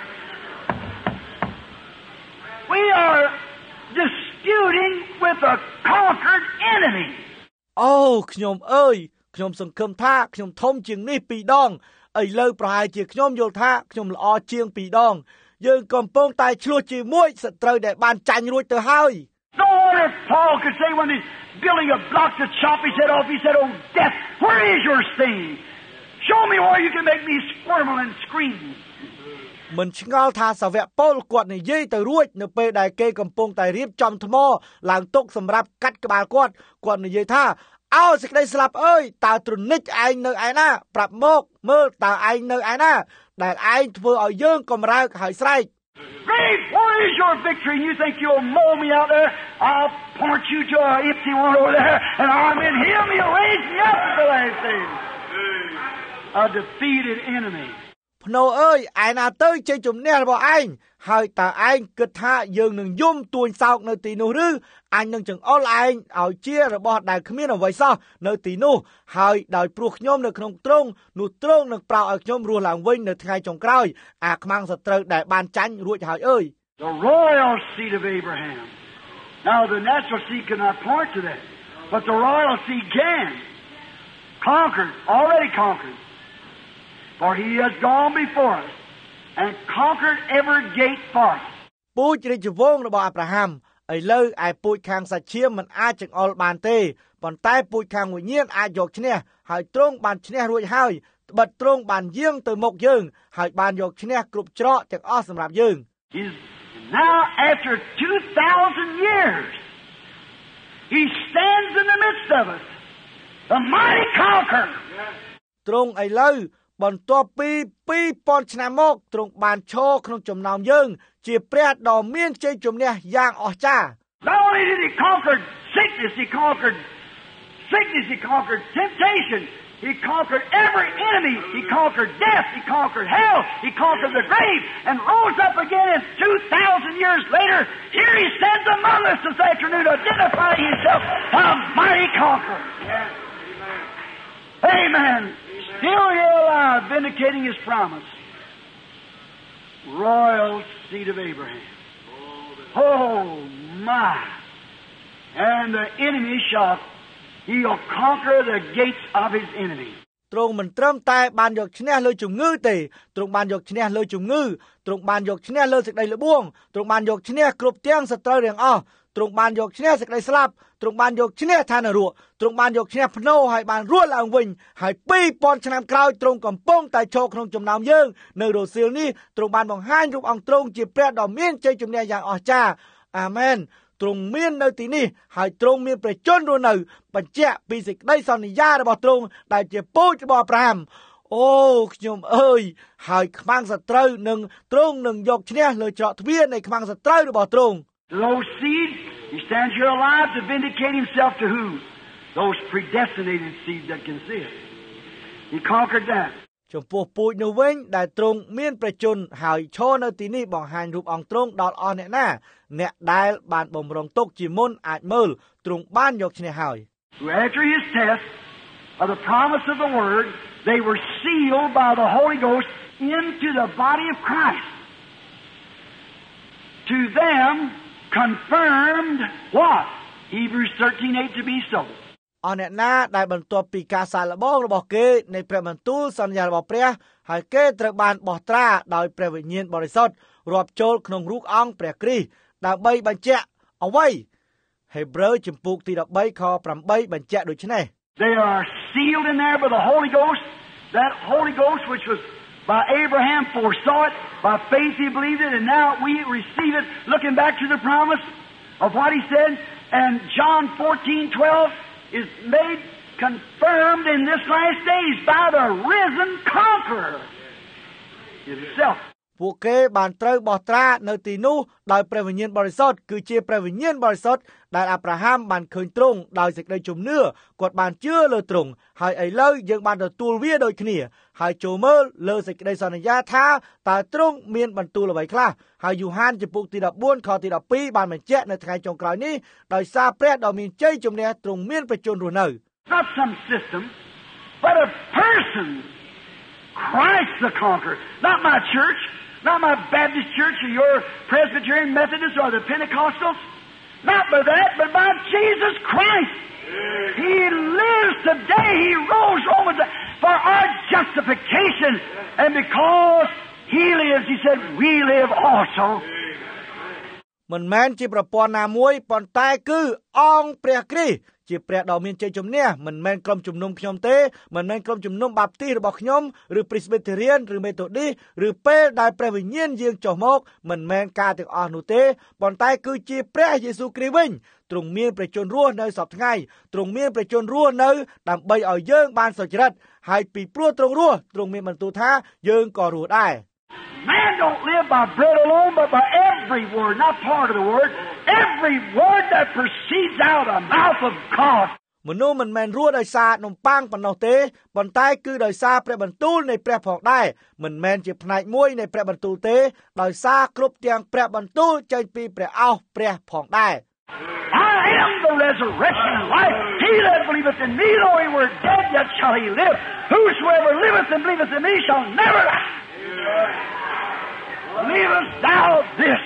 C: We are disputing with a conquered enemy.
A: អូខ្ញុំអើយខ្ញុំសង្ឃឹមថាខ្ញុំធំជាងនេះ2ដងឥឡូវប្រហែលជាខ្ញុំយល់ថាខ្ញុំល្អជាង2ដងយើងកំពុងតែឆ្លោះជាមួយសត្រូវដែលបានចាញ់រួចទៅហើយ
C: No wonder Paul could say when he's building a block to chop his head off, he said, "Oh death, where is your sting? Show me where you can make me squirm and scream."
A: មិនឆ្ងល់ថាសាវកប៉ូលគាត់និយាយទៅរួចនៅពេលដែលគេកំពុងតែរៀបចំថ្មឡើងទុកសម្រាប់កាត់ក្បាលគាត់និយាយថាអោសេចក្តីស្លាប់អើយតើទ្រនិចឯងនៅឯណាប្រាប់មកមើលតើឯងនៅឯណាដែលឯងធ្វើឲ្យយើងកំរើកហើយស្រែក
C: Grave, where is your victory? And you think you'll mow me out there? I'll point you to an empty one over there, and I'm in him. He'll raise me up at the last day. A defeated enemy.
A: ភ្នូអើយឯណាទៅជ័យជំនះរបស់ឯងហើយតើឯងគិតថាយើងនឹងយំទួញសោកនៅទីនោះឬអញនឹងចង្អុលឯងឲ្យជារបស់ដែលគ្មានអ្វីសោះនៅទីនោះហើយដោយព្រោះខ្ញុំនៅក្នុងទ្រង់នោះទ្រង់នឹងប្រោសឲ្យខ្ញុំរស់ឡើងវិញនៅថ្ងៃចុងក្រោយអាខ្មាំងសត្រូវដែលបានចាញ់រួចហើយអើយ
C: The royal seed of Abraham. Now the natural seed cannot point to that, but the royal seed can. Conquered, already conquered. For he has gone before us and conquered every gate for us.
A: ពូជរាជវង្សរបស់អាប់រ៉ាហាំឥឡូវឯពូជខាងសាច់ឈាមមិនអាចចង្អុលបានទេប៉ុន្តែពូជខាងវិញ្ញាណអាចយកឈ្នះហើយទ្រង់បានឈ្នះរួចហើយត្បិតទ្រង់បានយាងទៅមុខយើងហើយបានយកឈ្នះគ្រប់ច្រកទាំងអស់សម្រាប់យើង
C: Now after 2,000 years he stands in the midst of us the mighty conqueror
A: ទ្រង់ឥឡូវបន្ទាប់ពី 2000 ឆ្នាំមកទ្រង់បានឈរក្នុងចំណោមយើងជាព្រះដ៏មានជ័យជំនះយ៉ាងអស្ចារ្យ
C: Not only did he conquer sickness, he conquered temptation, he conquered every enemy, he conquered death, he conquered hell, he conquered the grave, and rose up again, and 2,000 years later, here he stands among us this afternoon, identifying himself a mighty conqueror. Amen. Still here alive, vindicating his promise. Royal seed of Abraham. Oh my! And the enemy he'll conquer the gates of his enemy.
A: ទ្រង់មិនត្រឹមតែបានយកឈ្នះលើជំងឺទេទ្រង់បានយកឈ្នះលើជំងឺទ្រង់បានយកឈ្នះលើសេចក្តីល្បួងទ្រង់បានយកឈ្នះគ្រប់ទាំងសត្រូវទាំងអស់ទ្រង់បានយកឈ្នះសេចក្តីស្លាប់ទ្រង់បានយកឈ្នះឋាននរកទ្រង់បានយកឈ្នះភ្នូរហើយបានរស់ឡើងវិញហើយ 2000 ឆ្នាំក្រោយទ្រង់កំពុងតែឈរក្នុងចំណោមយើងនៅរសៀលនេះទ្រង់បានបង្ហាញរូបអង្គទ្រង់ជាព្រះដ៏មានជ័យជំនះយ៉ាងអស្ចារ្យអាមែនទ្រង់មាននៅទីនេះហើយទ្រង់មានព្រះជន្មរស់នៅបញ្ជាក់ពីសេចក្តីសន្យារបស់ទ្រង់ដែលជាពូជរបស់អាប់រ៉ាហាំអូខ្ញុំអើយហើយខ្មាំងសត្រូវនឹងទ្រង់នឹងយកឈ្នះលើច្រកទ្វារនៃខ្មាំងសត្រូវរបស់ទ្រង់
C: Those seeds, he stands here alive to vindicate himself to who? Those predestinated seeds that can see it. He conquered that.
A: ចំពោះពូជនោះវិញដែលទ្រង់មានព្រះជន្មហើយឈរនៅទីនេះបង្ហាញរូបអង្គទ្រង់ដល់អស់អ្នកណាអ្នកដែលបានបំរុងទុកជាមុនអាចមើលទ្រង់បានយកឈ្នះហើយ
C: After his test of the promise of the word, they were sealed by the Holy Ghost into the body of Christ. To them confirmed what? Hebrews 13:8 to be so.
A: អស់អ្នកណាដែលបន្ទាប់ពីការសាកល្បងរបស់គេនៃព្រះបន្ទូលសន្យារបស់ព្រះហើយគេត្រូវបានបោះត្រាដោយព្រះវិញ្ញាណបរិសុទ្ធរាប់ចូលក្នុងរូបអង្គព្រះគ្រីស្ទដើម្បីបញ្ជាក់អ្វីហេព្រើរជំពូកទី13ខ8បញ្ជាក់ដូចនេះ
C: They are sealed in there by the Holy Ghost. That Holy Ghost which was by Abraham foresaw it. By faith he believed it, and now we receive it looking back to the promise of what he said. And John 14:12 is made confirmed in this last days by the risen conqueror himself.
A: ពួកគេបានត្រូវបោះត្រានៅទីនោះដោយព្រះវិញ្ញាណបរិសុទ្ធគឺជាព្រះវិញ្ញាណបរិសុទ្ធដែលអាប់រ៉ាហាំបានឃើញទ្រង់ដោយសេចក្តីជំនឿគាត់បានជឿលើទ្រង់ហើយឥឡូវយើងបានទទួលវាដូចគ្នាហើយចូលមើលលើសេចក្តីសន្យាថាតើទ្រង់មានបន្ទូលអ្វីខ្លះហើយយូហានជំពូកទី14ខទី12បានបញ្ជាក់នៅថ្ងៃចុងក្រោយនេះដោយសារព្រះដ៏មានជ័យជំនះទ្រង់មានប្រជញ្ញរស់នៅ
C: Not some system, but a person. Christ the conqueror. Not my church, not my Baptist church or your Presbyterian Methodist or the Pentecostals. Not by that, but by Jesus Christ. He lives today. He rose Romans for our justification. And because He lives, He said, we live also.
A: មិនមែនជាប្រព័ន្ធណាមួយប៉ុន្តែគឺអង្គព្រះគ្រីស្ទជាព្រះដ៏មានជ័យជំនះមិនមែនក្រុមជំនុំខ្ញុំទេមិនមែនក្រុមជំនុំបាបទីរបស់ខ្ញុំឬ Presbyterian ឬ Methodist ឬពេលដែលព្រះវិញ្ញាណយាងចុះមកមិនមែនការទាំងអស់នោះទេប៉ុន្តែគឺជាព្រះយេស៊ូវគ្រីស្ទវិញទ្រង់មានព្រះជន្មរស់នៅសពថ្ងៃទ្រង់មានព្រះជន្មរស់នៅដើម្បីឲ្យយើងបានសុចរិតហើយពីព្រោះទ្រង់រស់ទ្រង់មានបន្ទូលថាយើងក៏រស់ដែរ
C: Man don't live by bread alone, but by every word, not part of the word, every word that proceeds out of the mouth of God.
A: មនុស្សមិនមែនរស់ដោយសារនំប៉័ងប៉ុណ្ណោះទេប៉ុន្តែគឺដោយសារព្រះបន្ទូលនៃព្រះផងដែរមិនមែនជាផ្នែកមួយនៃព្រះបន្ទូលទេដោយសារគ្រប់ទាំងព្រះបន្ទូលចេញពីព្រះអោសព្រះផងដែរ
C: I am the resurrection and life. He that believeth in me, though he were dead, yet shall he live. Whosoever liveth and believeth in me shall never die. Believest thou this?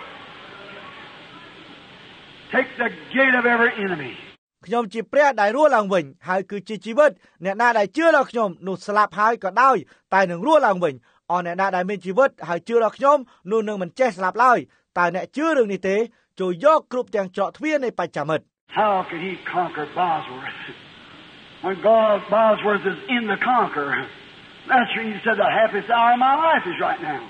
C: Take the gate of every enemy.
A: ខ្ញុំជាព្រះដែលរស់ឡើងវិញហើយគឺជាជីវិតអ្នកណាដែលជឿដល់ខ្ញុំនោះស្លាប់ហើយក៏ដោយតែនឹងរស់ឡើងវិញអស់អ្នកណាដែលមានជីវិតហើយជឿដល់ខ្ញុំនោះនឹងមិនចេះស្លាប់ឡើយតើអ្នកជឿរឿងនេះទេចូលយកគ្រប់ទាំងច្រកទ្វារនៃបច្ចាមិត្ត
C: How could he conquer Bosworth? When God Bosworth is in the conqueror. That's why he said the happiest hour of my life is right now.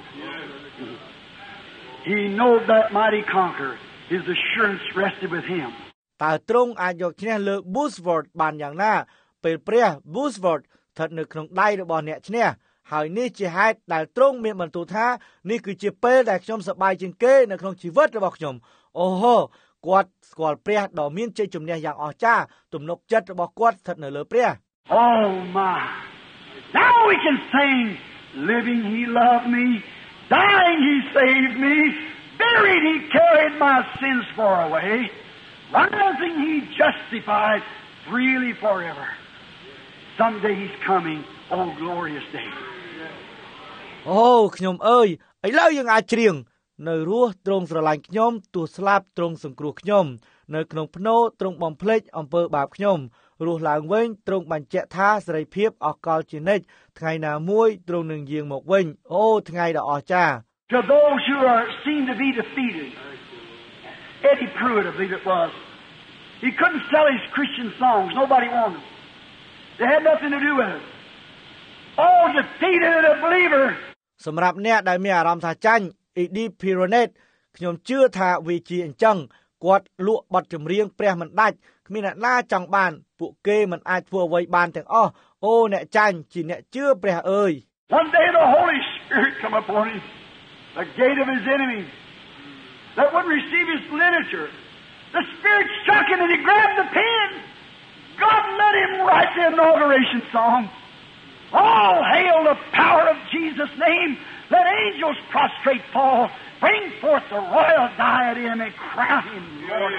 C: He knows that mighty conqueror. His assurance rested with him.
A: តើទ្រង់អាចយកឈ្នះលើ Bosworth បានយ៉ាងណាពេលព្រះ Bosworth ស្ថិតនៅក្នុងដៃរបស់អ្នកឈ្នះហើយនេះជាហេតុដែលទ្រង់មានបន្ទូលថានេះគឺជាពេលដែលខ្ញុំសប្បាយជាងគេនៅក្នុងជីវិតរបស់ខ្ញុំអូហូគាត់ស្គាល់ព្រះដ៏មានជ័យជំនះយ៉ាងអស្ចារ្យទំនុកចិត្តរបស់គាត់ស្ថិតនៅលើព្រះ
C: Oh my. Now we can sing, living he loved me, dying he saved me, buried he carried my sins far away, rising he justified freely forever. Someday he's coming, oh glorious day.
A: អូខ្ញុំអើយឥឡូវយើងអាចច្រៀងនៅរស់ទ្រង់ស្រឡាញ់ខ្ញុំទោះស្លាប់ទ្រង់សង្គ្រោះខ្ញុំនៅក្នុងភ្នោទ្រង់បំភ្លេចអំពើបាបខ្ញុំរស់ឡើងវិញទ្រង់បញ្ជាក់ថាសេរីភាពអកលជានិច្ចថ្ងៃណាមួយទ្រង់នឹងយាងមកវិញអូថ្ងៃដ៏អស្ចារ្យ
C: To those who are seen to be defeated, Eddie Pruitt, I believe it was, he couldn't sell his Christian songs. Nobody wanted them. They had nothing to do with it. Oh, defeated and a believer.
A: សម្រាប់អ្នកដែលមានអារម្មណ៍ថាចាញ់ Eddie Pruitt ខ្ញុំជឿថាវាជាអញ្ចឹងគាត់លក់បទចម្រៀងព្រះមិនដាច់គ្មានអ្នកណាចង់បានពួកគេមិនអាចធ្វើអ្វីបានទាំងអស់អូអ្នកចាញ់ជាអ្នកជឿព្រះអើយ
C: One day the Holy Spirit come upon him, the gate of his enemies, that wouldn't receive his literature. The Spirit struck him and he grabbed the pen. God let him write the inauguration song. All hail the power of Jesus' name. Let angels prostrate fall. Bring forth the royal diadem and crown him Lord.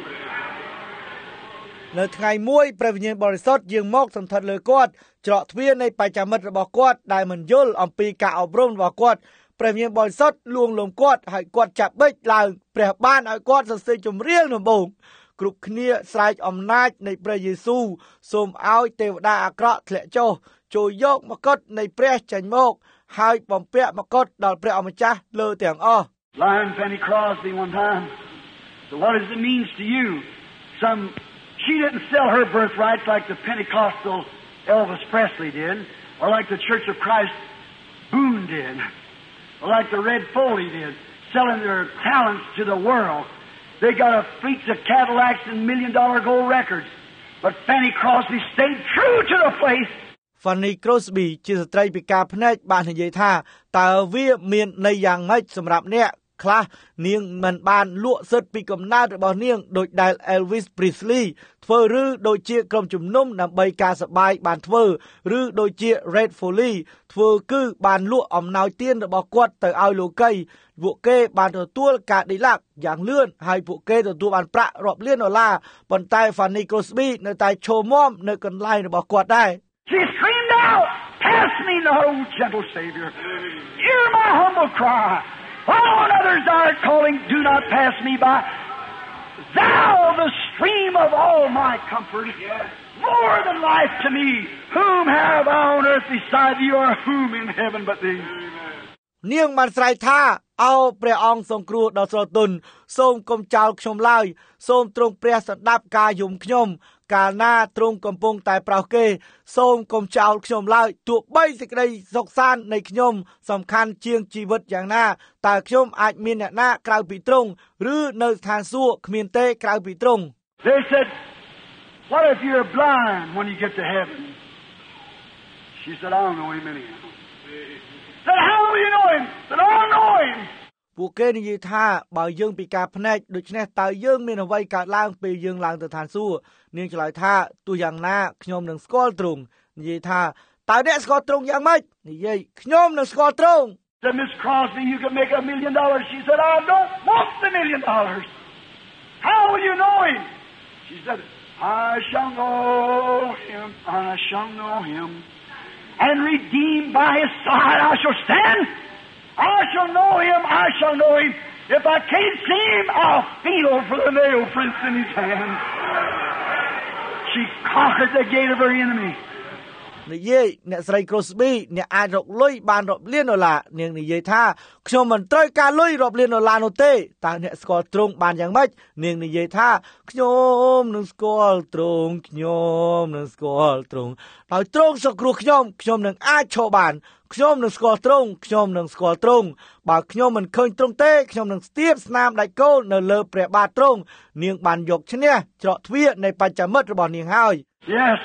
A: នៅថ្ងៃមួយព្រះវិញ្ញាណបរិសុទ្ធយាងមកសន្ធិដ្ឋលើគាត់ច្រកទ្វារនៃបច្ចាមិត្តរបស់គាត់ដែលមិនយល់អំពីការអប់រំរបស់គាត់ព្រះវិញ្ញាណបរិសុទ្ធលួងលោមគាត់ហើយគាត់ចាប់បិចឡើងព្រះបានឲ្យគាត់សរសេរចម្រៀងដំបូងគ្រប់គ្នាស្រែកអំណាចនៃព្រះយេស៊ូវសូមឲ្យទេវតាអាក្រក់ធ្លាក់ចុះចូលយកមកុដនៃព្រះចេញមកហើយបំពាក់មកុដដល់ព្រះអម្ចាស់លើទាំងអស់
C: Lion Fanny Crosby one time. So what does it mean to you? She didn't sell her birthright like the Pentecostal Elvis Presley did, or like the Church of Christ Boone did, or like the Red Foley did, selling their talents to the world. They got a fleet of Cadillacs and $1,000,000 gold records. But Fanny Crosby stayed true to the place.
A: Fanny Crosby ជាស្ត្រីពិការភ្នែកបាននិយាយថាតើវាមានន័យយ៉ាងម៉េចសម្រាប់អ្នកខ្លះនាងមិនបានលក់សិទ្ធិពីកំណើតរបស់នាងដោយដែល Elvis Presley ធ្វើឬដូចជាក្រុមជំនុំដើម្បីការសប្បាយបានធ្វើឬដូចជា Red Foley ធ្វើគឺបានលក់អំណោយទានរបស់គាត់ទៅឲ្យលោកីពួកគេបានទទួលការដេលាក់យ៉ាងលឿនហើយពួកគេទទួលបានប្រាក់រាប់លានដុល្លារប៉ុន្តែ Fanny Crosby នៅតែឈរមាំនៅកន្លែងរបស់គាត់ដែរ
C: She screamed out, "Pass me not, O gentle Savior. Hear my humble cry. While on others thou art calling, do not pass me by. Thou, the stream of all my comfort, more than life to me. Whom have I on earth beside thee, or whom in heaven but thee?"
A: នាងបានស្រែកថាអោព្រះអង្គទ្រង់គ្រោះដល់ស្រទន់សូមកុំចោលខ្ញុំឡើយសូមទ្រង់ព្រះស្ដាប់ការយំខ្ញុំកាលណាទ្រង់កំពុងតែប្រោសគេសូមកុំចោលខ្ញុំឡើយទោះបីសេចក្តីសុខសាន្តនៃខ្ញុំសំខាន់ជាងជីវិតយ៉ាងណាតើខ្ញុំអាចមានអ្នកណាក្រៅពីទ្រង់ឬនៅស្ថានសួគ៌គ្មានទេក្រៅពីទ្រង់
C: They said, "What if you're blind when you get to heaven?" She said, "I don't know him anyhow." Said, "How will you know him?" Said, "I don't know him."
A: ពួកគេនិយាយថាបើយើងពិការភ្នែកដូច្នេះតើយើងមានអ្វីកើតឡើងពេលយើងឡើងទៅឋានសួគ៌នាងឆ្លើយថាទោះយ៉ាងណាខ្ញុំនឹងស្គាល់ទ្រង់និយាយថាតើអ្នកស្គាល់ទ្រង់យ៉ាងម៉េចនិយាយខ្ញុំនឹងស្គាល់ទ្រង់
C: Said, "Miss Crosby, you can make $1,000,000. She said, "I don't want the $1,000,000. How will you know him?" She said, "I shall know him, I shall know him, and redeemed by his side I shall stand. I shall know him, I shall know him. If I can't see him, I'll feel for the nail prints in his hand." She conquered the gate of her enemy.
A: និយាយអ្នកស្រី Crosby អ្នកអាចរកលុយបានរាប់លានដុល្លារនាងនិយាយថាខ្ញុំមិនត្រូវការលុយរាប់លានដុល្លារនោះទេតើអ្នកស្គាល់ទ្រង់បានយ៉ាងម៉េចនាងនិយាយថាខ្ញុំនឹងស្គាល់ទ្រង់ខ្ញុំនឹងស្គាល់ទ្រង់ដោយទ្រង់សង្គ្រោះខ្ញុំនឹងអាចឈរបានខ្ញុំនឹងស្គាល់ទ្រង់ខ្ញុំនឹងស្គាល់ទ្រង់បើខ្ញុំមិនឃើញទ្រង់ទេខ្ញុំនឹងស្ទាបស្នាមដៃគោលនៅលើព្រះបាទទ្រង់នាងបានយកឈ្នះច្រកទ្វារនៃបច្ចមិត្តរបស់នាងហើយ
C: Yes.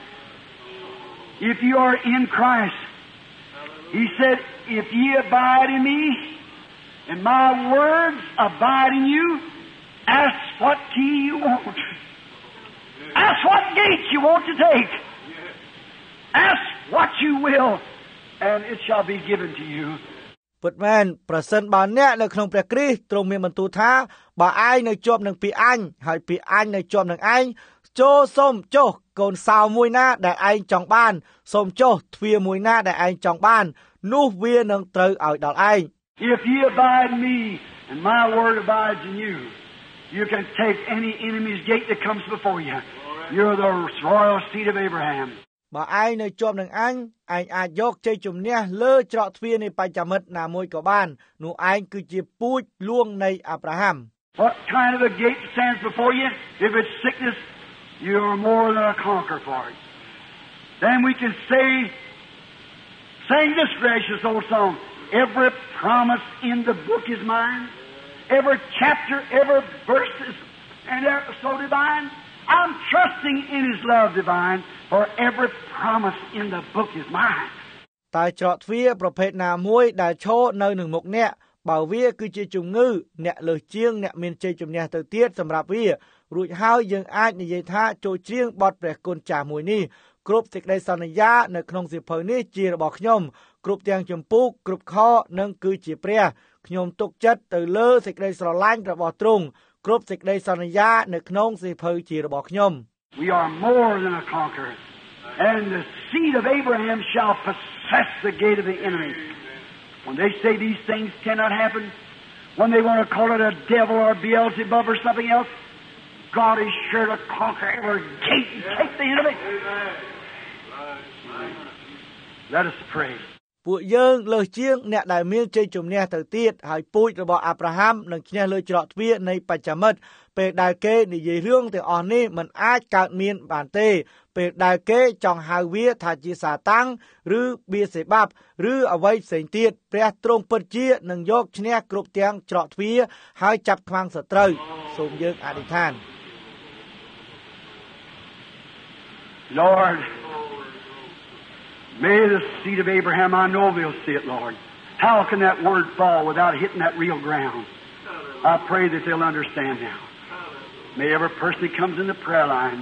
C: If you are in Christ, He said, "If ye abide in me, and my words abide in you, ask what you want. Ask what gate you want to take. Ask what you will, and it shall be given to you."
A: ពិតមែនប្រសិនបើអ្នកនៅក្នុងព្រះគ្រីស្ទទ្រង់មានបន្ទូលថាបើឯងនៅជាប់នឹងពីអញហើយពីអញនៅជាប់នឹងឯងចូលសូមចុះកូនសោមួយណាដែលឯងចង់បានសូមចុះទ្វារមួយណាដែលឯងចង់បាននោះវានឹងត្រូវឲ្យដល់ឯង
C: If ye abide in me and my word abides in you, you can take any enemy's gate that comes before you. You're the royal seed of Abraham.
A: បើឯងនៅជាប់នឹងអញអាចយកជ័យជំនះលើច្រកទ្វារនៃបច្ចមិត្តណាមួយក៏បាននោះឯងគឺជាពូជលួងនៃអាប់រ៉ាហាំ
C: What kind of a gate stands before you? If it's sickness, you're more than a conqueror for it. Then we can sing this gracious old song. Every promise in the book is mine. Every chapter, every verse is and so divine. I'm trusting in His love divine, for every promise in the book is mine.
A: តែច្រកទ្វារប្រភេទណាមួយដែលឈរនៅនឹងមុខអ្នកបើវាគឺជាជំងឺអ្នកលើសជាងអ្នកមានជ័យជំនះទៅទៀតសម្រាប់វារួចហើយយើងអាចនិយាយថាចូលច្រៀងបទព្រះគុណចាស់មួយនេះគ្រប់សេចក្តីសន្យានៅក្នុងសៀវភៅនេះជារបស់ខ្ញុំគ្រប់ទាំងចម្ពោះគ្រប់ខនឹងគឺជាព្រះខ្ញុំទុកចិត្តទៅលើសេចក្តីស្រឡាញ់របស់ទ្រង់គ្រប់សេចក្តីសន្យានៅក្នុងសៀវភៅជារបស់ខ្ញុំ
C: We are more than a conqueror, and the seed of Abraham shall possess the gate of the enemy. When they say these things cannot happen, when they want to call it a devil or Beelzebub or something else, God is sure to conquer every gate and take the end of it. Let us pray.
A: ពួកយើងលើសជាងអ្នកដែលមានជ័យជំនះទៅទៀតហើយពូជរបស់អាប់រ៉ាហាំនឹងឈ្នះលើច្រកទ្វារនៃបច្ចាមិត្តពេលដែលគេនិយាយរឿងទាំងអស់នេះមិនអាចកើតមានបានទេពេលដែលគេចង់ហៅវាថាជាសាតាំងឬបៀសេបាប់ឬអ្វីផ្សេងទៀតព្រះទ្រង់ពិតជានឹងយកឈ្នះគ្រប់ទាំងច្រកទ្វារហើយចាប់ខ្វាំងសត្រូវសូមយើងអធិដ្ឋាន
C: Lord, may the seed of Abraham, I know they'll see it, Lord. How can that word fall without hitting that real ground? I pray that they'll understand now. May every person that comes in the prayer line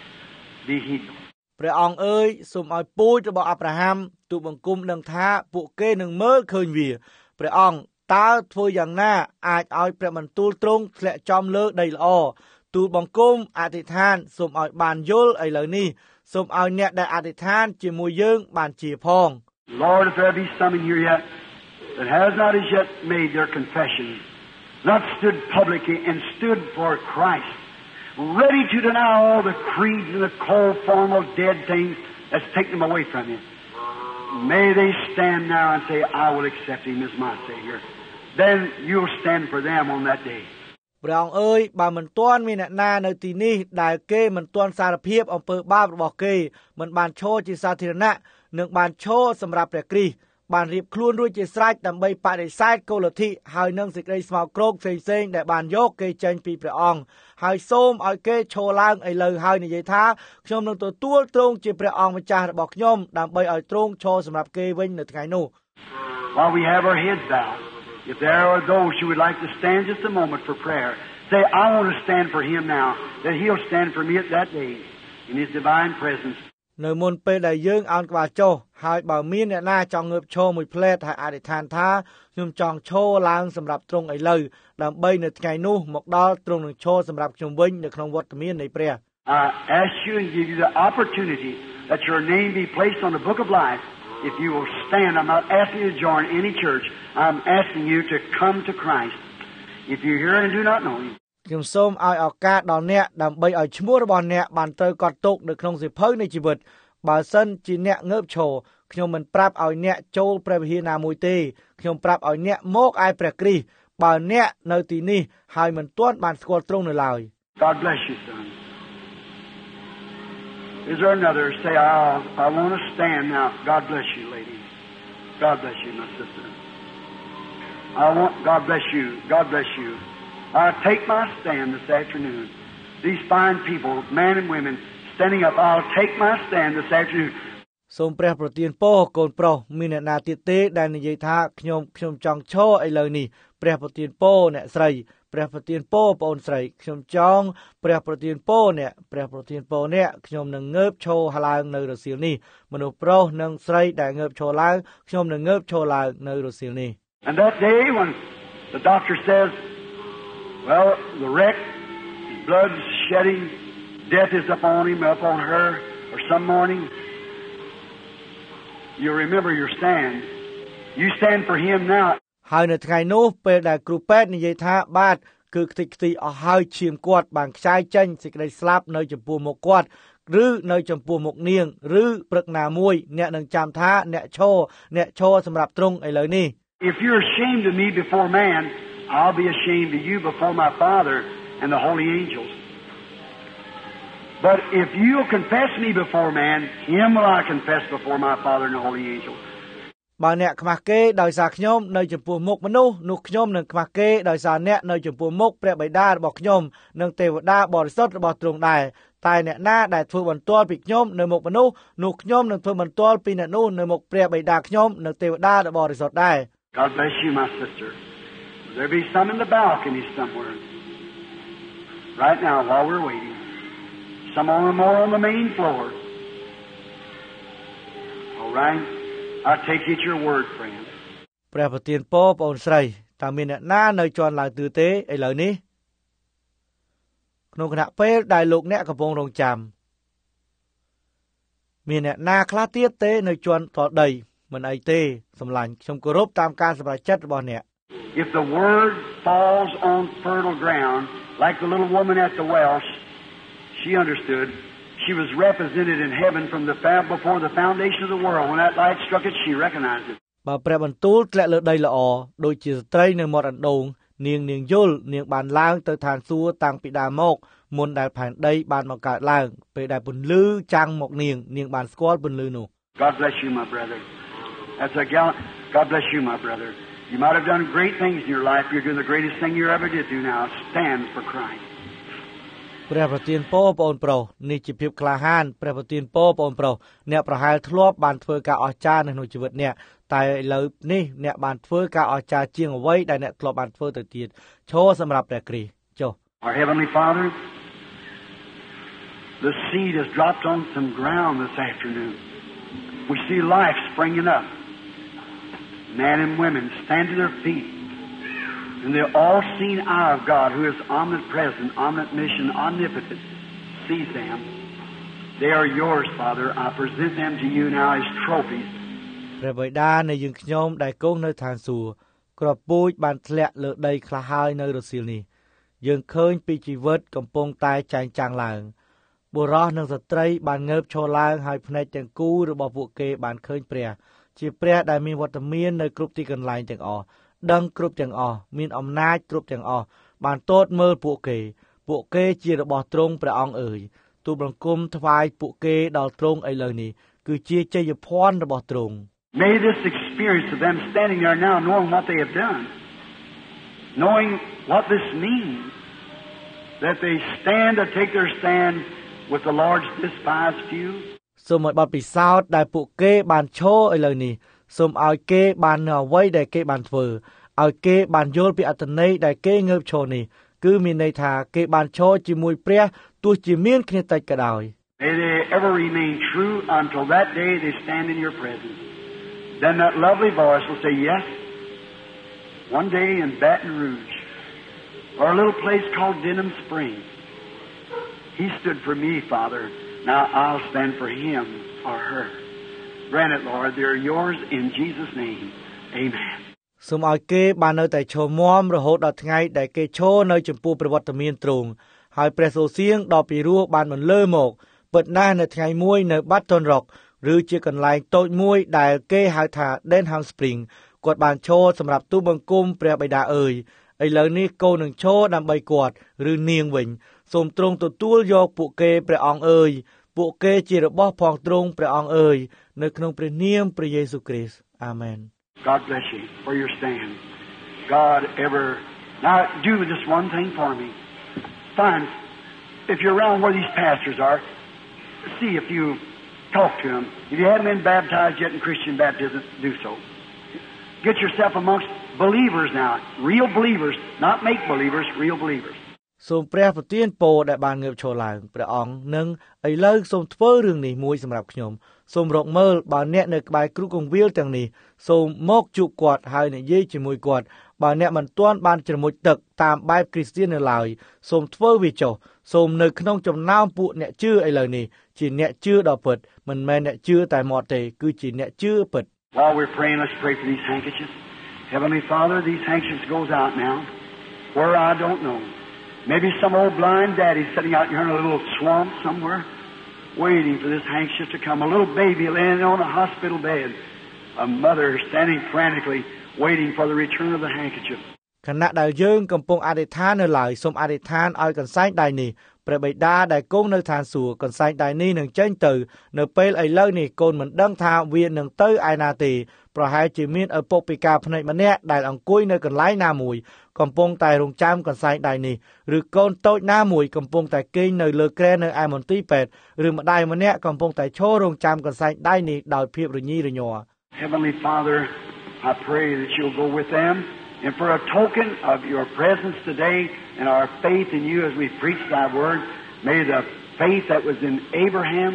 C: be healed.
A: ព្រះអង្គអើយសូមឲ្យពូជរបស់អាប់រ៉ាហាំទូបង្គំដឹងថាពួកគេនឹងមើលឃើញវាព្រះអង្គតើធ្វើយ៉ាងណាអាចឲ្យព្រះបន្ទូលទ្រង់ធ្លាក់ចំលើដីល្អទូលបង្គំអធិដ្ឋានសូមឲ្យបានយល់ឥឡូវនេះសូមឲ្យអ្នកដែលអធិដ្ឋានជាមួយយើងបានជាផង
C: Lord, if there be some in here yet that has not as yet made their confession, not stood publicly and stood for Christ, ready to deny all the creeds and the cold formal dead things that's taken them away from you. May they stand now and say, I will accept Him as my Savior. Then you'll stand for them on that day.
A: ព្រះអង្គអើយបើមិនទាន់មានអ្នកណានៅទីនេះដែលគេមិនទាន់សារភាពអំពើបាបរបស់គេមិនបានឈរជាសាធារណៈនិងបានឈរសម្រាប់ព្រះគ្រីស្ទបានរៀបខ្លួនរួចជាស្រេចដើម្បីបដិសេធគោលលទ្ធិហើយនឹងសេចក្តីស្មោកគ្រោកផ្សេងៗដែលបានយកគេចេញពីព្រះអង្គហើយសូមឲ្យគេឈរឡើងឥឡូវហើយនិយាយថាខ្ញុំនឹងទទួលទ្រង់ជាព្រះអង្គម្ចាស់របស់ខ្ញុំដើម្បីឲ្យទ្រង់ឈរសម្រាប់គេវិញនៅថ្ងៃនោះ
C: While we have our heads bowed, if there are those who would like to stand just a moment for prayer, say, I want to stand for Him now, that He'll stand for me at that day in His divine presence.
A: នៅមុនពេលដែលយើងអោនក្បាលចុះហើយបើមានអ្នកណាចង់ងើបឈរមួយផ្លែតហើយអធិដ្ឋានថាខ្ញុំចង់ឈរឡើងសម្រាប់ទ្រង់ឥឡូវដើម្បីនៅថ្ងៃនោះមកដល់ទ្រង់នឹងឈរសម្រាប់ខ្ញុំវិញនៅក្នុងវត្តមាននៃព្រះ
C: I ask you and give you the opportunity that your name be placed on the book of life. If you will stand, I'm not asking you to join any church. I'm asking you to come to Christ. If you're here and do not know Him.
A: ខ្ញុំសូមឲ្យឱកាសដល់អ្នកដើម្បីឲ្យឈ្មោះរបស់អ្នកបានត្រូវកត់ទុកនៅក្នុងសៀវភៅនៃជីវិតបើសិនជាអ្នកងើបឈរខ្ញុំមិនប្រាប់ឲ្យអ្នកចូលព្រះវិហារណាមួយទេខ្ញុំប្រាប់ឲ្យអ្នកមកឯព្រះគ្រីស្ទបើអ្នកនៅទីនេះហើយមិនទាន់បានស្គាល់ទ្រង់នៅឡើយ
C: God bless you, son. Is there another? Say, I want to stand now. God bless you, lady. God bless you, my sister. God bless you. God bless you. I take my stand this afternoon. These fine people, men and women, standing up. I'll take my stand this afternoon.
A: សូមព្រះប្រទានពរកូនប្រុសមានអ្នកណាទៀតទេដែលនិយាយថាខ្ញុំចង់ឈរឥឡូវនេះព្រះប្រទានពរអ្នកស្រីព្រះប្រទានពរបងអូនស្រីខ្ញុំចង់ព្រះប្រទានពរអ្នកខ្ញុំនឹងងើបឈរឡើងនៅរសៀលនេះមនុស្សប្រុសនិងស្រីដែលងើបឈរឡើងខ្ញុំនឹងងើបឈរឡើងនៅរសៀលនេះ
C: And that day when the doctor says, well, the wreck, his blood's shedding, death is upon him, upon her, or some morning, you remember your stand. You stand for him now.
A: ហើយនៅថ្ងៃនោះពេលដែលគ្រូពេទ្យនិយាយថាបាទគឺខ្ទេចខ្ទីអស់ហើយឈាមគាត់បានខ្ចាយចេញសេចក្តីស្លាប់នៅចំពោះមុខគាត់ឬនៅចំពោះមុខនាងឬព្រឹកណាមួយអ្នកនឹងចាំថាអ្នកឈរសម្រាប់ទ្រង់ឥឡូវនេះ
C: If you're ashamed of me before man, I'll be ashamed of you before my Father and the holy angels. But if you'll confess me before man, him will I confess before my Father and the holy angels.
A: បើអ្នកខ្មាស់គេដោយសារខ្ញុំនៅចំពោះមុខមនុស្សនោះខ្ញុំនឹងខ្មាស់គេដោយសារអ្នកនៅចំពោះមុខព្រះបិតារបស់ខ្ញុំនិងទេវតាបរិសុទ្ធរបស់ទ្រង់ដែរតែអ្នកណាដែលធ្វើបន្ទាល់ពីខ្ញុំនៅមុខមនុស្សនោះខ្ញុំនឹងធ្វើបន្ទាល់ពីអ្នកនោះនៅមុខព្រះបិតាខ្ញុំនិងទេវតាបរិសុទ្ធដែរ
C: God bless you, my sister. There be some in the balcony somewhere. Right now, while we're waiting. Some more on the main floor. All right. I take it your word, friend.
A: ព្រះប្រទានពរបងអូនស្រីតើមានអ្នកណានៅជាន់ឡើងទឿទេឥឡូវនេះក្នុងគណៈពេលដែលលោកអ្នកកំពុងរងចាំមានអ្នកណាខ្លះទៀតទេនៅជាន់តដីមិនអីទេសម្លាញ់ខ្ញុំគោរពតាមការសម្រេចចិត្តរបស់អ្នក
C: if the word falls on fertile ground, like the little woman at the well, she understood. She was represented in heaven from before the foundation of the world. When that light struck it, she recognized it.
A: បើព្រះបន្ទូលធ្លាក់លើដីល្អដូចជាស្ត្រីនៅមាត់អណ្ដូងនាងយល់នាងបានឡើងទៅឋានសួគ៌តាំងពីដើមមកមុនដែលផែនដីបានបង្កើតឡើងពេលដែលពន្លឺចាំងមកនាងបានស្គាល់ពន្លឺនោះ
C: God bless you, my brother. That's a gallant. God bless you, my brother. You might have done great things in your life. You're doing the greatest thing you ever did do now. Stand for Christ.
A: ព្រះប្រទានពរបងប្អូនប្រុសនេះជាភាពក្លាហានព្រះប្រទានពរបងប្អូនប្រុសអ្នកប្រហែលធ្លាប់បានធ្វើការអស្ចារ្យនៅក្នុងជីវិតអ្នកតែឥឡូវនេះអ្នកបានធ្វើការអស្ចារ្យជាងអ្វីដែលអ្នកធ្លាប់បានធ្វើទៅទៀតឈរសម្រាប់ព្រះគ្រីស្ទចុះ
C: Our Heavenly Father, the seed has dropped on some ground this afternoon. We see life springing up. Men and women stand to their feet. And the all-seeing eye of God, who is omnipresent, omniscient, omnipotent, sees them. They are yours, Father. I present them to you now as trophies.
A: ព្រះបិតានៃយើងខ្ញុំដែលគង់នៅឋានសួគ៌ក្របពូជបានធ្លាក់លើដីខ្លះហើយនៅរសៀលនេះយើងឃើញពីជីវិតកំពុងតែចែងចាំងឡើងបុរសនិងស្ត្រីបានងើបឈរឡើងហើយភ្នែកទាំងគូរបស់ពួកគេបានឃើញព្រះជាព្រះដែលមានវត្តមាននៅគ្រប់ទីកន្លែងទាំងអស់ដឹងគ្រប់ទាំងអស់មានអំណាចគ្រប់ទាំងអស់បានទតមើលពួកគេជារបស់ទ្រង់ព្រះអង្គអើយទូលបង្គំថ្វាយពួកគេដល់ទ្រង់ឥឡូវនេះគឺជាជ័យភ័ណ្ឌរបស់ទ្រង់
C: May this experience of them standing there now, knowing what they have done, knowing what this means, that they stand to take their stand with the Lord's despised few.
A: សូមឲ្យបទពិសោធន៍ដែលពួកគេបានឈរឥឡូវនេះសូមឲ្យគេបាននៅអ្វីដែលគេបានធ្វើឲ្យគេបានយល់ពីអត្ថន័យដែលគេងើបឈរនេះគឺមានន័យថាគេបានឈរជាមួយព្រះទោះជាមានគ្នាតិចក៏ដោយ
C: May they ever remain true until that day they stand in your presence. Then that lovely voice will say, yes, one day in Baton Rouge, or a little place called Denham Springs, he stood for me, Father. Now I'll stand for him or her. Grant it, Lord. They're yours in Jesus' name. Amen.
A: សូមឲ្យគេបាននៅតែឈរមាំរហូតដល់ថ្ងៃដែលគេឈរនៅចំពោះព្រះវត្តមានទ្រង់ហើយព្រះសូរសៀងដ៏ពីរោះបានបន្លឺមកពិតណាស់នៅថ្ងៃមួយនៅ Baton Rouge ឬជាកន្លែងតូចមួយដែលគេហៅថា Denham Springs គាត់បានឈរសម្រាប់ទូលបង្គំព្រះបិតាអើយឥឡូវនេះកូននឹងឈរដើម្បីគាត់ឬនាងវិញសូមទ្រង់ទទួលយកពួកគេព្រះអង្គអើយពួកគេជារបស់ផងទ្រង់ព្រះអង្គអើយនៅក្នុងព្រះនាមព្រះយេស៊ូវគ្រីស្ទអាមែន
C: God bless you for your stand. God ever... Now, do this one thing for me. Find, if you're around where these pastors are, see if you talk to them. If you haven't been baptized yet in Christian baptism, do so. Get yourself amongst believers now. Real believers, not make-believers, real believers.
A: សូមព្រះប្រទានពរដែលបានងើបឈរឡើងព្រះអង្គនឹងឥឡូវសូមធ្វើរឿងនេះមួយសម្រាប់ខ្ញុំសូមរកមើលបើអ្នកនៅក្បែរគ្រូកង្វាលទាំងនេះសូមមកជួបគាត់ហើយនិយាយជាមួយគាត់បើអ្នកមិនទាន់បានជ្រមុជទឹកតាមបែបគ្រីស្ទាននៅឡើយសូមធ្វើវាចុះសូមនៅក្នុងចំណោមពួកអ្នកជឿឥឡូវនេះជាអ្នកជឿដ៏ពិតមិនមែនអ្នកជឿតែមាត់ទេគឺជាអ្នកជឿពិត
C: While we're praying, let's pray for these handkerchiefs. Heavenly Father, these handkerchiefs goes out now where I don't know. Maybe some old blind daddy sitting out here in a little swamp somewhere, waiting for this handkerchief to come. A little baby laying on a hospital bed. A mother standing frantically, waiting for the return of the handkerchief.
A: ខណៈដែលយើងកំពុងអធិដ្ឋាននៅឡើយសូមអធិដ្ឋានឲ្យកន្សែងដៃនេះព្រះបិតាដែលគង់នៅឋានសួគ៌កន្សែងដៃនេះនឹងចេញទៅនៅពេលឥឡូវនេះកូនមិនដឹងថាវានឹងទៅឯណាទេប្រហែលជាមានឪពុកពិការភ្នែកម្នាក់ដែលអង្គុយនៅកន្លែងណាមួយកំពុងតែរងចាំកន្សែងដៃនេះឬកូនតូចណាមួយកំពុងតែគេងនៅលើគ្រែនៅឯមន្ទីរពេទ្យឬម្ដាយម្នាក់កំពុងតែឈររងចាំកន្សែងដៃនេះដោយភាពរញ៉េរញ័រ
C: Heavenly Father, I pray that you'll go with them and for a token of your presence today and our faith in you as we preach thy word, may the faith that was in Abraham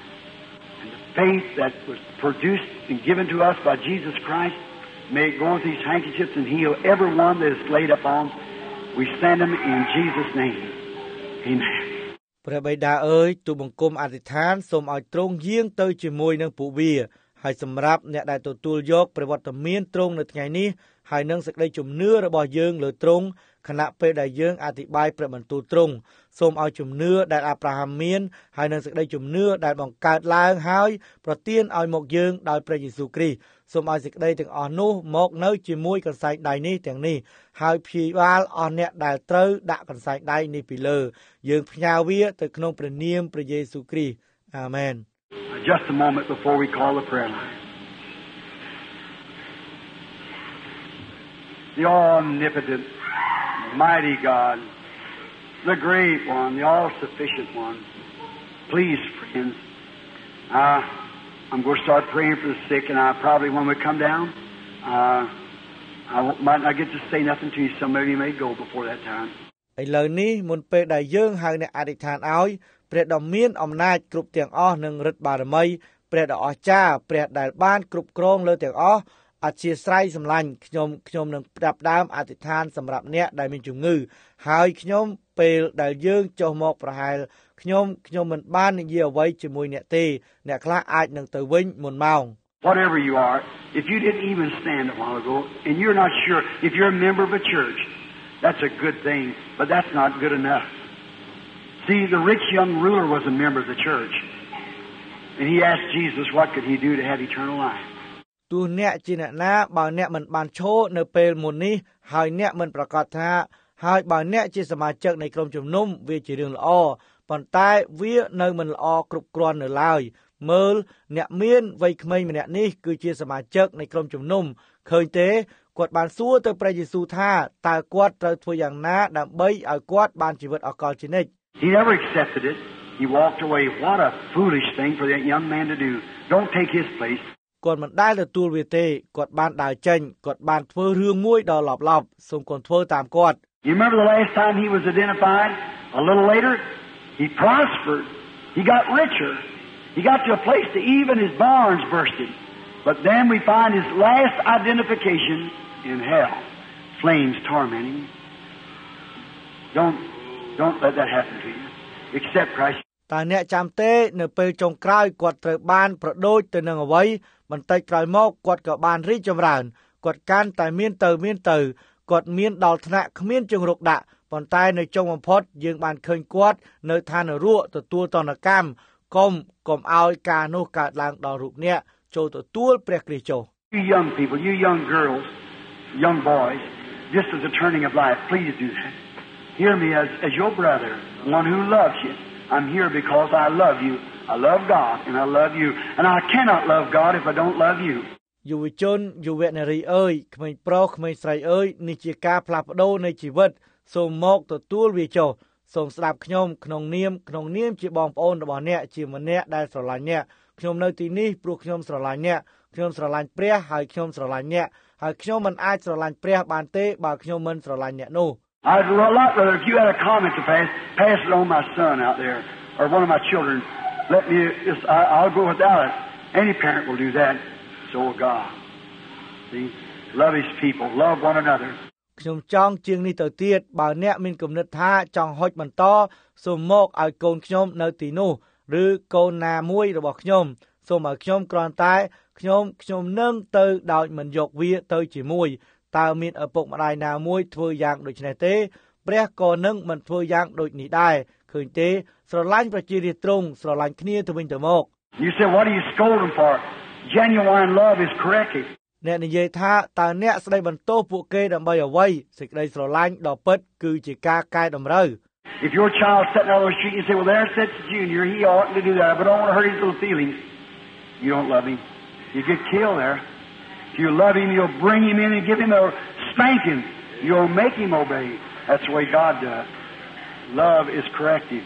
C: and the faith that was produced and given to us by Jesus Christ, may it go with these handkerchiefs and heal everyone that is laid upon. We send them in Jesus' name. Amen.
A: ព្រះបិតាអើយទូលបង្គំអធិដ្ឋានសូមឲ្យទ្រង់យាងទៅជាមួយនឹងពួកវាហើយសម្រាប់អ្នកដែលទទួលយកព្រះវត្តមានទ្រង់នៅថ្ងៃនេះហើយនឹងសេចក្តីជំនឿរបស់យើងលើទ្រង់ខណៈពេលដែលយើងអធិប្បាយព្រះបន្ទូលទ្រង់សូមឲ្យជំនឿដែលអាប់រ៉ាហាំមានហើយនឹងសេចក្តីជំនឿដែលបង្កើតឡើងហើយប្រទានឲ្យមកយើងដោយព្រះយេស៊ូវគ្រីស្ទសូមឲ្យសេចក្តីទាំងអស់នោះមកនៅជាមួយកន្សែងដៃនេះទាំងនេះហើយព្យាបាលអស់អ្នកដែលត្រូវដាក់កន្សែងដៃនេះពីលើយើងផ្ញើវាទៅក្នុងព្រះនាមព្រះយេស៊ូវគ្រីស្ទអាមែន
C: Just a moment before we call the prayer line. The omnipotent, mighty God, the great one, the all-sufficient one. Please, friends, I'm going to start praying for the sick, and I probably, when we come down, I might not get to say nothing to you. Some of you may go before that time.
A: ឥឡូវនេះមុនពេលដែលយើងហៅអ្នកអធិដ្ឋានឲ្យព្រះដ៏មានអំណាចគ្រប់ទាំងអស់និងฤទ្ធិបារមីព្រះដ៏អស្ចារ្យព្រះដែលបានគ្រប់គ្រងលើទាំងអស់អធិស្ស្រ័យសម្លាញ់ខ្ញុំនឹងផ្ដាប់ដើមអធិដ្ឋានសម្រាប់អ្នកដែលមានជំងឺហើយខ្ញុំពេលដែលយើងចុះមកប្រហែលខ្ញុំមិនបាននិយាយអ្វីជាមួយអ្នកទេអ្នកខ្លះអាចនឹងទៅវិញមុនម៉ោង
C: Whatever you are, if you didn't even stand a while ago and you're not sure if you're a member of a church, that's a good thing, but that's not good enough. See, the rich young ruler was a member of the church. And he asked Jesus what could he do to have eternal life.
A: ទោះអ្នកជាអ្នកណាបើអ្នកមិនបានឈរនៅពេលមុននេះហើយអ្នកមិនប្រកាសថាហើយបើអ្នកជាសមាជិកនៃក្រុមជំនុំវាជារឿងល្អប៉ុន្តែវានៅមិនល្អគ្រប់គ្រាន់នៅឡើយមើលអ្នកមានវ័យក្មេងម្នាក់នេះគឺជាសមាជិកនៃក្រុមជំនុំឃើញទេគាត់បានសួរទៅព្រះយេស៊ូវថាតើគាត់ត្រូវធ្វើយ៉ាងណាដើម្បីឲ្យគាត់បានជីវិតអកលជានិច្ច
C: He never accepted it. He walked away. What a foolish thing for that young man to do. Don't take his place.
A: គាត់មិនដែលទទួលវាទេគាត់បានដើរចេញគាត់បានធ្វើរឿងមួយដ៏ឡប់ឡប់សូមកូនធ្វើតាមគាត់
C: You remember the last time he was identified? A little later, he prospered. He got richer. He got to a place that even his barns bursted. But then we find his last identification in hell. Flames tormenting him. Don't let that happen to you. Accept Christ.
A: តើអ្នកចាំទេនៅពេលចុងក្រោយគាត់ត្រូវបានប្រដូចទៅនឹងអ្វីបន្តិចក្រោយមកគាត់ក៏បានរីកចម្រើនគាត់កាន់តែមានទៅគាត់មានដល់ថ្នាក់គ្មានជង្រុកដាក់ប៉ុន្តែនៅចុងបំផុតយើងបានឃើញគាត់នៅឋាននរកទទួលទណ្ឌកម្មកុំឲ្យការនោះកើតឡើងដល់រូបអ្នកចូលទទួលព្រះគ្រីស្ទចុះ
C: You young people, you young girls, young boys, this is the turning of life. Please do that. Hear me as your brother, one who loves you. I'm here because I love you. I love God and I love you. And I cannot love God if I don't love you.
A: យុវជនយុវនារីអើយក្មេងប្រុសក្មេងស្រីអើយនេះជាការផ្លាស់ប្ដូរនៃជីវិតសូមមកទទួលវាចុះសូមស្ដាប់ខ្ញុំក្នុងនាមជាបងប្អូនរបស់អ្នកជាម្នាក់ដែលស្រឡាញ់អ្នកខ្ញុំនៅទីនេះព្រោះខ្ញុំស្រឡាញ់អ្នកខ្ញុំស្រឡាញ់ព្រះហើយខ្ញុំស្រឡាញ់អ្នកហើយខ្ញុំមិនអាចស្រឡាញ់ព្រះបានទេបើខ្ញុំមិនស្រឡាញ់អ្នកនោះ
C: I'd a lot rather if you had a comment to pass it on my son out there or one of my children. Let me. I'll go without it. Any parent will do that. So will God. See, love His people, love one another.
A: ខ្ញុំចង់ជាងនេះទៅទៀតបើអ្នកមានគំនិតថាចង់ហុចបន្តសូមមកឲ្យកូនខ្ញុំនៅទីនោះឬកូនណាមួយរបស់ខ្ញុំសូមឲ្យខ្ញុំគ្រាន់តែខ្ញុំនឹងទៅដោយមិនយកវាទៅជាមួយតើមានឪពុកម្ដាយណាមួយធ្វើយ៉ាងដូចនេះទេព្រះក៏នឹងមិនធ្វើយ៉ាងដូចនេះដែរឃើញទេស្រឡាញ់ប្រជារាស្ត្រទ្រង់ស្រឡាញ់គ្នាទៅវិញទៅមក
C: You say what do you scold them for? Genuine love is corrective.
A: អ្នកនិយាយថាតើអ្នកស្ដីបន្ទោសពួកគេដើម្បីអ្វីសេចក្តីស្រឡាញ់ដ៏ពិតគឺជាការកែតម្រូវ
C: If your child sitting out on the street and you say, well, there sits Junior, he oughtn't to do that, but I don't want to hurt his little feelings. You don't love him. You get killed there. If you love him, you'll bring him in and give him a spanking. You'll make him obey. That's the way God does. Love is corrective.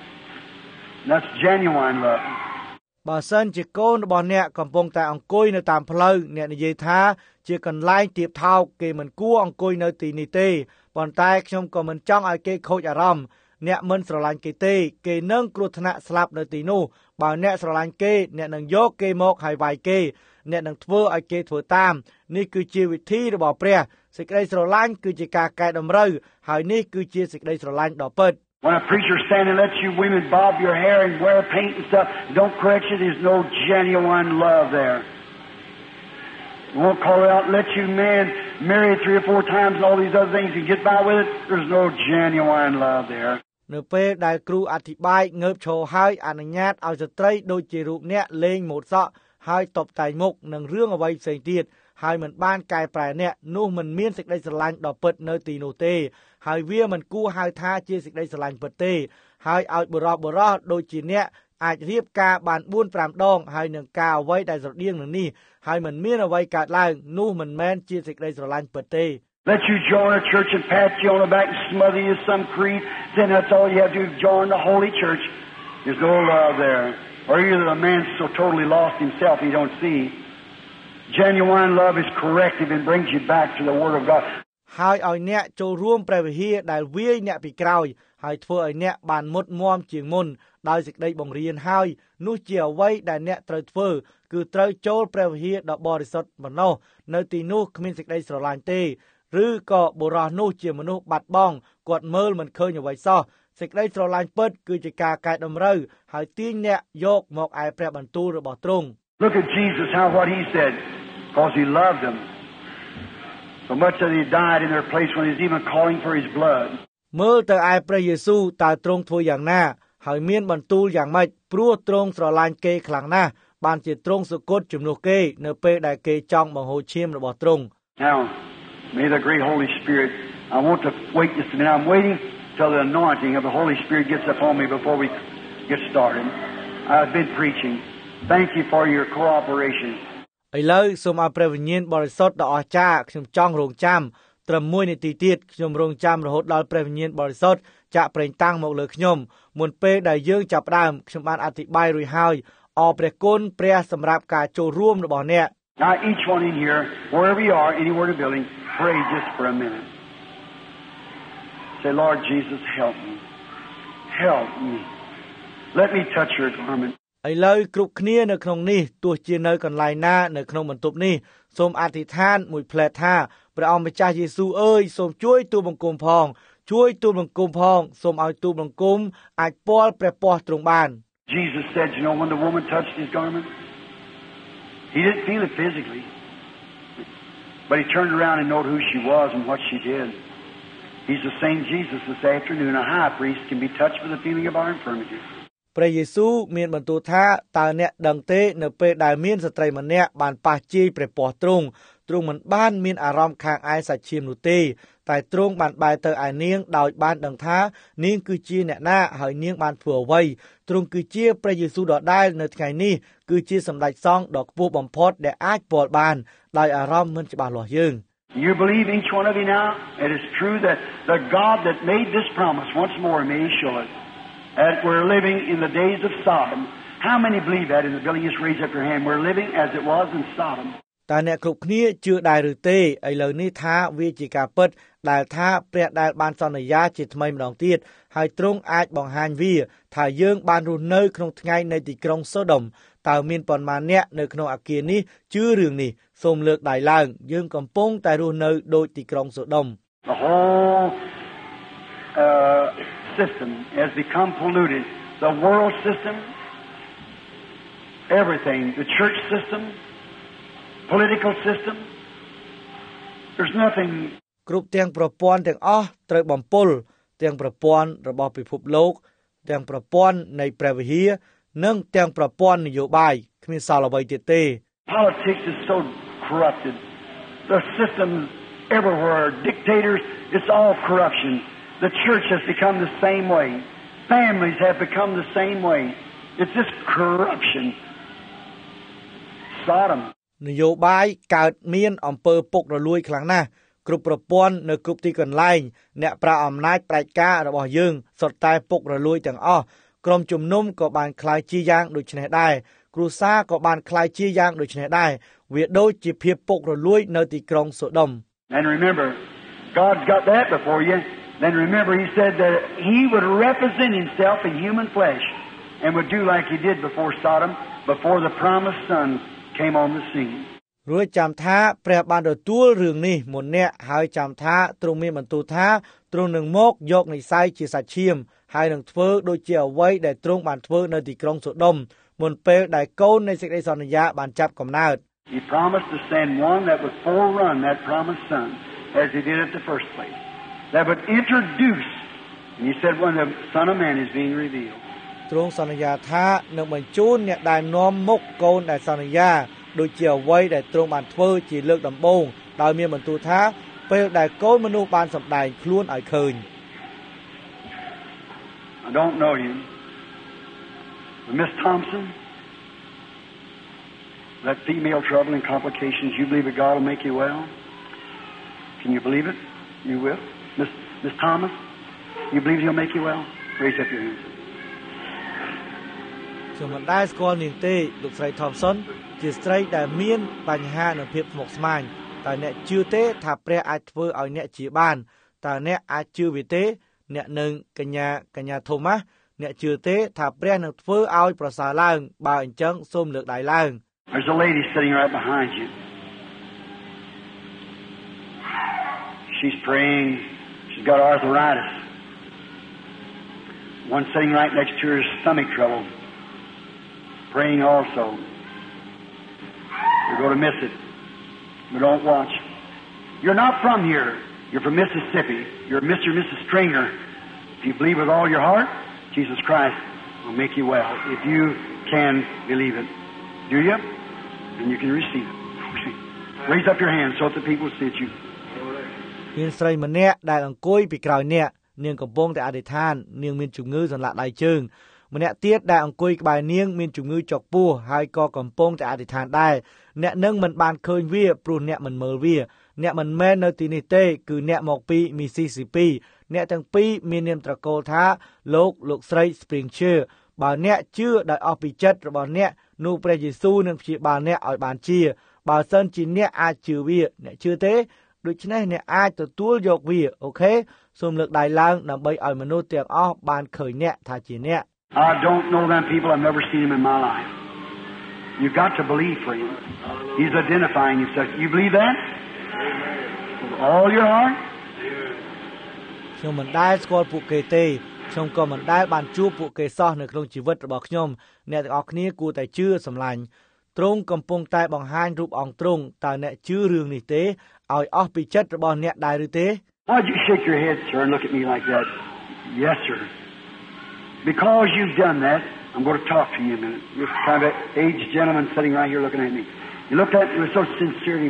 C: And that's genuine love.
A: បើសិនជាកូនរបស់អ្នកកំពុងតែអង្គុយនៅតាមផ្លូវអ្នកនិយាយថាជាកន្លែងទៀបថោកគេមិនគួរអង្គុយនៅទីនេះទេប៉ុន្តែខ្ញុំក៏មិនចង់ឲ្យគេខូចអារម្មណ៍អ្នកមិនស្រឡាញ់គេទេគេនឹងគ្រោះថ្នាក់ស្លាប់នៅទីនោះបើអ្នកស្រឡាញ់គេអ្នកនឹងយកគេមកហើយវាយគេអ្នកនឹងធ្វើឲ្យគេធ្វើតាមនេះគឺជាវិធីរបស់ព្រះសេចក្តីស្រឡាញ់គឺជាការកែតម្រូវហើយនេះគឺជាសេចក្តីស្រឡាញ់ដ៏ពិត
C: When a preacher stands and lets you women bob your hair and wear paint and stuff, don't correct you, there's no genuine love there. Won't call it out and let you men married 3 or 4 times and all these other things and get by with it, there's no genuine love there.
A: នៅពេលដែលគ្រូអធិប្បាយងើបឈរហើយអនុញ្ញាតឲ្យស្ត្រីដូចជារូបអ្នកលេងម៉ូតសក់ហើយតបតែងមុខនឹងរឿងអ្វីផ្សេងទៀតហើយមិនបានកែប្រែអ្នកនោះមិនមានសេចក្តីស្រឡាញ់ដ៏ពិតនៅទីនោះទេហើយវាមិនគួរហៅថាជាសេចក្តីស្រឡាញ់ពិតទេហើយឲ្យបរោះដូចជាអ្នកអាចរៀបការបាន 4-5 ដងហើយនឹងការអ្វីដែលស្រដៀងនឹងនេះហើយមិនមានអ្វីកើតឡើងនោះមិនមែនជាសេចក្តីស្រឡាញ់ពិតទេ
C: Let you join a church and pat you on the back and smother you some creed, then that's all you have to do, join the holy church. There's no love there. Or either the man's so totally lost himself he don't see. Genuine love is corrective and brings you back to the Word of God.
A: ហើយឲ្យអ្នកចូលរួមព្រះវិហារដែលវាយអ្នកពីក្រោយហើយធ្វើឲ្យអ្នកបានមុតមាំជាងមុនដោយសេចក្តីបង្រៀនហើយនោះជាអ្វីដែលអ្នកត្រូវធ្វើគឺត្រូវចូលព្រះវិហារដ៏បរិសុទ្ធប៉ុណ្ណោះនៅទីនោះគ្មានសេចក្តីស្រឡាញ់ទេឬក៏បុរសនោះជាមនុស្សបាត់បង់គាត់មើលមិនឃើញអ្វីសោះសេចក្តីស្រឡាញ់ពិតគឺជាការកែតម្រូវហើយទាញអ្នកយកមកឯព្រះបន្ទូលរបស់ទ្រង់
C: Look at Jesus, how what he said, because he loved them. So much that he died in their place when he's even calling for his blood.
A: មើលទៅឯព្រះយេស៊ូវតើទ្រង់ធ្វើយ៉ាងណាហើយមានបន្ទូលយ៉ាងម៉េចព្រោះទ្រង់ស្រឡាញ់គេខ្លាំងណាស់បានជាទ្រង់សុគតជំនួសគេនៅពេលដែលគេចង់បង្ហូរឈាមរបស់ទ្រង់
C: Now, may the great Holy Spirit, I want to wait just a minute. I'm waiting till the anointing of the Holy Spirit gets upon me before we get started. I've been preaching. Thank you for your cooperation.
A: ឥឡូវសូមឲ្យព្រះវិញ្ញាណបរិសុទ្ធដ៏អស្ចារ្យខ្ញុំចង់រងចាំត្រឹម1នាទីទៀតខ្ញុំរងចាំរហូតដល់ព្រះវិញ្ញាណបរិសុទ្ធចាក់ប្រេងតាំងមកលើខ្ញុំមុនពេលដែលយើងចាប់ផ្ដើមខ្ញុំបានអធិប្បាយរួចហើយអរព្រះគុណព្រះសម្រាប់ការចូលរួមរបស់អ្នក
C: Now each one in here, wherever you are, anywhere in the building, pray just for a minute. Say, Lord Jesus, help me. Help me. Let me touch your garment.
A: ឥឡូវគ្រប់គ្នានៅក្នុងនេះទោះជានៅកន្លែងណានៅក្នុងបន្ទប់នេះសូមអធិដ្ឋានមួយផ្លែតថាព្រះអង្គម្ចាស់យេស៊ូវអើយសូមជួយទូលបង្គំផងជួយទូលបង្គំផងសូមឲ្យទូលបង្គំអាចពាល់ព្រះពស្ត្រទ្រង់បាន
C: Jesus said, you know, when the woman touched his garment, he didn't feel it physically, but he turned around and knew who she was and what she did. He's the same Jesus this afternoon. A high priest can be touched with the feeling of our infirmity.
A: ព្រះយេស៊ូវមានបន្ទូលថាតើអ្នកដឹងទេនៅពេលដែលមានស្ត្រីម្នាក់បានប៉ះជាយព្រះពស្ត្រទ្រង់មិនបានមានអារម្មណ៍ខាងឯសាច់ឈាមនោះទេតែទ្រង់បានបែរទៅឯនាងដោយបានដឹងថានាងគឺជាអ្នកណាហើយនាងបានធ្វើអ្វីទ្រង់គឺជាព្រះយេស៊ូវដដែលនៅថ្ងៃនេះគឺជាសម្ដេចសង្ឃដ៏ខ្ពស់បំផុតដែលអាចពាល់បានដោយអារម្មណ៍មិនច្បាស់លាស់យើង
C: You believe each one of you now? It is true that the God that made this promise once more may show it. That we're living in the days of Sodom. How many believe that in the building? Just raise up your hand. We're living as it was in Sodom.
A: តើអ្នកគ្រប់គ្នាជឿដែរឬទេឥឡូវនេះថាវាជាការពិតដែលថាព្រះដែលបានសន្យាជាថ្មីម្ដងទៀតហើយទ្រង់អាចបង្ហាញវាថាយើងបានរស់នៅក្នុងថ្ងៃនៃទីក្រុងសូដុំតើមានប៉ុន្មានអ្នកនៅក្នុងអគារនេះជឿរឿងនេះសូមលើកដៃឡើងយើងកំពុងតែរស់នៅដូចទីក្រុងសូដុំ
C: The whole system has become polluted. The world system, everything, the church system, political system, there's nothing
A: គ្រប់ទាំងប្រព័ន្ធទាំងអស់ត្រូវបំពុលទាំងប្រព័ន្ធរបស់ពិភពលោកទាំងប្រព័ន្ធនៃព្រះវិហារនិងទាំងប្រព័ន្ធនយោបាយគ្មានសល់អ្វីទៀតទេ
C: Politics is so corrupted. The systems everywhere, dictators, it's all corruption. The church has become the same way. Families have become the same way. It's just corruption. Sodom.
A: នយោបាយកើតមានអំពើពុករលួយខ្លាំងណាស់គ្រប់ប្រព័ន្ធនៅគ្រប់ទីកន្លែងអ្នកប្រើអំណាចផ្ដាច់ការរបស់យើងសុទ្ធតែពុករលួយទាំងអស់ក្រុមជំនុំក៏បានក្លាយជាយ៉ាងដូចនេះដែរគ្រួសារក៏បានក្លាយជាយ៉ាងដូចនេះដែរវាដូចជាភាពពុករលួយនៅទីក្រុងសូដុំ
C: And remember, God's got that before you. Then remember, He said that He would represent Himself in human flesh and would do like He did before Sodom, before the promised Son came on the scene.
A: រួចចាំថាព្រះបានទទួលរឿងនេះមុនអ្នកហើយចាំថាទ្រង់មានបន្ទូលថាទ្រង់នឹងមកយកនិស្ស័យជាសាច់ឈាមហើយនឹងធ្វើដូចជាអ្វីដែលទ្រង់បានធ្វើនៅទីក្រុងសូដុំមុនពេលដែលកូននៃសេចក្តីសន្យាបានចាប់កំណើត
C: He promised to send one that would forerun that promised son, as he did at the first place. That would introduce, and he said when the Son of Man is being revealed.
A: ទ្រង់សន្យាថានឹងបញ្ជូនអ្នកដែលនាំមុខកូនដែលសន្យាដូចជាអ្វីដែលទ្រង់បានធ្វើជាលើកដំបូងដោយមានបន្ទូលថាពេលដែលកូនមនុស្សបានសម្ដែងខ្លួនឲ្យឃើញ
C: I don't know you. But Miss Thompson, that female trouble and complications, you believe that God will make you well? Can you believe it? You will? Miss Thomas, you believe He'll make you well? Raise up your hands.
A: ខ្ញុំមិនដែលស្គាល់នាងទេលោកស្រី Thompson ជាស្ត្រីដែលមានបញ្ហានិងភាពស្មុគស្មាញតើអ្នកជឿទេថាព្រះអាចធ្វើឲ្យអ្នកជាបានតើអ្នកអាចជឿវាទេអ្នកនឹងកញ្ញា Thomas អ្នកជឿទេថាព្រះនឹងធ្វើឲ្យប្រសើរឡើងបើអញ្ចឹងសូមលើកដៃឡើង
C: There's a lady sitting right behind you. She's praying. She's got arthritis. One sitting right next to her is stomach trouble. Praying also. You're going to miss it. But don't watch. You're not from here. You're from Mississippi. You're Mr. and Mrs. Stringer. If you believe with all your heart, Jesus Christ will make you well. If you can believe it. Do you? And you can receive it. Raise up your hands so that the people see it you.
A: មានស្រីម្នាក់ដែលអង្គុយពីក្រោយអ្នកនាងកំពុងតែអធិដ្ឋាននាងមានជំងឺសន្លាក់ដៃជើងម្នាក់ទៀតដែលអង្គុយក្បែរនាងមានជំងឺចុកពោះហើយក៏កំពុងតែអធិដ្ឋានដែរអ្នកនឹងមិនបានឃើញវាព្រោះអ្នកមិនមើលវាអ្នកមិនមែននៅទីនេះទេគឺអ្នកមកពី Mississippi អ្នកទាំងពីរមាននាមត្រកូលថាលោកស្រី Springer បើអ្នកជឿដោយអស់ពីចិត្តរបស់អ្នកនោះព្រះយេស៊ូវនឹងព្យាបាលអ្នកឲ្យបានជាបើសិនជាអ្នកអាចជឿវាអ្នកជឿទេដូច្នេះអ្នកអាចទទួលយកវាអូខេសូមលើកដៃឡើងដើម្បីឲ្យមនុស្សទាំងអស់បានឃើញអ្នកថាជាអ្នក
C: I don't know them people. I've never seen them in my life. You've got to believe for him. He's identifying himself. You believe that? With all your heart?
A: ខ្ញុំមិនដែលស្គាល់ពួកគេទេខ្ញុំក៏មិនដែលបានជួបពួកគេសោះនៅក្នុងជីវិតរបស់ខ្ញុំអ្នកទាំងអស់គ្នាគួរតែជឿសម្លាញ់ទ្រង់កំពុងតែបង្ហាញរូបអង្គទ្រង់តើអ្នកជឿរឿងនេះទេឲ្យអស់ពីចិត្តរបស់អ្នកដែរឬទេ
C: Why'd you shake your head, sir, and look at me like that? Yes, sir. Because you've done that, I'm going to talk to you a minute. This kind of aged gentleman sitting right here looking at me. You looked at me with so sincerity.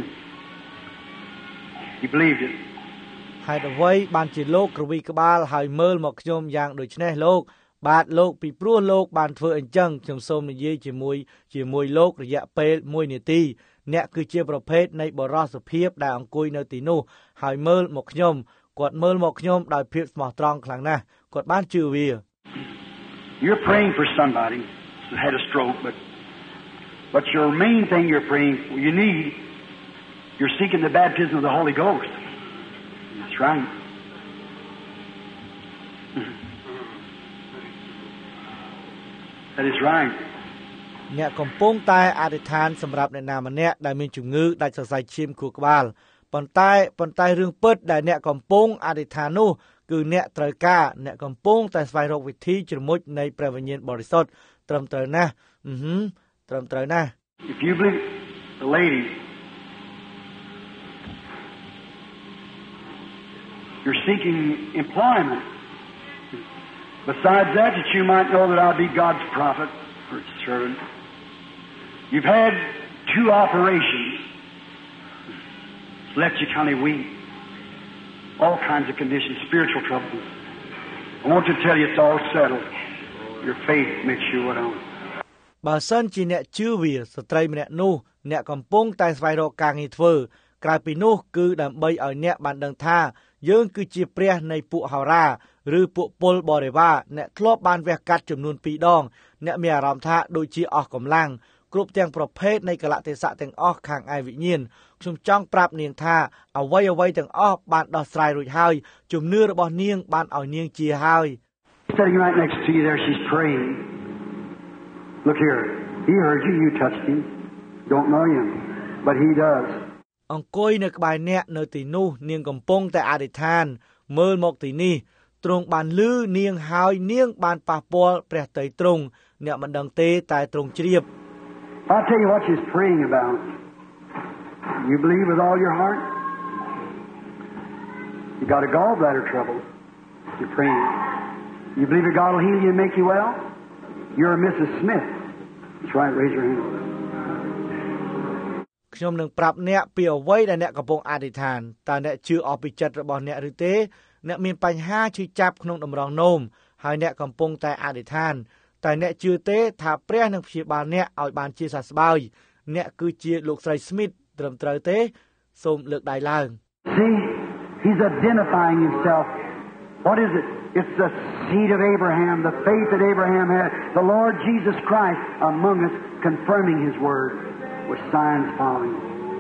C: He believed it.
A: ហេតុអ្វីបានជាលោកក្រវីក្បាលហើយមើលមកខ្ញុំយ៉ាងដូចនេះលោកបាទលោកពីព្រោះលោកបានធ្វើអញ្ចឹងខ្ញុំសូមនិយាយជាមួយលោករយៈពេល1នាទីអ្នកគឺជាប្រភេទនៃបរិសុភាពដែលអង្គុយនៅទីនោះហើយមើលមកខ្ញុំគាត់មើលមកខ្ញុំដោយភាពស្មោះត្រង់ខ្លាំងណាស់គាត់បានជឿវា
B: You're praying for somebody who had a stroke, but your main thing you're praying for, you're seeking the baptism of the Holy Ghost. That's right. That is right.
A: អ្នកកំពុងតែអធិដ្ឋានសម្រាប់អ្នកណាម្នាក់ដែលមានជំងឺដាច់សរសៃឈាមខួរក្បាលប៉ុន្តែរឿងពិតដែលអ្នកកំពុងអធិដ្ឋាននោះគឺអ្នកត្រូវការអ្នកកំពុងតែស្វែងរកវិធីជ្រមុជនៃព្រះវិញ្ញាណបរិសុទ្ធត្រឹមត្រូវណាស់ត្រឹមត្រូវណាស់
B: If you believe the lady you're seeking employment besides that you might know that I'll be God's prophet or servant you've had 2 operations it's left you kind of weak all kinds of conditions, spiritual troubles. I want to tell you it's all settled. Your faith makes you what on.
A: បើសិនជាអ្នកជឿវាស្ត្រីម្នាក់នោះអ្នកកំពុងតែស្វែងរកការងារធ្វើក្រៅពីនោះគឺដើម្បីឲ្យអ្នកបានដឹងថាយើងគឺជាព្រះនៃពួកហោរាឬពួកពលបរិវារអ្នកធ្លាប់បានវះកាត់ចំនួន2ដងអ្នកមានអារម្មណ៍ថាដូចជាអស់កម្លាំងគ្រប់ទាំងប្រភេទនៃកលៈទេសៈទាំងអស់ខាងឯវិញ្ញាណខ្ញុំចង់ប្រាប់នាងថាអ្វីទាំងអស់បានដោះស្រាយរួចហើយជំនឿរបស់នាងបានឲ្យនាងជាហើយ
B: Sitting right next to you there she's praying. Look here. He heard you, you touched him. Don't know him, but he does.
A: អង្គុយនៅក្បែរអ្នកនៅទីនោះនាងកំពុងតែអធិដ្ឋានមើលមកទីនេះទ្រង់បានឮនាងហើយនាងបានប៉ះពាល់ព្រះទ័យទ្រង់អ្នកមិនដឹងទេតែទ្រង់ជ្រាប
B: I'll tell you what she's praying about.
C: You believe with all your heart? You got a gallbladder trouble. You're praying. You believe that God will heal you and make you well? You're Mrs. Smith. That's right, raise your hand.
A: ខ្ញុំនឹងប្រាប់អ្នកពីអ្វីដែលអ្នកកំពុងអធិដ្ឋានតើអ្នកជឿអស់ពីចិត្តរបស់អ្នកឬទេអ្នកមានបញ្ហាឈឺចាប់ក្នុងតម្រងនោមហើយអ្នកកំពុងតែអធិដ្ឋានតែអ្នកជឿទេថាព្រះនឹងព្យាបាលអ្នកឲ្យបានជាសះស្បើយអ្នកគឺជាលោកស្រី Smith ត្រឹមត្រូវទេសូមលើកដៃឡើង
C: See, he's identifying himself. What is it? It's the seed of Abraham, the faith that Abraham had, the Lord Jesus Christ among us, confirming his word with signs following.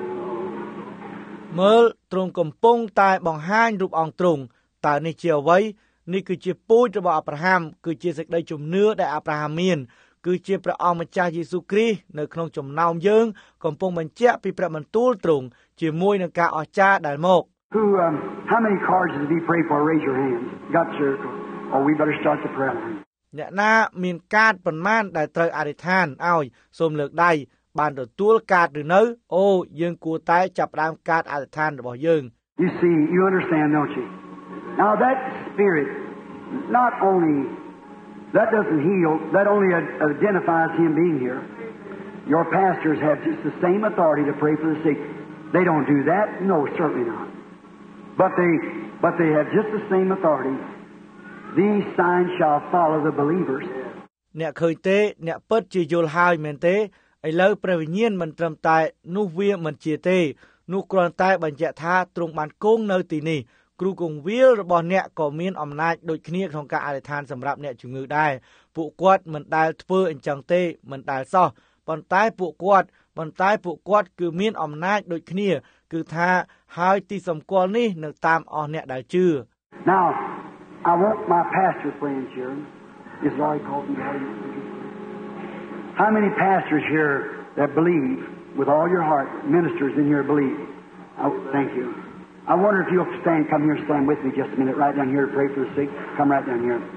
A: មើលទ្រង់កំពុងតែបង្ហាញរូបអង្គទ្រង់តើនេះជាអ្វីនេះគឺជាពូជរបស់អាប់រ៉ាហាំគឺជាសេចក្តីជំនឿដែលអាប់រ៉ាហាំមានគឺជាព្រះអង្គម្ចាស់យេស៊ូវគ្រីស្ទនៅក្នុងចំណោមយើងកំពុងបញ្ជាក់ពីព្រះបន្ទូលទ្រង់ជាមួយនឹងការអស្ចារ្យដែលមក
C: How many cards did he pray for? Raise your hands. Got your... Oh, we better start the prayer line.
A: អ្នកណាមានកាតប៉ុន្មានដែលត្រូវអធិដ្ឋានឲ្យសូមលើកដៃបានទទួលកាតឬនៅអូយើងគួរតែចាប់ផ្ដើមកាតអធិដ្ឋានរបស់យើង
C: You see, you understand, don't you? Now that spirit, not only that doesn't heal, that only identifies him being here. Your pastors have just the same authority to pray for the sick. They don't do that? No, certainly not. But they have just the same authority. These signs shall follow the believers.
A: អ្នកឃើញទេអ្នកពិតជាយល់ហើយមែនទេឥឡូវព្រះវិញ្ញាណមិនត្រឹមតែនោះវាមិនជាទេនោះគ្រាន់តែបញ្ជាក់ថាទ្រង់បានគង់នៅទីនេះគ្រូគង្វាលរបស់អ្នកក៏មានអំណាចដូចគ្នាក្នុងការអធិដ្ឋានសម្រាប់អ្នកជំងឺដែរពួកគាត់មិនដែលធ្វើអញ្ចឹងទេមិនដែលសោះប៉ុន្តែពួកគាត់គឺមានអំណាចដូចគ្នាគឺថាហើយទីសម្គាល់នេះនៅតាមអស់អ្នកដែលជឿ
C: Now I want my pastor friends here. Is Laurie Colton here? How many pastors here that believe with all your heart, ministers in here believe? Oh, thank you. I wonder if you'll come here and stand with me just a minute, right down here to pray for the sick. Come right down here.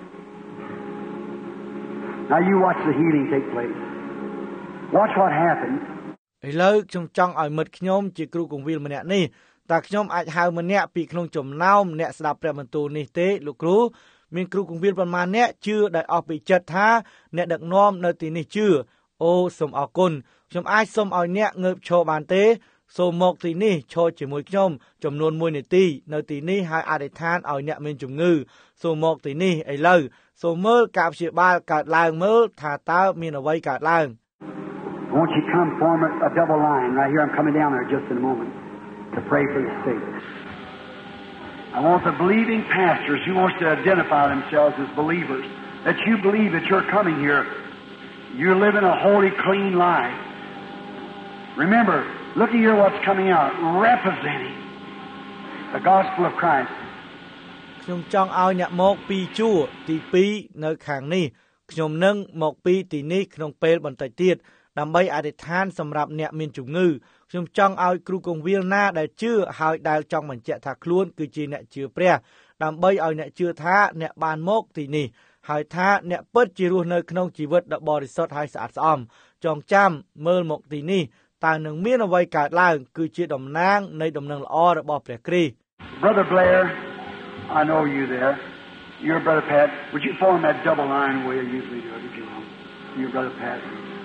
C: Now you watch the healing take place. Watch what happens.
A: ឥឡូវខ្ញុំចង់ឲ្យមិត្តខ្ញុំជាគ្រូគង្វាលម្នាក់នេះតើខ្ញុំអាចហៅម្នាក់ពីក្នុងចំណោមអ្នកស្ដាប់ព្រះបន្ទូលនេះទេលោកគ្រូមានគ្រូគង្វាលប៉ុន្មានអ្នកជឿដោយអស់ពីចិត្តថាអ្នកដឹកនាំនៅទីនេះជឿអូសូមអរគុណខ្ញុំអាចសូមឲ្យអ្នកងើបឈរបានទេសូមមកទីនេះឈរជាមួយខ្ញុំចំនួន1នាទីនៅទីនេះហើយអធិដ្ឋានឲ្យអ្នកមានជំងឺសូមមកទីនេះឥឡូវសូមមើលការព្យាបាលកើតឡើងមើលថាតើមានអ្វីកើតឡើង
C: Won't you come form a double line right here? I'm coming down there just in a moment to pray for the sick. I want the believing pastors who wants to identify themselves as believers, that you believe that you're coming here. You're living a holy, clean life. Remember, look at here what's coming out, representing the gospel of Christ.
A: ខ្ញុំចង់ឲ្យអ្នកមកពីជួរទី2នៅខាងនេះខ្ញុំនឹងមកពីទីនេះក្នុងពេលបន្តិចទៀតដើម្បីអធិដ្ឋានសម្រាប់អ្នកមានជំងឺខ្ញុំចង់ឲ្យគ្រូគង្វាលណាដែលជឿហើយដែលចង់បញ្ជាក់ថាខ្លួនគឺជាអ្នកជឿព្រះដើម្បីឲ្យអ្នកជឿថាអ្នកបានមកទីនេះហើយថាអ្នកពិតជារស់នៅក្នុងជីវិតដ៏បរិសុទ្ធហើយស្អាតស្អំចងចាំមើលមកទីនេះតើនឹងមានអ្វីកើតឡើងគឺជាតំណាងនៃដំណឹងល្អរបស់ព្រះគ្រីស្ទ
C: Brother Blair, I know you there. Your brother Pat, would you form that double line where you usually do it if you will? Your brother Pat.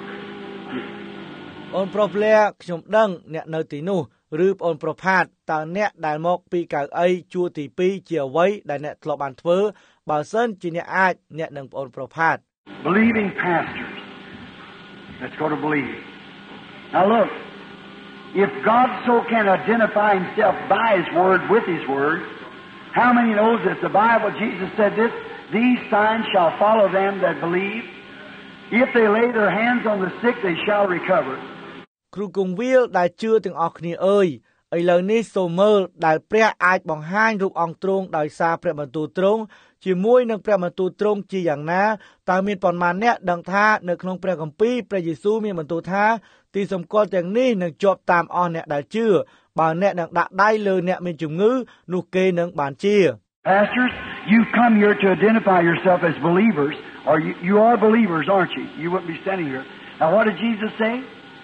A: អូនប្រុសផ្លែខ្ញុំដឹងអ្នកនៅទីនោះឬបងអូនប្រុសផាតតើអ្នកដែលមកពីកៅអីជួរទី2ជាអ្វីដែលអ្នកធ្លាប់បានធ្វើបើសិនជាអ្នកអាចអ្នកនឹងបងអូនប្រុសផាត
C: Believing pastors. Let's go to believe. Now look, if God so can identify himself by his word with his word, how many knows that the Bible Jesus said this, these signs shall follow them that believe. If they lay their hands on the sick, they shall recover.
A: គ្រូគង្វាលដែលជឿទាំងអស់គ្នាអើយឥឡូវនេះសូមមើលដែលព្រះអាចបង្ហាញរូបអង្គទ្រង់ដោយសារព្រះបន្ទូលទ្រង់ជាមួយនឹងព្រះបន្ទូលទ្រង់ជាយ៉ាងណាតើមានប៉ុន្មានអ្នកដឹងថានៅក្នុងព្រះគម្ពីរព្រះយេស៊ូវមានបន្ទូលថាទីសម្គាល់ទាំងនេះនឹងជាប់តាមអស់អ្នកដែលជឿបើអ្នកនឹងដាក់ដៃលើអ្នកមានជំងឺនោះគេនឹងបានជា
C: Pastors, you come here to identify yourself as believers, or you are believers, aren't you? You wouldn't be standing here. Now what did Jesus say?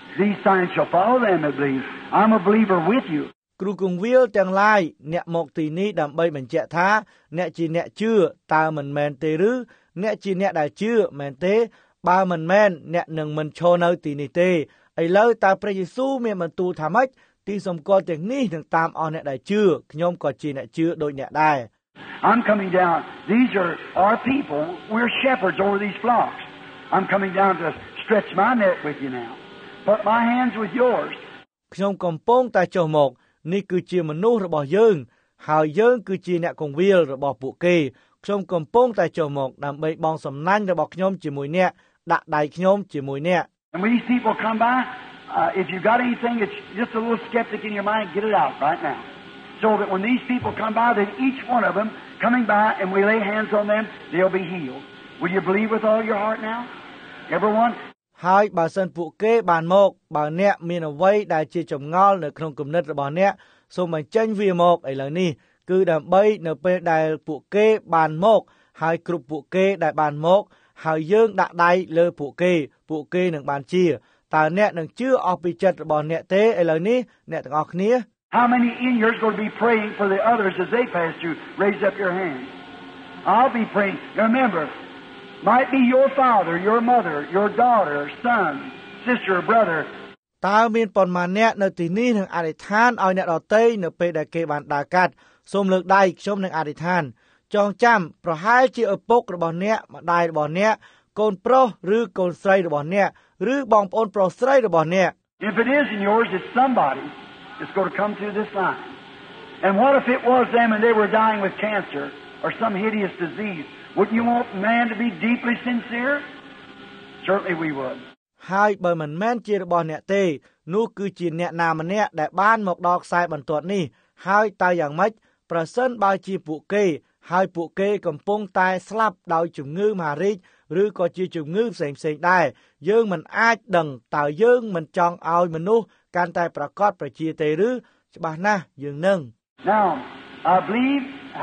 C: These signs shall follow them that believe. I'm a believer with you.
A: គ្រូគង្វាលទាំងឡាយអ្នកមកទីនេះដើម្បីបញ្ជាក់ថាអ្នកជាអ្នកជឿតើមិនមែនទេឬអ្នកជាអ្នកដែលជឿមែនទេបើមិនមែនអ្នកនឹងមិនឈរនៅទីនេះទេឥឡូវតើព្រះយេស៊ូវមានបន្ទូលថាម៉េចទីសម្គាល់ទាំងនេះនឹងតាមអស់អ្នកដែលជឿខ្ញុំក៏ជាអ្នកជឿដូចអ្នកដែរ
C: I'm coming down. These are our people. We're shepherds over these flocks. I'm coming down to stretch my net with you now. Put my hands with yours.
A: ខ្ញុំកំពុងតែចុះមកនេះគឺជាមនុស្សរបស់យើងហើយយើងគឺជាអ្នកគង្វាលរបស់ពួកគេខ្ញុំកំពុងតែចុះមកដើម្បីបងសំណាញ់របស់ខ្ញុំជាមួយអ្នកដាក់ដៃខ្ញុំជាមួយអ្នក
C: And when these people come by, if you've got anything that's just a little skeptic in your mind, get it out right now. So that when these people come by, that each one of them coming by and we lay hands on them, they'll be healed. Will you believe with all your heart now? Everyone?
A: ហើយបើសិនពួកគេបានមកបើអ្នកមានអ្វីដែលជាចម្ងល់នៅក្នុងគំនិតរបស់អ្នកសូមបញ្ចេញវាមកឥឡូវនេះគឺដើម្បីនៅពេលដែលពួកគេបានមកហើយគ្រប់ពួកគេដែលបានមកហើយយើងដាក់ដៃលើពួកគេនឹងបានជាតើអ្នកនឹងជឿអស់ពីចិត្តរបស់អ្នកទេឥឡូវនេះអ្នកទាំងអស់គ្នា
C: How many in here is going to be praying for the others as they pass through? Raise up your hand. I'll be praying. Remember, might be your father, your mother, your daughter, son, sister, brother.
A: តើមានប៉ុន្មានអ្នកនៅទីនេះនឹងអធិដ្ឋានឲ្យអ្នកដទៃនៅពេលដែលគេបានដើរកាត់សូមលើកដៃខ្ញុំនឹងអធិដ្ឋានចងចាំប្រហែលជាឪពុករបស់អ្នកម្ដាយរបស់អ្នកកូនប្រុសឬកូនស្រីរបស់អ្នកឬបងប្អូនប្រុសស្រីរបស់អ្នក
C: If it isn't yours, it's somebody that's going to come through this line. And what if it was them and they were dying with cancer or some hideous disease? Wouldn't you want man to be deeply sincere? Certainly we would.
A: ហើយបើមិនមែនជារបស់អ្នកទេនោះគឺជាអ្នកណាម្នាក់ដែលបានមកដល់ខ្សែបន្ទាត់នេះហើយតើយ៉ាងម៉េចប្រសិនបើជាពួកគេហើយពួកគេកំពុងតែស្លាប់ដោយជំងឺមហារីកឬក៏ជាជំងឺផ្សេងៗដែរយើងមិនអាចដឹងតើយើងមិនចង់ឲ្យមនុស្សកាន់តែប្រកបប្រជាទេឬច្បាស់ណាស់យើងនឹង
C: Now, I believe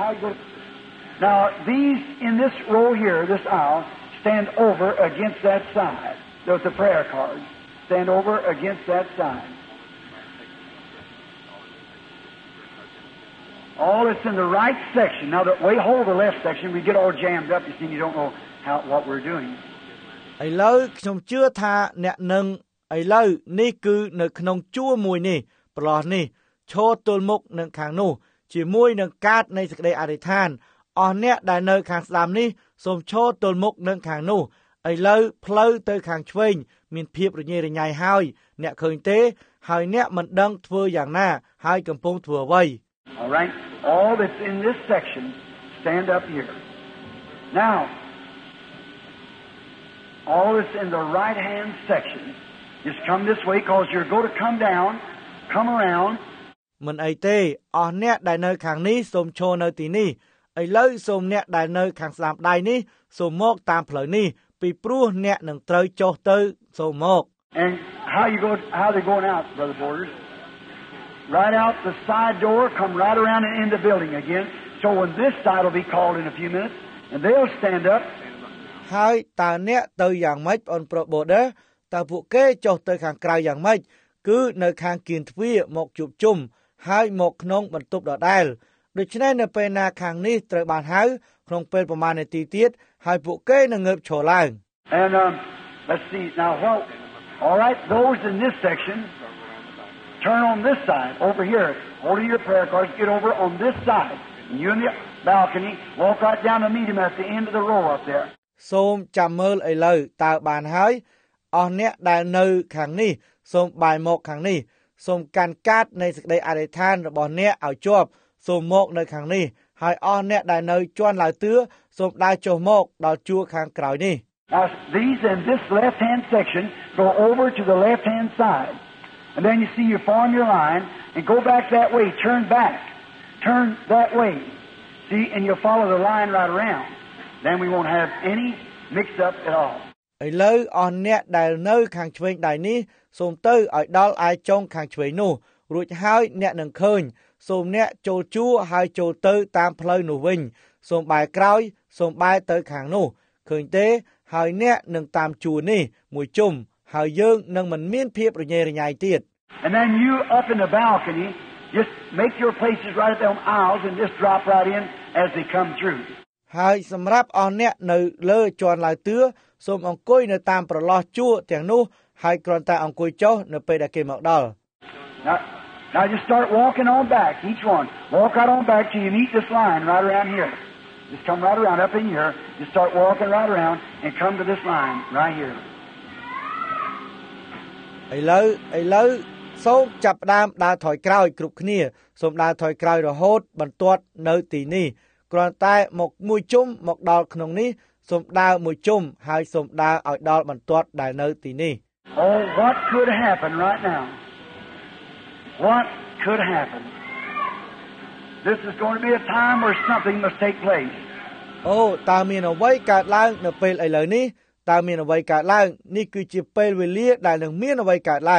C: now these in this row here, this aisle, stand over against that side. There's the prayer cards. Stand over against that side. All that's in the right section. Now, we hold the left section. We get all jammed up. You see, you don't know what we're doing.
A: ឥឡូវខ្ញុំជឿថាអ្នកនឹងឥឡូវនេះគឺនៅក្នុងជួរមួយនេះប្រឡោះនេះឈរទល់មុខនឹងខាងនោះជាមួយនឹងកាតនៃសេចក្តីអធិដ្ឋានអស់អ្នកដែលនៅខាងស្ដាំនេះសូមឈរទល់មុខនឹងខាងនោះឥឡូវផ្លូវទៅខាងឆ្វេងមានភាពរញ៉េរញ៉ៃហើយអ្នកឃើញទេហើយអ្នកមិនដឹងធ្វើយ៉ាងណាហើយកំពុងធ្វើអ្វី
C: All right. All that's in this section stand up here. Now, all that's in the right hand section just come this way because you're going to come down, come around.
A: មិនអីទេអស់អ្នកដែលនៅខាងនេះសូមឈរនៅទីនេះឥឡូវសូមអ្នកដែលនៅខាងស្ដាំដៃនេះសូមមកតាមផ្លូវនេះពីព្រោះអ្នកនឹងត្រូវចុះទៅសូមមក
C: And how they going out, Brother Borders? Right out the side door, come right around and in the building again. So when this side will be called in a few minutes, and they'll stand up.
A: ហើយតើអ្នកទៅយ៉ាងម៉េចបងប្រុស Border តើពួកគេចុះទៅខាងក្រៅយ៉ាងម៉េចគឺនៅខាងគៀនទ្វារមកជួបជុំហើយមកក្នុងបន្ទប់ដដែលដូច្នេះនៅពេលណាខាងនេះត្រូវបានហៅក្នុងពេលប្រមាណនាទីទៀតហើយពួកគេនឹងងើបឈរឡើង
C: And let's see now all right those in this section turn on this side over here hold your prayer cards get over on this side and you in the balcony walk right down to meet him at the end of the row up there
A: សូមចាំមើលឥឡូវតើបានហើយអស់អ្នកដែលនៅខាងនេះសូមបែរមកខាងនេះសូមកាន់កាតនៃសេចក្តីអធិដ្ឋានរបស់អ្នកឲ្យជាប់សូមមកនៅខាងនេះហើយអស់អ្នកដែលនៅជាន់ឡើយទឿសូមដើរចុះមកដល់ជួរខាងក្រោយនេះ
C: Now these in this left hand section go over to the left hand side and then you see you form your line and go back that way turn that way see and you follow the line right around then we won't have any mix up at all
A: ឥឡូវអស់អ្នកដែលនៅខាងឆ្វេងដៃនេះសូមទៅឲ្យដល់ឯចុងខាងឆ្វេងនោះរួចហើយអ្នកនឹងឃើញសូមអ្នកចូលជួរហើយចូលទៅតាមផ្លូវនោះវិញសូមបែរក្រោយសូមបែរទៅខាងនោះឃើញទេហើយអ្នកនឹងតាមជួរនេះមួយជុំហហើយយើងនឹងមិនមានភាពរញ៉េរញ៉ៃទៀត
C: And then you up in the balcony, just make your places right at them aisles and just drop right in as they come through.
A: ហើយសម្រាប់អស់អ្នកនៅលើជាន់ឡើយទឿសូមអង្គុយនៅតាមប្រឡោះជួរទាំងនោះហើយគ្រាន់តែអង្គុយចុះនៅពេលដែលគេមកដល់
C: Now just start walking on back, each one. Walk right on back till you meet this line right around here. Just come right around up in here. Just start walking right around and come to this line right here.
A: ឥឡូវសូមចាប់ផ្ដើមដើរថយក្រោយគ្រប់គ្នាសូមដើរថយក្រោយរហូតបន្ទាត់នៅទីនេះគ្រាន់តែមកមួយជុំមកដល់ក្នុងនេះសូមដើរមួយជុំហើយសូមដើរឲ្យដល់បន្ទាត់ដែលនៅទីនេះ
C: Oh, what could happen right now? What could happen? This is going to be a time where something must take place.
A: អូតើមានអ្វីកើតឡើងនៅពេលឥឡូវនេះតើមានអ្វីកើតឡើងនេះគឺជាពេលវេលាដែលនឹងមានអ្វីកើតឡើង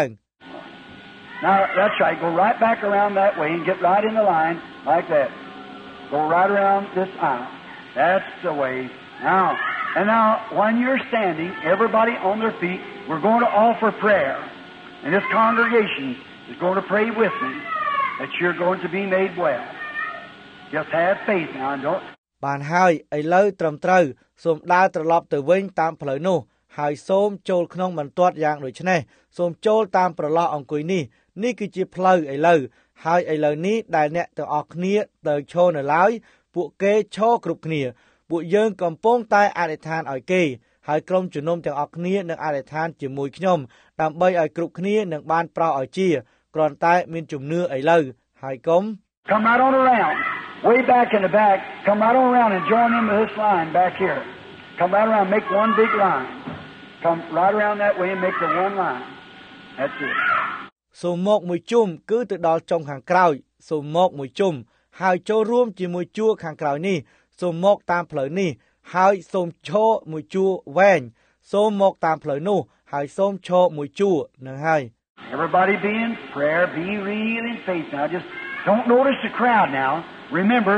C: Now, that's right. Go right back around that way and get right in the line like that. Go right around this aisle. That's the way. Now, when you're standing, everybody on their feet, we're going to offer prayer. And this congregation is going to pray with me that you're going to be made well. Just have faith now and don't.
A: បានហើយឥឡូវត្រឹមត្រូវសូមដើរត្រឡប់ទៅវិញតាមផ្លូវនោះហើយសូមចូលក្នុងបន្ទាត់យ៉ាងដូចនេះសូមចូលតាមប្រឡោះអង្គុយនេះគឺជាផ្លូវឥឡូវហើយឥឡូវនេះដែលអ្នកទាំងអស់គ្នាត្រូវឈរនៅឡើយពួកគេឈរគ្រប់គ្នាពួកយើងកំពុងតែអធិដ្ឋានឲ្យគេហើយក្រុមជំនុំទាំងអស់គ្នានឹងអធិដ្ឋានជាមួយខ្ញុំដើម្បីឲ្យគ្រប់គ្នានឹងបានប្រោសឲ្យជាគ្រាន់តែមានជំនឿឥឡូវហើយកុំ
C: Come right on around. Way back in the back, come right on around and join in with this line back here. Come right around, make one big line. Come right around that way and make the one line. That's it.
A: សូមមកមួយជុំគឺទៅដល់ចុងខាងក្រោយសូមមកមួយជុំហើយចូលរួមជាមួយជួរខាងក្រោយនេះសូមមកតាមផ្លូវនេះហើយសូមឈរមួយជួរវែងសូមមកតាមផ្លូវនោះហើយសូមឈរមួយជួរនឹងហើយ
C: Everybody be in prayer, be real in faith now. Just don't notice the crowd now. Remember,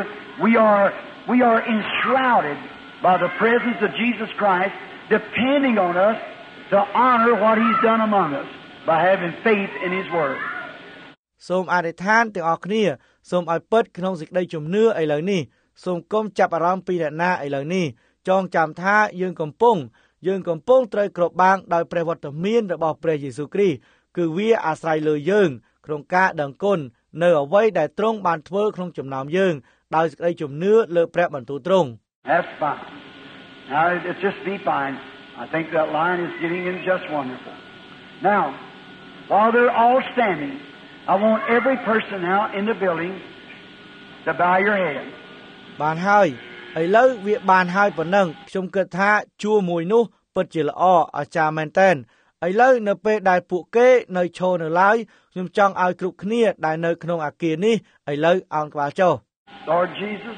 C: we are enshrouded by the presence of Jesus Christ, depending on us to honor what He's done among us by having faith in His Word.
A: សូមអធិដ្ឋានទាំងអស់គ្នាសូមឲ្យពិតក្នុងសេចក្តីជំនឿឥឡូវនេះសូមកុំចាប់អារម្មណ៍ពីអ្នកណាឥឡូវនេះចងចាំថាយើងកំពុងត្រូវគ្របបាំងដោយព្រះវត្តមានរបស់ព្រះយេស៊ូវគ្រីស្ទគឺវាអាស្រ័យលើយើងក្នុងការដឹងគុណនៅអ្វីដែលទ្រង់បានធ្វើក្នុងចំណោមយើងដោយសេចក្តីជំនឿលើព្រះបន្ទូលទ្រង់
C: That's fine. Now it's just be fine. I think that line is getting in just wonderful. Now, while they're all standing, I want every person now in the building to bow your head.
A: បានហើយឥឡូវវាបានហើយប៉ុណ្ណឹងខ្ញុំគិតថាជួរមួយនោះពិតជាល្អអាចារ្យមែនទែនឥឡូវនៅពេលដែលពួកគេនៅឈរនៅឡើយខ្ញុំចង់ឲ្យគ្រប់គ្នាដែលនៅក្នុងអគារនេះឥឡូវឱនក្បាលចុះ
C: Lord Jesus,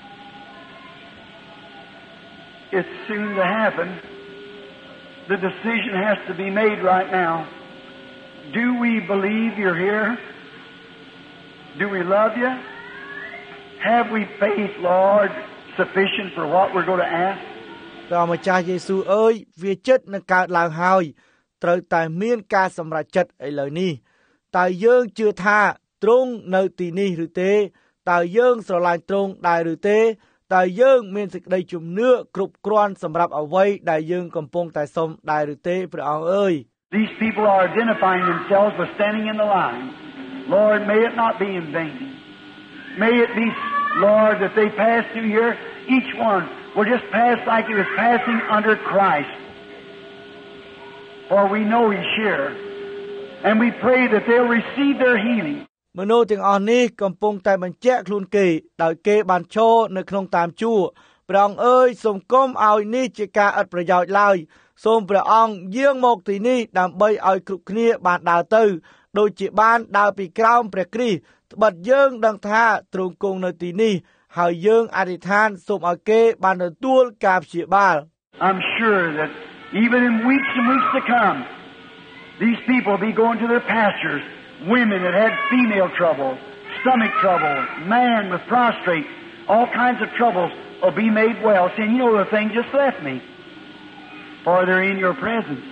C: it's soon to happen. The decision has to be made right now. Do we believe you're here? Do we love you? Have we faith, Lord, sufficient for what we're going to ask?
A: ព្រះម្ចាស់យេស៊ូវអើយវាចិត្តនឹងកើតឡើងហើយត្រូវតែមានការសម្រេចចិត្តឥឡូវនេះតើយើងជឿថាទ្រង់នៅទីនេះឬទេតើយើងស្រឡាញ់ទ្រង់ដែរឬទេតើយើងមានសេចក្តីជំនឿគ្រប់គ្រាន់សម្រាប់អ្វីដែលយើងកំពុងតែសុំដែរឬទេព្រះអង្គអើយ
C: These people are identifying themselves by standing in the line. Lord, may it not be in vain. May it be, Lord, that they pass through here, each one will just pass like he was passing under Christ. For we know He's here. And we pray that they'll receive their healing.
A: មនុស្សទាំងអស់នេះកំពុងតែបញ្ជាក់ខ្លួនគេដោយគេបានឈរនៅក្នុងតាមជួរព្រះអង្គអើយសូមកុំឲ្យនេះជាការឥតប្រយោជន៍ឡើយសូមព្រះអង្គយាងមកទីនេះដើម្បីឲ្យគ្រប់គ្នាបានដើរទៅដូចជាបានដើរពីក្រោមព្រះគ្រីស្ទត្បិតយើងដឹងថាទ្រង់គង់នៅទីនេះហើយយើងអធិដ្ឋានសូមឲ្យគេបានទទួលការព្យាបាល
C: I'm sure that even in weeks and weeks to come, these people will be going to their pastors, women that had female trouble, stomach trouble, man with prostrate, all kinds of troubles will be made well. Saying, you know, the thing just left me. For they're in your presence.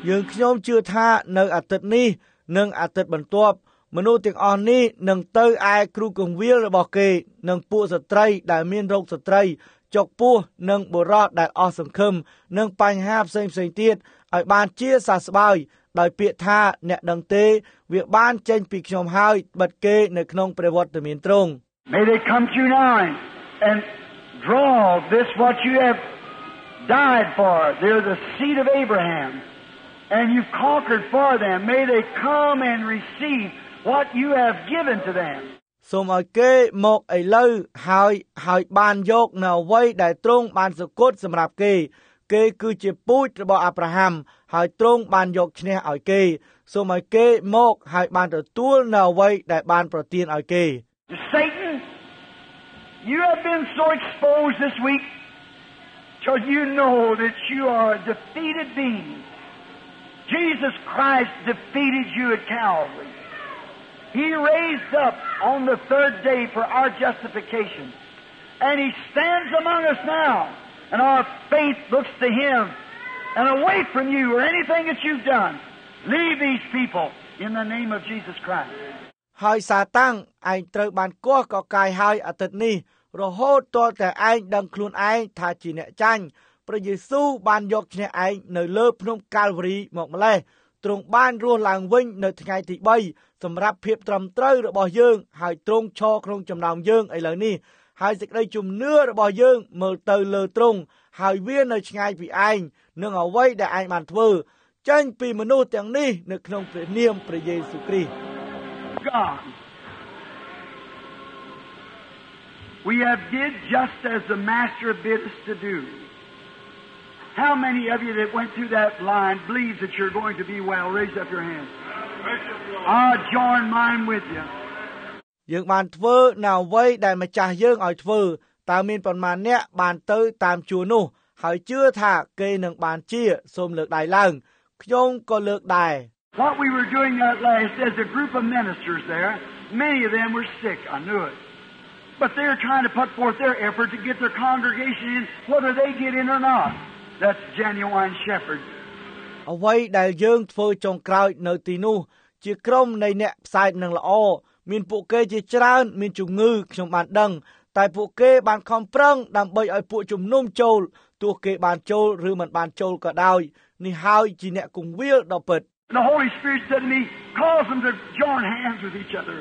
A: យើងខ្ញុំជឿថានៅអាទិត្យនេះនិងអាទិត្យបន្ទាប់មនុស្សទាំងអស់នេះនឹងទៅឯគ្រូកង្វាលរបស់គេនិងពួកស្ត្រីដែលមានរោគស្ត្រីចុកពោះនិងបុរសដែលអស់សង្ឃឹមនិងបញ្ហាផ្សេងៗទៀតឲ្យបានជាសះស្បើយដោយពាក្យថាអ្នកដឹងទេវាបានចេញពីខ្ញុំហើយបិទគេនៅក្នុងព្រះវត្តមានទ្រង់
C: May they come through now and draw this what you have died for. They're the seed of Abraham. And you've conquered for them. May they come and receive what you have given to them.
A: សូមឲ្យគេមកឥឡូវហើយបានយកនៅអ្វីដែលទ្រង់បានសគត់សម្រាប់គេគឺជាពូជរបស់អាប់រ៉ាហាំហើយទ្រង់បានយកឈ្នះឲ្យគេសូមឲ្យគេមកហើយបានទទួលនៅអ្វីដែលបានប្រទានឲ្យគេ
C: Satan, you have been so exposed this week till you know that you are a defeated being. Jesus Christ defeated you at Calvary. He raised up on the third day for our justification. And He stands among us now. And our faith looks to Him. And away from you or anything that you've done, leave these people in the name of Jesus Christ.
A: ហើយសាតាំងឯងត្រូវបានកោះកកាយហើយអាទិត្យនេះរហូតទាល់តែឯងដឹងខ្លួនឯងថាជាអ្នកចាញ់ព្រះយេស៊ូវបានយកឈ្នះឯងនៅលើភ្នំកាល់វរីមកម្លេះទ្រង់បានរស់ឡើងវិញនៅថ្ងៃទី3សម្រាប់ភាពត្រឹមត្រូវរបស់យើងហើយទ្រង់ឈរក្នុងចំណោមយើងឥឡូវនេះហើយសេចក្តីជំនឿរបស់យើងមើលទៅលើទ្រង់ហើយវានៅឆ្ងាយពីឯងនឹងអ្វីដែលឯងបានធ្វើចេញពីមនុស្សទាំងនេះនៅក្នុងព្រះនាមព្រះយេស៊ូវគ្រីស្ទ
C: God. We have did just as the Master bid us to do. How many of you that went through that line believes that you're going to be well? Raise up your hands. I'll join mine with you.
A: យើងបានធ្វើនៅអ្វីដែលម្ចាស់យើងឲ្យធ្វើតើមានប៉ុន្មានអ្នកបានទៅតាមជួរនោះហើយជឿថាគេនឹងបានជាសូមលើកដៃឡើងខ្ញុំក៏លើកដែរ
C: What we were doing that last, as a group of ministers there, many of them were sick, I knew it. But they're trying to put forth their effort to get their congregation in, whether they get in or not. That's genuine shepherd.
A: អ្វីដែលយើងធ្វើចុងក្រោយនៅទីនោះជាក្រុមនៃអ្នកផ្សាយនឹងល្អមានពួកគេជាច្រើនមានជំងឺខ្ញុំបានដឹងតែពួកគេបានខំប្រឹងដើម្បីឲ្យពួកជំនុំចូលទោះគេបានចូលឬមិនបានចូលក៏ដោយនេះហើយជាអ្នកគង្វាលដ៏ពិត
C: The Holy Spirit said to me, cause them to join hands with each other.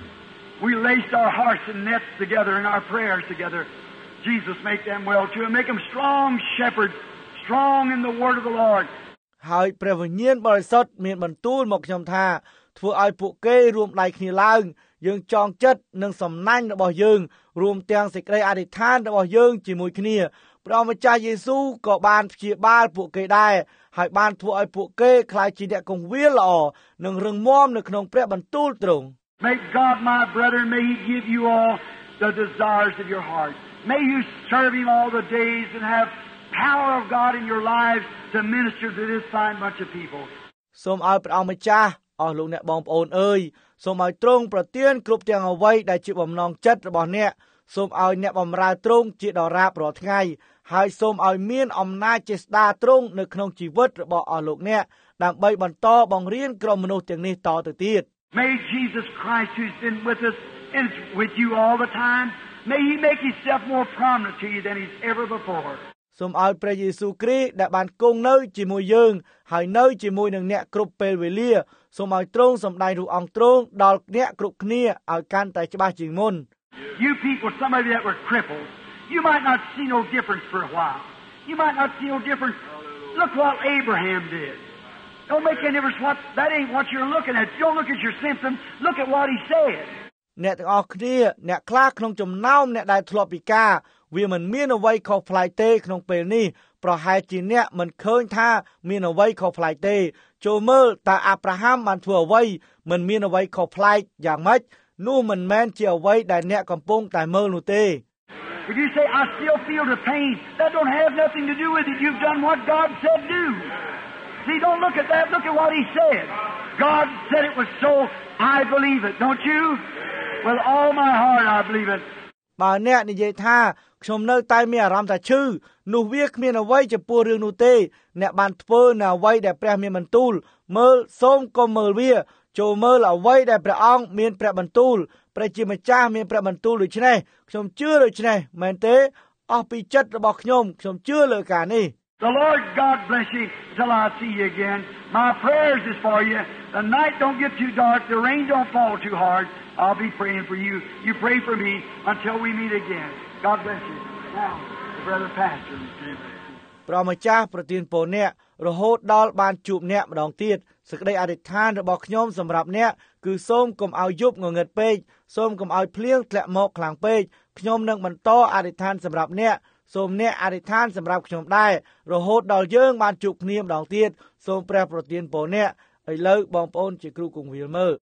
C: We laced our hearts and nets together and our prayers together. Jesus make them well too and make them strong shepherds, strong in the word of the Lord. ហើយព្រះវិញ្ញាណបរិសុទ្ធមានបន្ទូលមកខ្ញុំថាធ្វើឲ្យពួកគេរួមដៃគ្នាឡើងយើងចងចិត្តនឹងសំណាញ់របស់យើងរួមទាំងសេចក្តីអធិដ្ឋានរបស់យើងជាមួយគ្នាព្រះម្ចាស់យេស៊ូវក៏បានព្យាបាលពួកគេដែរហើយបានធ្វើឲ្យពួកគេក្លាយជាអ្នកគង្វាលល្អនិងរឹងមាំនៅក្នុងព្រះបន្ទូលទ្រង់ May God my brethren may He give you all the desires of your heart. May you serve Him all the days and have power of God in your lives to minister to this fine bunch of people. សូមឲ្យព្រះអង្គម្ចាស់អស់លោកអ្នកបងប្អូនអើយសូមឲ្យទ្រង់ប្រទានគ្រប់ទាំងអ្វីដែលជាបំណងចិត្តរបស់អ្នកសូមឲ្យអ្នកបម្រើទ្រង់ជាដរាបរាល់ថ្ងៃហើយសូមឲ្យមានអំណាចចេស្តាទ្រង់នៅក្នុងជីវិតរបស់អស់លោកអ្នកដើម្បីបន្តបង្រៀនក្រុមមនុស្សទាំងនេះតទៅទៀត May Jesus Christ who's been with us and is with you all the time may He make Himself more prominent to you than He's ever before សូមឲ្យព្រះយេស៊ូវគ្រីស្ទដែលបានគង់នៅជាមួយយើងហើយនៅជាមួយនឹងអ្នកគ្រប់ពេលវេលាសូមឲ្យទ្រង់សម្ដែងរូបអង្គទ្រង់ដល់អ្នកគ្រប់គ្នាឲ្យកាន់តែច្បាស់ជាងមុន You people, some of you that were crippled, you might not see no difference for a while. You might not see no difference. Look what Abraham did. Don't make any difference what that ain't what you're looking at. Don't look at your symptoms. Look at what he said. អ្នកទាំងអស់គ្នាអ្នកខ្លះក្នុងចំណោមអ្នកដែលធ្លាប់ពិការវាមិនមានអ្វីខុសប្លែកទេក្នុងពេលនេះប្រហែលជាអ្នកមិនឃើញថាមានអ្វីខុសប្លែកទេចូលមើលតើអាប់រ៉ាហាំបានធ្វើអ្វីមិនមានអ្វីខុសប្លែកយ៉ាងម៉េចនោះមិនមែនជាអ្វីដែលអ្នកកំពុងតែមើលនោះទេ If you say I still feel the pain that don't have nothing to do with it you've done what God said do See don't look at that look at what he said God said it was so I believe it don't you With all my heart I believe it
A: បើអ្នកនិយាយថាខ្ញុំនៅតែមានអារម្មណ៍ថាឈឺនោះវាគ្មានអ្វីចំពោះរឿងនោះទេអ្នកបានធ្វើនៅអ្វីដែលព្រះមានបន្ទូលមើលសូមកុំមើលវាចូលមើលអ្វីដែលព្រះអង្គមានព្រះបន្ទូលព្រះជាម្ចាស់មានព្រះបន្ទូលដូច្នេះខ្ញុំជឿដូច្នេះមែនទេអស់ពីចិត្តរបស់ខ្ញុំជឿលើការនេះ
C: The Lord God bless you till I see you again. My prayers is for you. The night don't get too dark. The rain don't fall too hard. I'll be praying for you. You pray for me until we meet again. God bless you. Now, the brother pastor.
A: ព្រះម្ចាស់ប្រទានពរអ្នករហូតដល់បានជួបអ្នកម្ដងទៀតសេចក្តីអធិដ្ឋានរបស់ខ្ញុំសម្រាប់អ្នកគឺសូមកុំឲ្យយប់ងងឹតពេកសូមកុំឲ្យភ្លៀងធ្លាក់មកខ្លាំងពេកខ្ញុំនឹងបន្តអធិដ្ឋានសម្រាប់អ្នកសូមអ្នកអធិដ្ឋានសម្រាប់ខ្ញុំដែររហូតដល់យើងបានជួបគ្នាម្ដងទៀតសូមព្រះប្រទានពរអ្នកឥឡូវបងប្អូនជាគ្រូគង្វាលមើល